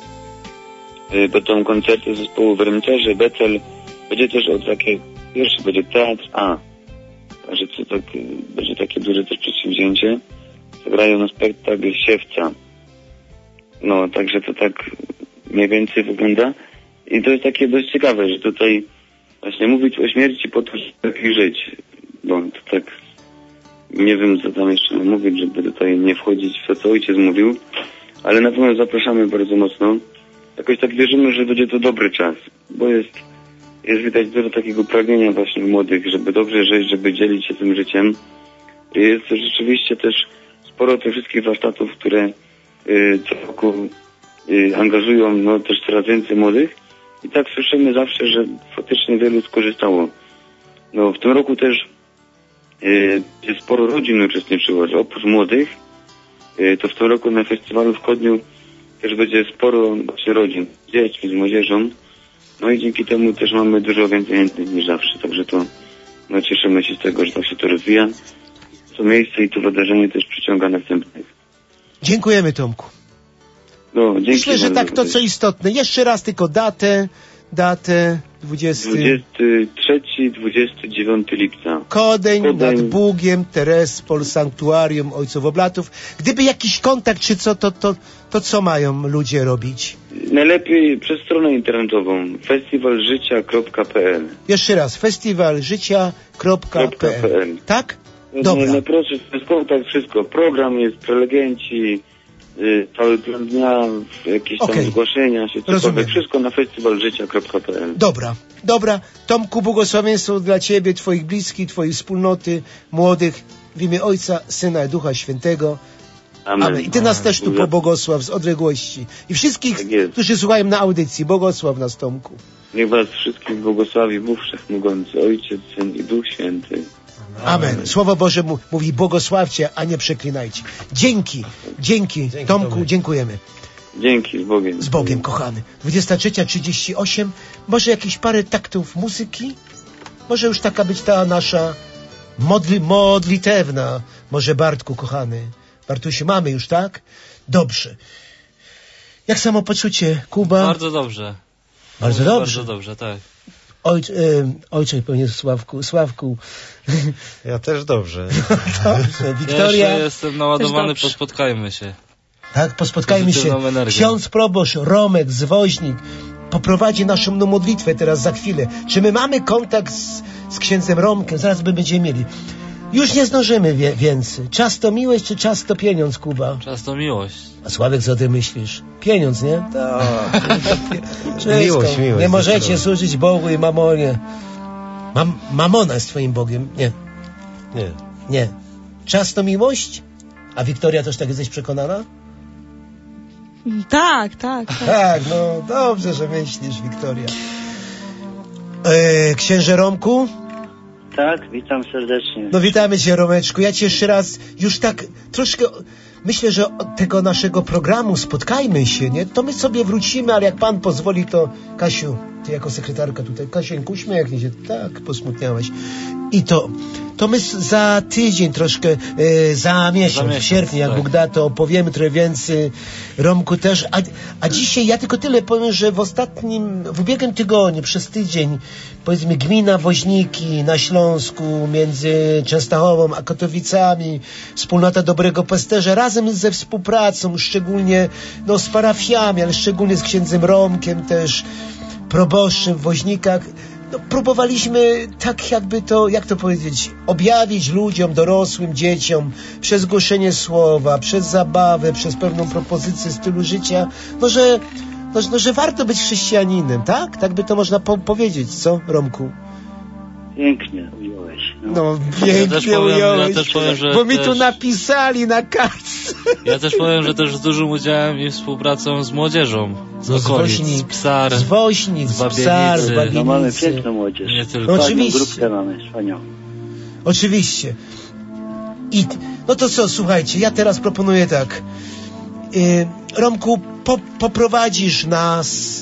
będą koncerty zespołu Wręczerze, Becel, będzie też pierwszy będzie teatr także to tak, będzie takie duże też przedsięwzięcie. Zagrają na spektakl Siewca. No, także to tak mniej więcej wygląda. I to jest takie dość ciekawe, że tutaj właśnie mówić o śmierci po to, żeby lepiej żyć. Bo to tak nie wiem, co tam jeszcze mówić, żeby tutaj nie wchodzić w to, co ojciec mówił. Ale na pewno zapraszamy bardzo mocno. Jakoś tak wierzymy, że będzie to dobry czas, bo jest widać dużo takiego pragnienia właśnie młodych, żeby dobrze żyć, żeby dzielić się tym życiem. Jest rzeczywiście też sporo tych wszystkich warsztatów, które co roku angażują też coraz więcej młodych. I tak słyszymy zawsze, że faktycznie wielu skorzystało. No w tym roku też sporo rodzin uczestniczyło, że oprócz młodych, to w tym roku na festiwalu w Kodniu też będzie sporo właśnie rodzin z dziećmi, z młodzieżą. No i dzięki temu też mamy dużo więcej chętnych niż zawsze. Także to cieszymy się z tego, że tak się to rozwija. To miejsce i to wydarzenie też przyciąga następnych. Dziękujemy, Tomku. No, dzięki. Myślę, że tak to co istotne. Jeszcze raz tylko datę 23-29 lipca. Kodeń nad Bugiem, Terespol, Sanktuarium Ojców Oblatów. Gdyby jakiś kontakt czy co, to co mają ludzie robić? Najlepiej przez stronę internetową festiwalżycia.pl. Jeszcze raz, festiwalżycia.pl. Tak? Dobra. Najprostszy to jest kontakt, wszystko. Program jest, prelegenci, cały plan dnia, jakieś tam zgłoszenia się, cokolwiek, wszystko na festiwalżycia.pl. Dobra. Tomku, błogosławieństwo dla Ciebie, Twoich bliskich, Twojej wspólnoty, młodych, w imię Ojca, Syna i Ducha Świętego. Amen. I Ty nas też tu pobłogosław z odległości. I wszystkich, którzy słuchają na audycji, błogosław nas, Tomku. Niech was wszystkich błogosławi Bóg Wszechmogący, Ojciec, Syn i Duch Święty. Amen. Słowo Boże mówi błogosławcie, a nie przeklinajcie. Dzięki Tomku, dziękujemy. Dzięki, z Bogiem. Z Bogiem, kochany. 23:38. Może jakieś parę taktów muzyki? Może już taka być ta nasza modlitewna. Może Bartku, kochany. Bartusiu, mamy już, tak? Dobrze. Jak samopoczucie, Kuba? Bardzo dobrze. Bardzo dobrze? Bardzo dobrze, tak. Ojcze, pewnie Sławku. Ja też dobrze. Dobrze. Wiktoria. Ja jestem naładowany, pospotkajmy się. Tak, pospotkajmy się. Ksiądz proboszcz Romek z Woźnik poprowadzi naszą modlitwę teraz za chwilę. Czy my mamy kontakt z księdzem Romkiem? Zaraz będziemy mieli. Już nie zdążymy więcej. Czas to miłość, czy czas to pieniądz, Kuba? Czas to miłość. A Sławek, co ty myślisz? Pieniądz, nie? Tak. Miłość. Nie możecie służyć Bogu i mamonie. Mamona jest twoim Bogiem? Nie. Czas to miłość? A Wiktoria też tak jesteś przekonana? Tak. Tak, no dobrze, że myślisz, Wiktoria. Księże Romku? Tak, witam serdecznie. No witamy Cię, Romeczku. Ja Cię jeszcze raz, już tak troszkę, myślę, że od tego naszego programu Spotkajmy się, nie? To my sobie wrócimy, ale jak Pan pozwoli, to Kasiu, Ty jako sekretarka tutaj, Kasieńku, uśmiechnij się, tak, posmutniałaś. I to my za tydzień troszkę, za miesiąc, w sierpniu, jak Bóg da, to opowiemy trochę więcej. Romku też. A dzisiaj ja tylko tyle powiem, że w ubiegłym tygodniu, przez tydzień, powiedzmy gmina Woźniki na Śląsku, między Częstochową a Katowicami, wspólnota Dobrego Pasterza, razem ze współpracą, szczególnie z parafiami, ale szczególnie z księdzem Romkiem też, proboszczem w Woźnikach, próbowaliśmy tak jakby to, jak to powiedzieć, objawić ludziom, dorosłym, dzieciom, przez głoszenie słowa, przez zabawę, przez pewną propozycję stylu życia, że warto być chrześcijaninem, tak? Tak by to można powiedzieć, co, Romku? Pięknie ująłeś. Pięknie ująłeś, ja też powiem, że bo mi tu napisali na kartce. Ja też powiem, że też z dużym udziałem i współpracą z młodzieżą, z okolic, z Psar, z Woźnik, z Psar, z Babienicy. Mamy piękną młodzież. Nie tylko. Oczywiście. Grupkę mamy, wspaniałą. Oczywiście. No to co, słuchajcie, ja teraz proponuję tak. Romku, poprowadzisz nas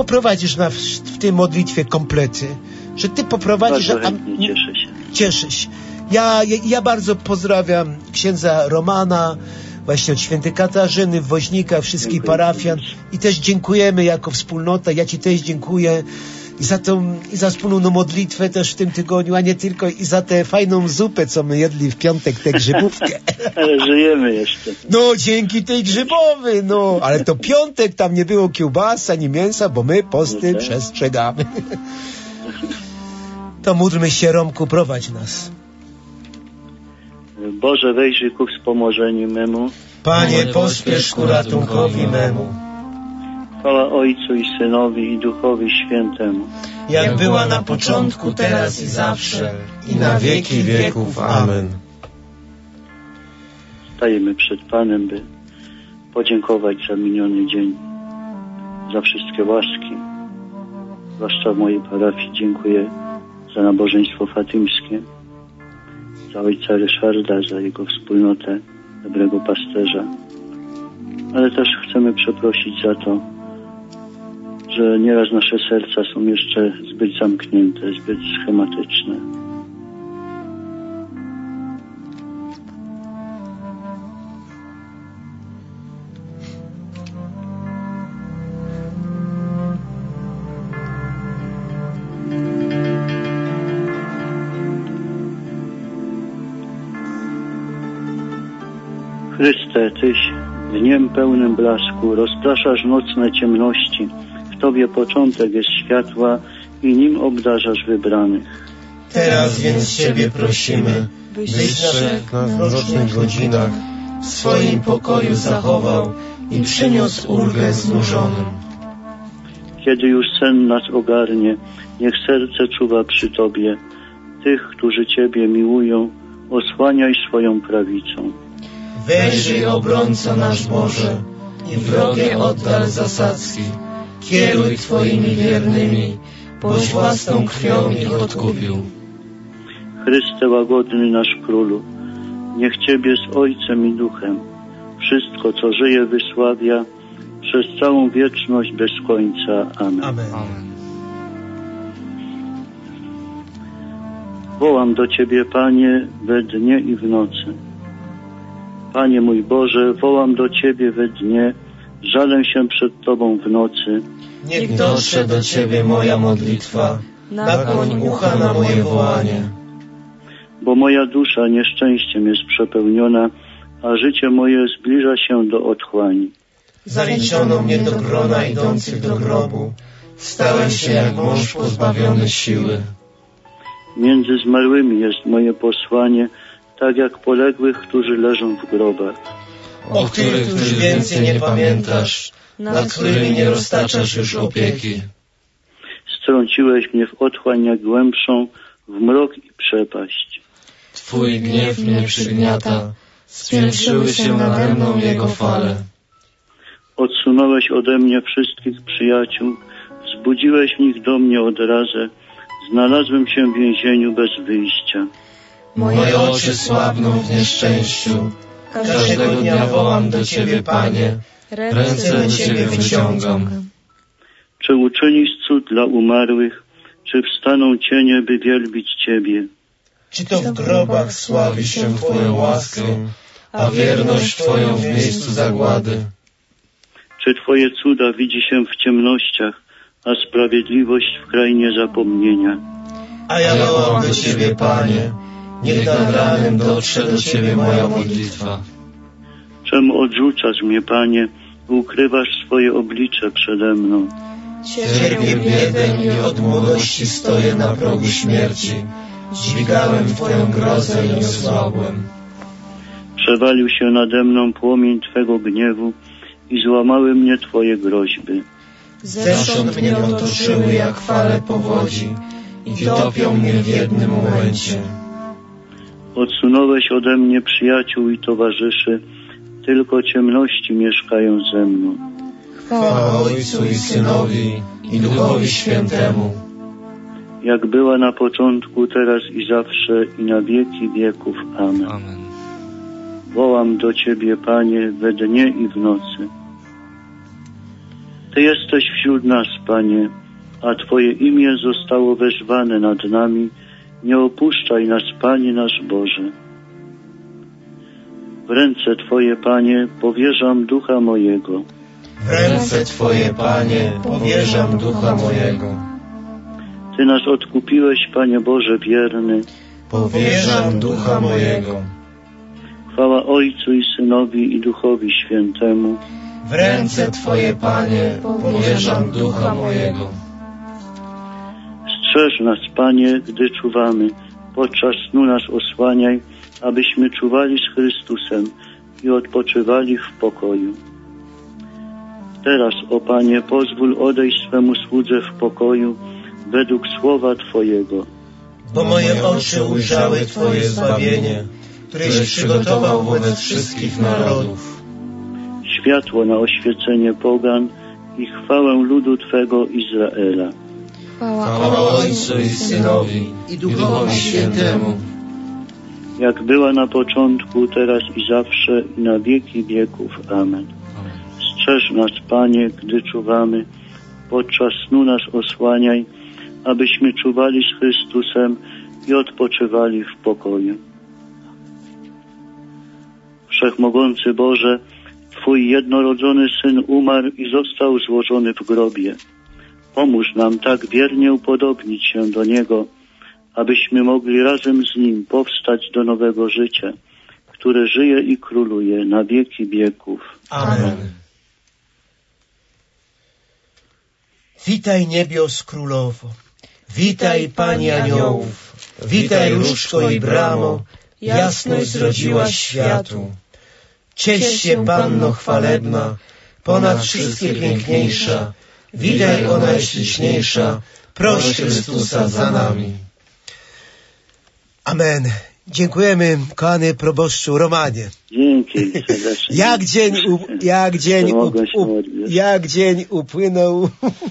w tej modlitwie komplety. Że Ty poprowadzisz... Bardzo chętnie, cieszę się. Ja bardzo pozdrawiam księdza Romana, właśnie od świętej Katarzyny w Woźnikach, wszystkich parafian i też dziękujemy jako wspólnota. Ja Ci też dziękuję i za wspólną modlitwę też w tym tygodniu, a nie tylko i za tę fajną zupę, co my jedli w piątek, tę grzybówkę. Ale żyjemy jeszcze. Dzięki tej grzybowej, ale to piątek, tam nie było kiełbasa ani mięsa, bo my posty przestrzegamy. To módlmy się, Romku, prowadź nas. Boże, wejrzyj ku wspomożeniu memu. Panie, pospiesz ku ratunkowi memu. Chwała Ojcu i Synowi i Duchowi Świętemu. Jak była na początku, teraz i zawsze, i na wieki wieków. Amen. Stajemy przed Panem, by podziękować za miniony dzień, za wszystkie łaski. Zwłaszcza w mojej parafii dziękuję za nabożeństwo fatymskie, za ojca Ryszarda, za jego wspólnotę Dobrego Pasterza. Ale też chcemy przeprosić za to, że nieraz nasze serca są jeszcze zbyt zamknięte, zbyt schematyczne. Chryste, Tyś dniem pełnym blasku rozpraszasz nocne ciemności. W Tobie początek jest światła i nim obdarzasz wybranych. Teraz więc Ciebie prosimy, byś strzegł nas w mrocznych godzinach w swoim pokoju zachował i przyniósł ulgę znużonym. Kiedy już sen nas ogarnie, niech serce czuwa przy Tobie. Tych, którzy Ciebie miłują, osłaniaj swoją prawicą. Wejrzyj, obrońco nasz Boże, i wrogie oddal zasadzki. Kieruj Twoimi wiernymi, boś własną krwią ich odkupił. Chryste łagodny nasz Królu, niech Ciebie z Ojcem i Duchem wszystko, co żyje, wysławia przez całą wieczność bez końca. Amen. Amen. Wołam do Ciebie, Panie, we dnie i w nocy. Panie mój Boże, wołam do Ciebie we dnie, żalę się przed Tobą w nocy. Niech dotrze do Ciebie moja modlitwa, nakłoń ucha na moje wołanie. Bo moja dusza nieszczęściem jest przepełniona, a życie moje zbliża się do otchłani. Zaliczono mnie do grona idących do grobu, stałem się jak mąż pozbawiony siły. Między zmarłymi jest moje posłanie, tak jak poległych, którzy leżą w grobach. O których już więcej nie pamiętasz, nad którymi nie roztaczasz już opieki. Strąciłeś mnie w otchłań jak głębszą, w mrok i przepaść. Twój gniew mnie przygniata, spiętrzyły się nade mną jego fale. Odsunąłeś ode mnie wszystkich przyjaciół, wzbudziłeś w nich do mnie odrazę, znalazłem się w więzieniu bez wyjścia. Moje oczy słabną w nieszczęściu, każdego dnia wołam do Ciebie, Panie, ręce do Ciebie wyciągam. Czy uczynisz cud dla umarłych, czy wstaną cienie, by wielbić Ciebie? Czy to w grobach sławi się Twoją łaskę, a wierność Twoją w miejscu zagłady? Czy Twoje cuda widzi się w ciemnościach, a sprawiedliwość w krainie zapomnienia? A ja wołam do Ciebie, Panie, niech nad ranem dotrze do Ciebie moja modlitwa. Czemu odrzucasz mnie, Panie, ukrywasz swoje oblicze przede mną? Cierpię biedę i od młodości stoję na progu śmierci. Dźwigałem Twoją grozę i osłabłem. Przewalił się nade mną płomień Twego gniewu i złamały mnie Twoje groźby. Zewsząd mnie otoczyły jak fale powodzi i topią mnie w jednym momencie. Odsunąłeś ode mnie przyjaciół i towarzyszy, tylko ciemności mieszkają ze mną. Chwała Ojcu i Synowi i Duchowi Świętemu. Jak była na początku, teraz i zawsze, i na wieki wieków. Amen. Wołam do Ciebie, Panie, we dnie i w nocy. Ty jesteś wśród nas, Panie, a Twoje imię zostało wezwane nad nami. Nie opuszczaj nas, Panie nasz Boże. W ręce Twoje, Panie, powierzam ducha mojego. W ręce Twoje, Panie, powierzam ducha mojego. Ty nas odkupiłeś, Panie Boże wierny. Powierzam ducha mojego. Chwała Ojcu i Synowi i Duchowi Świętemu. W ręce Twoje, Panie, powierzam ducha mojego. Strzeż nas, Panie, gdy czuwamy. Podczas snu nas osłaniaj, abyśmy czuwali z Chrystusem i odpoczywali w pokoju. Teraz, o Panie, pozwól odejść swemu słudze w pokoju według słowa Twojego. Bo moje oczy ujrzały Twoje zbawienie, któreś przygotował wobec wszystkich narodów. Światło na oświecenie pogan i chwałę ludu Twego Izraela. Chwała Ojcu i Synowi i Duchowi Świętemu. Jak była na początku, teraz i zawsze, i na wieki wieków. Amen. Strzeż nas, Panie, gdy czuwamy. Podczas snu nas osłaniaj, abyśmy czuwali z Chrystusem i odpoczywali w pokoju. Wszechmogący Boże, Twój jednorodzony Syn umarł i został złożony w grobie. Pomóż nam tak wiernie upodobnić się do Niego, abyśmy mogli razem z Nim powstać do nowego życia, które żyje i króluje na wieki wieków. Amen. Witaj niebios królowo, witaj Pani aniołów, witaj różko i bramo, jasność zrodziłaś światu. Ciesz się, Panno chwalebna, ponad wszystkie piękniejsza, widaj ona śliczniejsza, proś Chrystusa za nami. Amen. Dziękujemy, kochany proboszczu Romanie. Dzięki serdecznie. Jak dzień upłynął.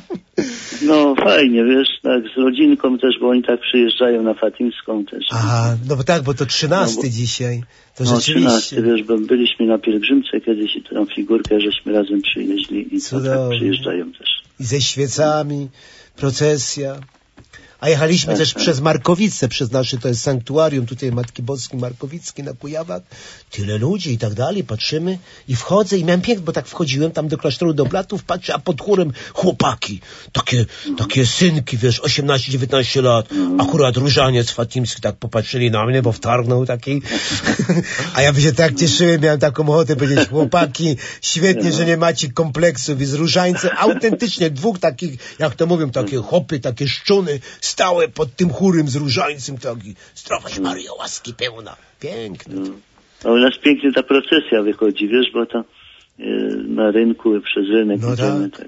No fajnie, wiesz, tak z rodzinką też, bo oni tak przyjeżdżają na Fatimską też. Aha, no bo tak, bo to 13 dzisiaj. To no rzeczywiście. 13, wiesz, bo byliśmy na pielgrzymce kiedyś i tę figurkę żeśmy razem przywieźli i to tak przyjeżdżają też. I ze świecami, procesja. A jechaliśmy też przez Markowice, przez nasze, to jest sanktuarium tutaj Matki Boskiej Markowickiej na Kujawach. Tyle ludzi i tak dalej, patrzymy i wchodzę i miałem pięknie, bo tak wchodziłem tam do klasztoru do Blatów, patrzę, a pod chórem chłopaki, takie synki, wiesz, 18-19 lat, akurat różaniec fatimski, tak popatrzyli na mnie, bo wtargnął taki, a ja by się tak cieszyłem, miałem taką ochotę powiedzieć, chłopaki, świetnie, że nie macie kompleksów i z różańcem, autentycznie dwóch takich, jak to mówią, takie chopy, takie szczuny, stałe pod tym chórem z różańcem, taki, zdrowaś Maryjo, łaski pełna, piękne. A u nas pięknie ta procesja wychodzi, wiesz, bo to na rynku, przez rynek idziemy, tak.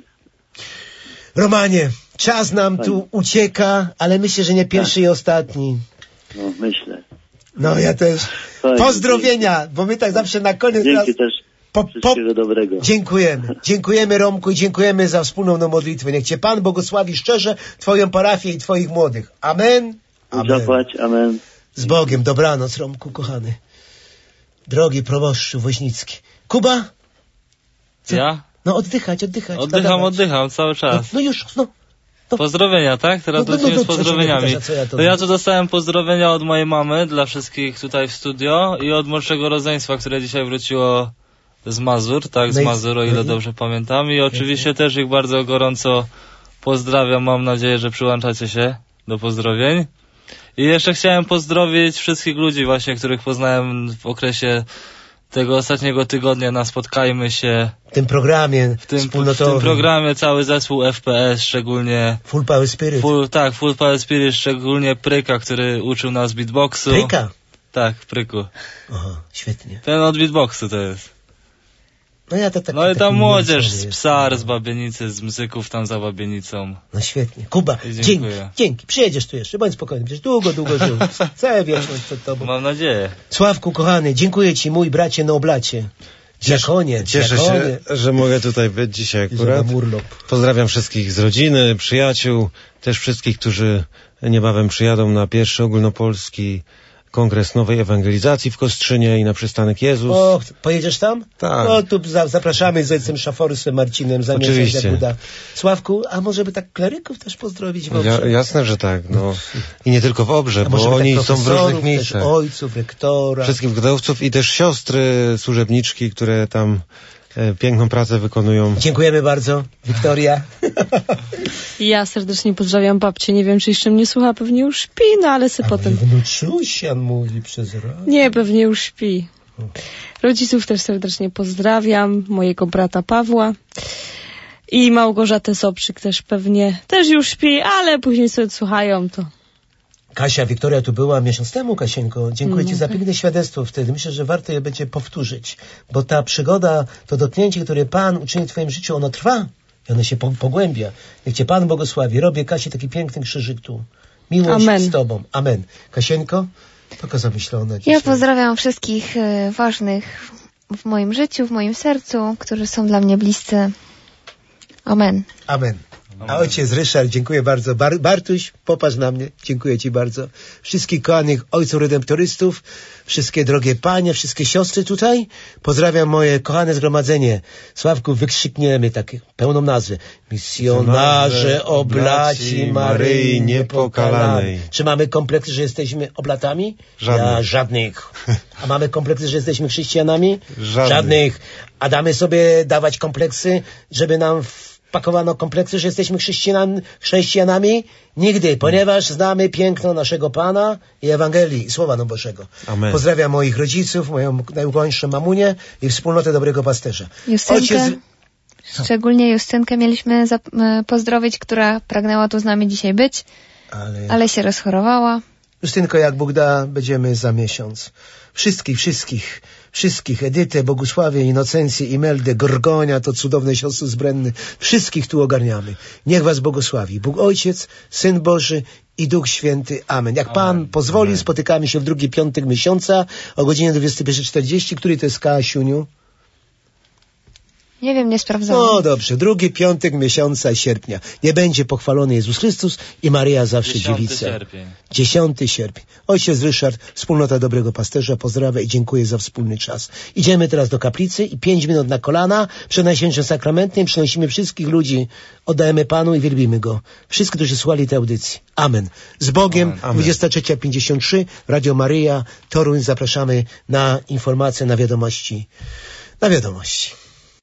Romanie, czas nam tu ucieka, ale myślę, że nie pierwszy i ostatni. No, myślę. No, ja też. Pozdrowienia, bo my tak zawsze na koniec... Dzięki też. Wszystkiego dobrego. Dziękujemy Romku i dziękujemy za wspólną modlitwę. Niech Cię Pan błogosławi szczerze, Twoją parafię i Twoich młodych. Amen. Zapłać, amen. Z Bogiem. Dobranoc, Romku, kochany. Drogi proboszczu Woźnicki. Kuba? Co? Ja? No oddychać. Oddycham cały czas. No już. Pozdrowienia, tak? Teraz lecimy z pozdrowieniami. Ja tu dostałem pozdrowienia od mojej mamy dla wszystkich tutaj w studio i od młodszego rodzeństwa, które dzisiaj wróciło z Mazur, tak? Z Mazur, o ile dobrze pamiętam. I oczywiście też ich bardzo gorąco pozdrawiam. Mam nadzieję, że przyłączacie się do pozdrowień. I jeszcze chciałem pozdrowić wszystkich ludzi właśnie, których poznałem w okresie tego ostatniego tygodnia na Spotkajmy się. W tym programie wspólnotowym. W tym programie cały zespół FPS, szczególnie... Full Power Spirit. Full Power Spirit, szczególnie Pryka, który uczył nas beatboxu. Pryka? Tak, Pryku. Aha, świetnie. Ten od beatboxu to jest. No i tam młodzież z Psar, z Babienicy, z Mzyków tam za Babienicą. No świetnie. Kuba, dzięki. Przyjedziesz tu jeszcze, bądź spokojny. Przecież długo żył. Całe wieczność przed tobą. Mam nadzieję. Sławku, kochany, dziękuję ci, mój bracie na oblacie. Cieszę się, że mogę tutaj być dzisiaj akurat. Pozdrawiam wszystkich z rodziny, przyjaciół, też wszystkich, którzy niebawem przyjadą na pierwszy ogólnopolski Kongres Nowej Ewangelizacji w Kostrzynie i na przystanek Jezus. O, pojedziesz tam? Tak. O, tu zapraszamy z ojcem Szaforysem Marcinem. Oczywiście. Sławku, a może by tak kleryków też pozdrowić w Obrze? Jasne, że tak. No. I nie tylko w Obrze, bo oni są w różnych miejscach. Ojców, rektora. Wszystkich wdowców i też siostry, służebniczki, które tam piękną pracę wykonują. Dziękujemy bardzo. Wiktoria. Ja serdecznie pozdrawiam babcię. Nie wiem, czy jeszcze mnie słucha. Pewnie już śpi, no ale potem... Wnuczusian mówi przez radio. Nie, pewnie już śpi. Rodziców też serdecznie pozdrawiam. Mojego brata Pawła. I Małgorzatę Soprzyk też pewnie. Też już śpi, ale później sobie słuchają to. Kasia, Wiktoria tu była miesiąc temu, Kasieńko. Dziękuję Ci za piękne świadectwo wtedy. Myślę, że warto je będzie powtórzyć, bo ta przygoda, to dotknięcie, które Pan uczyni w Twoim życiu, ono trwa i ono się pogłębia. Niech Cię Pan błogosławi. Robię, Kasi, taki piękny krzyżyk tu. Miłość z Tobą. Amen. Kasieńko, taka zamyślona dzisiaj. Ja pozdrawiam wszystkich ważnych w moim życiu, w moim sercu, którzy są dla mnie bliscy. Amen. Amen. A ojciec Ryszard, dziękuję bardzo. Bartuś, popatrz na mnie. Dziękuję Ci bardzo. Wszystkich kochanych ojców redemptorystów, wszystkie drogie panie, wszystkie siostry tutaj. Pozdrawiam moje kochane zgromadzenie. Sławku, wykrzykniemy takie pełną nazwę. Misjonarze oblaci Maryi Niepokalanej. Czy mamy kompleksy, że jesteśmy oblatami? Żadnych. A mamy kompleksy, że jesteśmy chrześcijanami? Żadnych. A damy sobie dawać kompleksy, żeby nam pakowano kompleksy, że jesteśmy chrześcijanami? Nigdy, ponieważ znamy piękno naszego Pana i Ewangelii, i Słowa Bożego. Amen. Pozdrawiam moich rodziców, moją najukońszą mamunię i wspólnotę dobrego pasterza. Szczególnie Justynkę mieliśmy pozdrowić, która pragnęła tu z nami dzisiaj być, ale się rozchorowała. Justynko, jak Bóg da, będziemy za miesiąc. Wszystkich, Edytę, Bogusławię, Inocencję, Imeldę, Gorgonia, to cudowne siostry z Brenny, wszystkich tu ogarniamy. Niech was błogosławi Bóg Ojciec, Syn Boży i Duch Święty. Amen. Jak Pan pozwoli, spotykamy się w drugi piątek miesiąca o godzinie 21:40. Który to jest, Kasiuniu? Nie wiem, nie sprawdzałem. No dobrze, drugi piątek miesiąca sierpnia. Nie będzie pochwalony Jezus Chrystus i Maryja zawsze dziewica. 10 sierpień. Ojciec Ryszard, wspólnota Dobrego Pasterza, pozdrawia i dziękuję za wspólny czas. Idziemy teraz do kaplicy i 5 minut na kolana przed Najświętszym Sakramentem przynosimy wszystkich ludzi, oddajemy Panu i wielbimy Go. Wszystkich, którzy słuchali tej audycji. Amen. Z Bogiem. 23:53, Radio Maryja, Toruń. Zapraszamy na informacje, na wiadomości.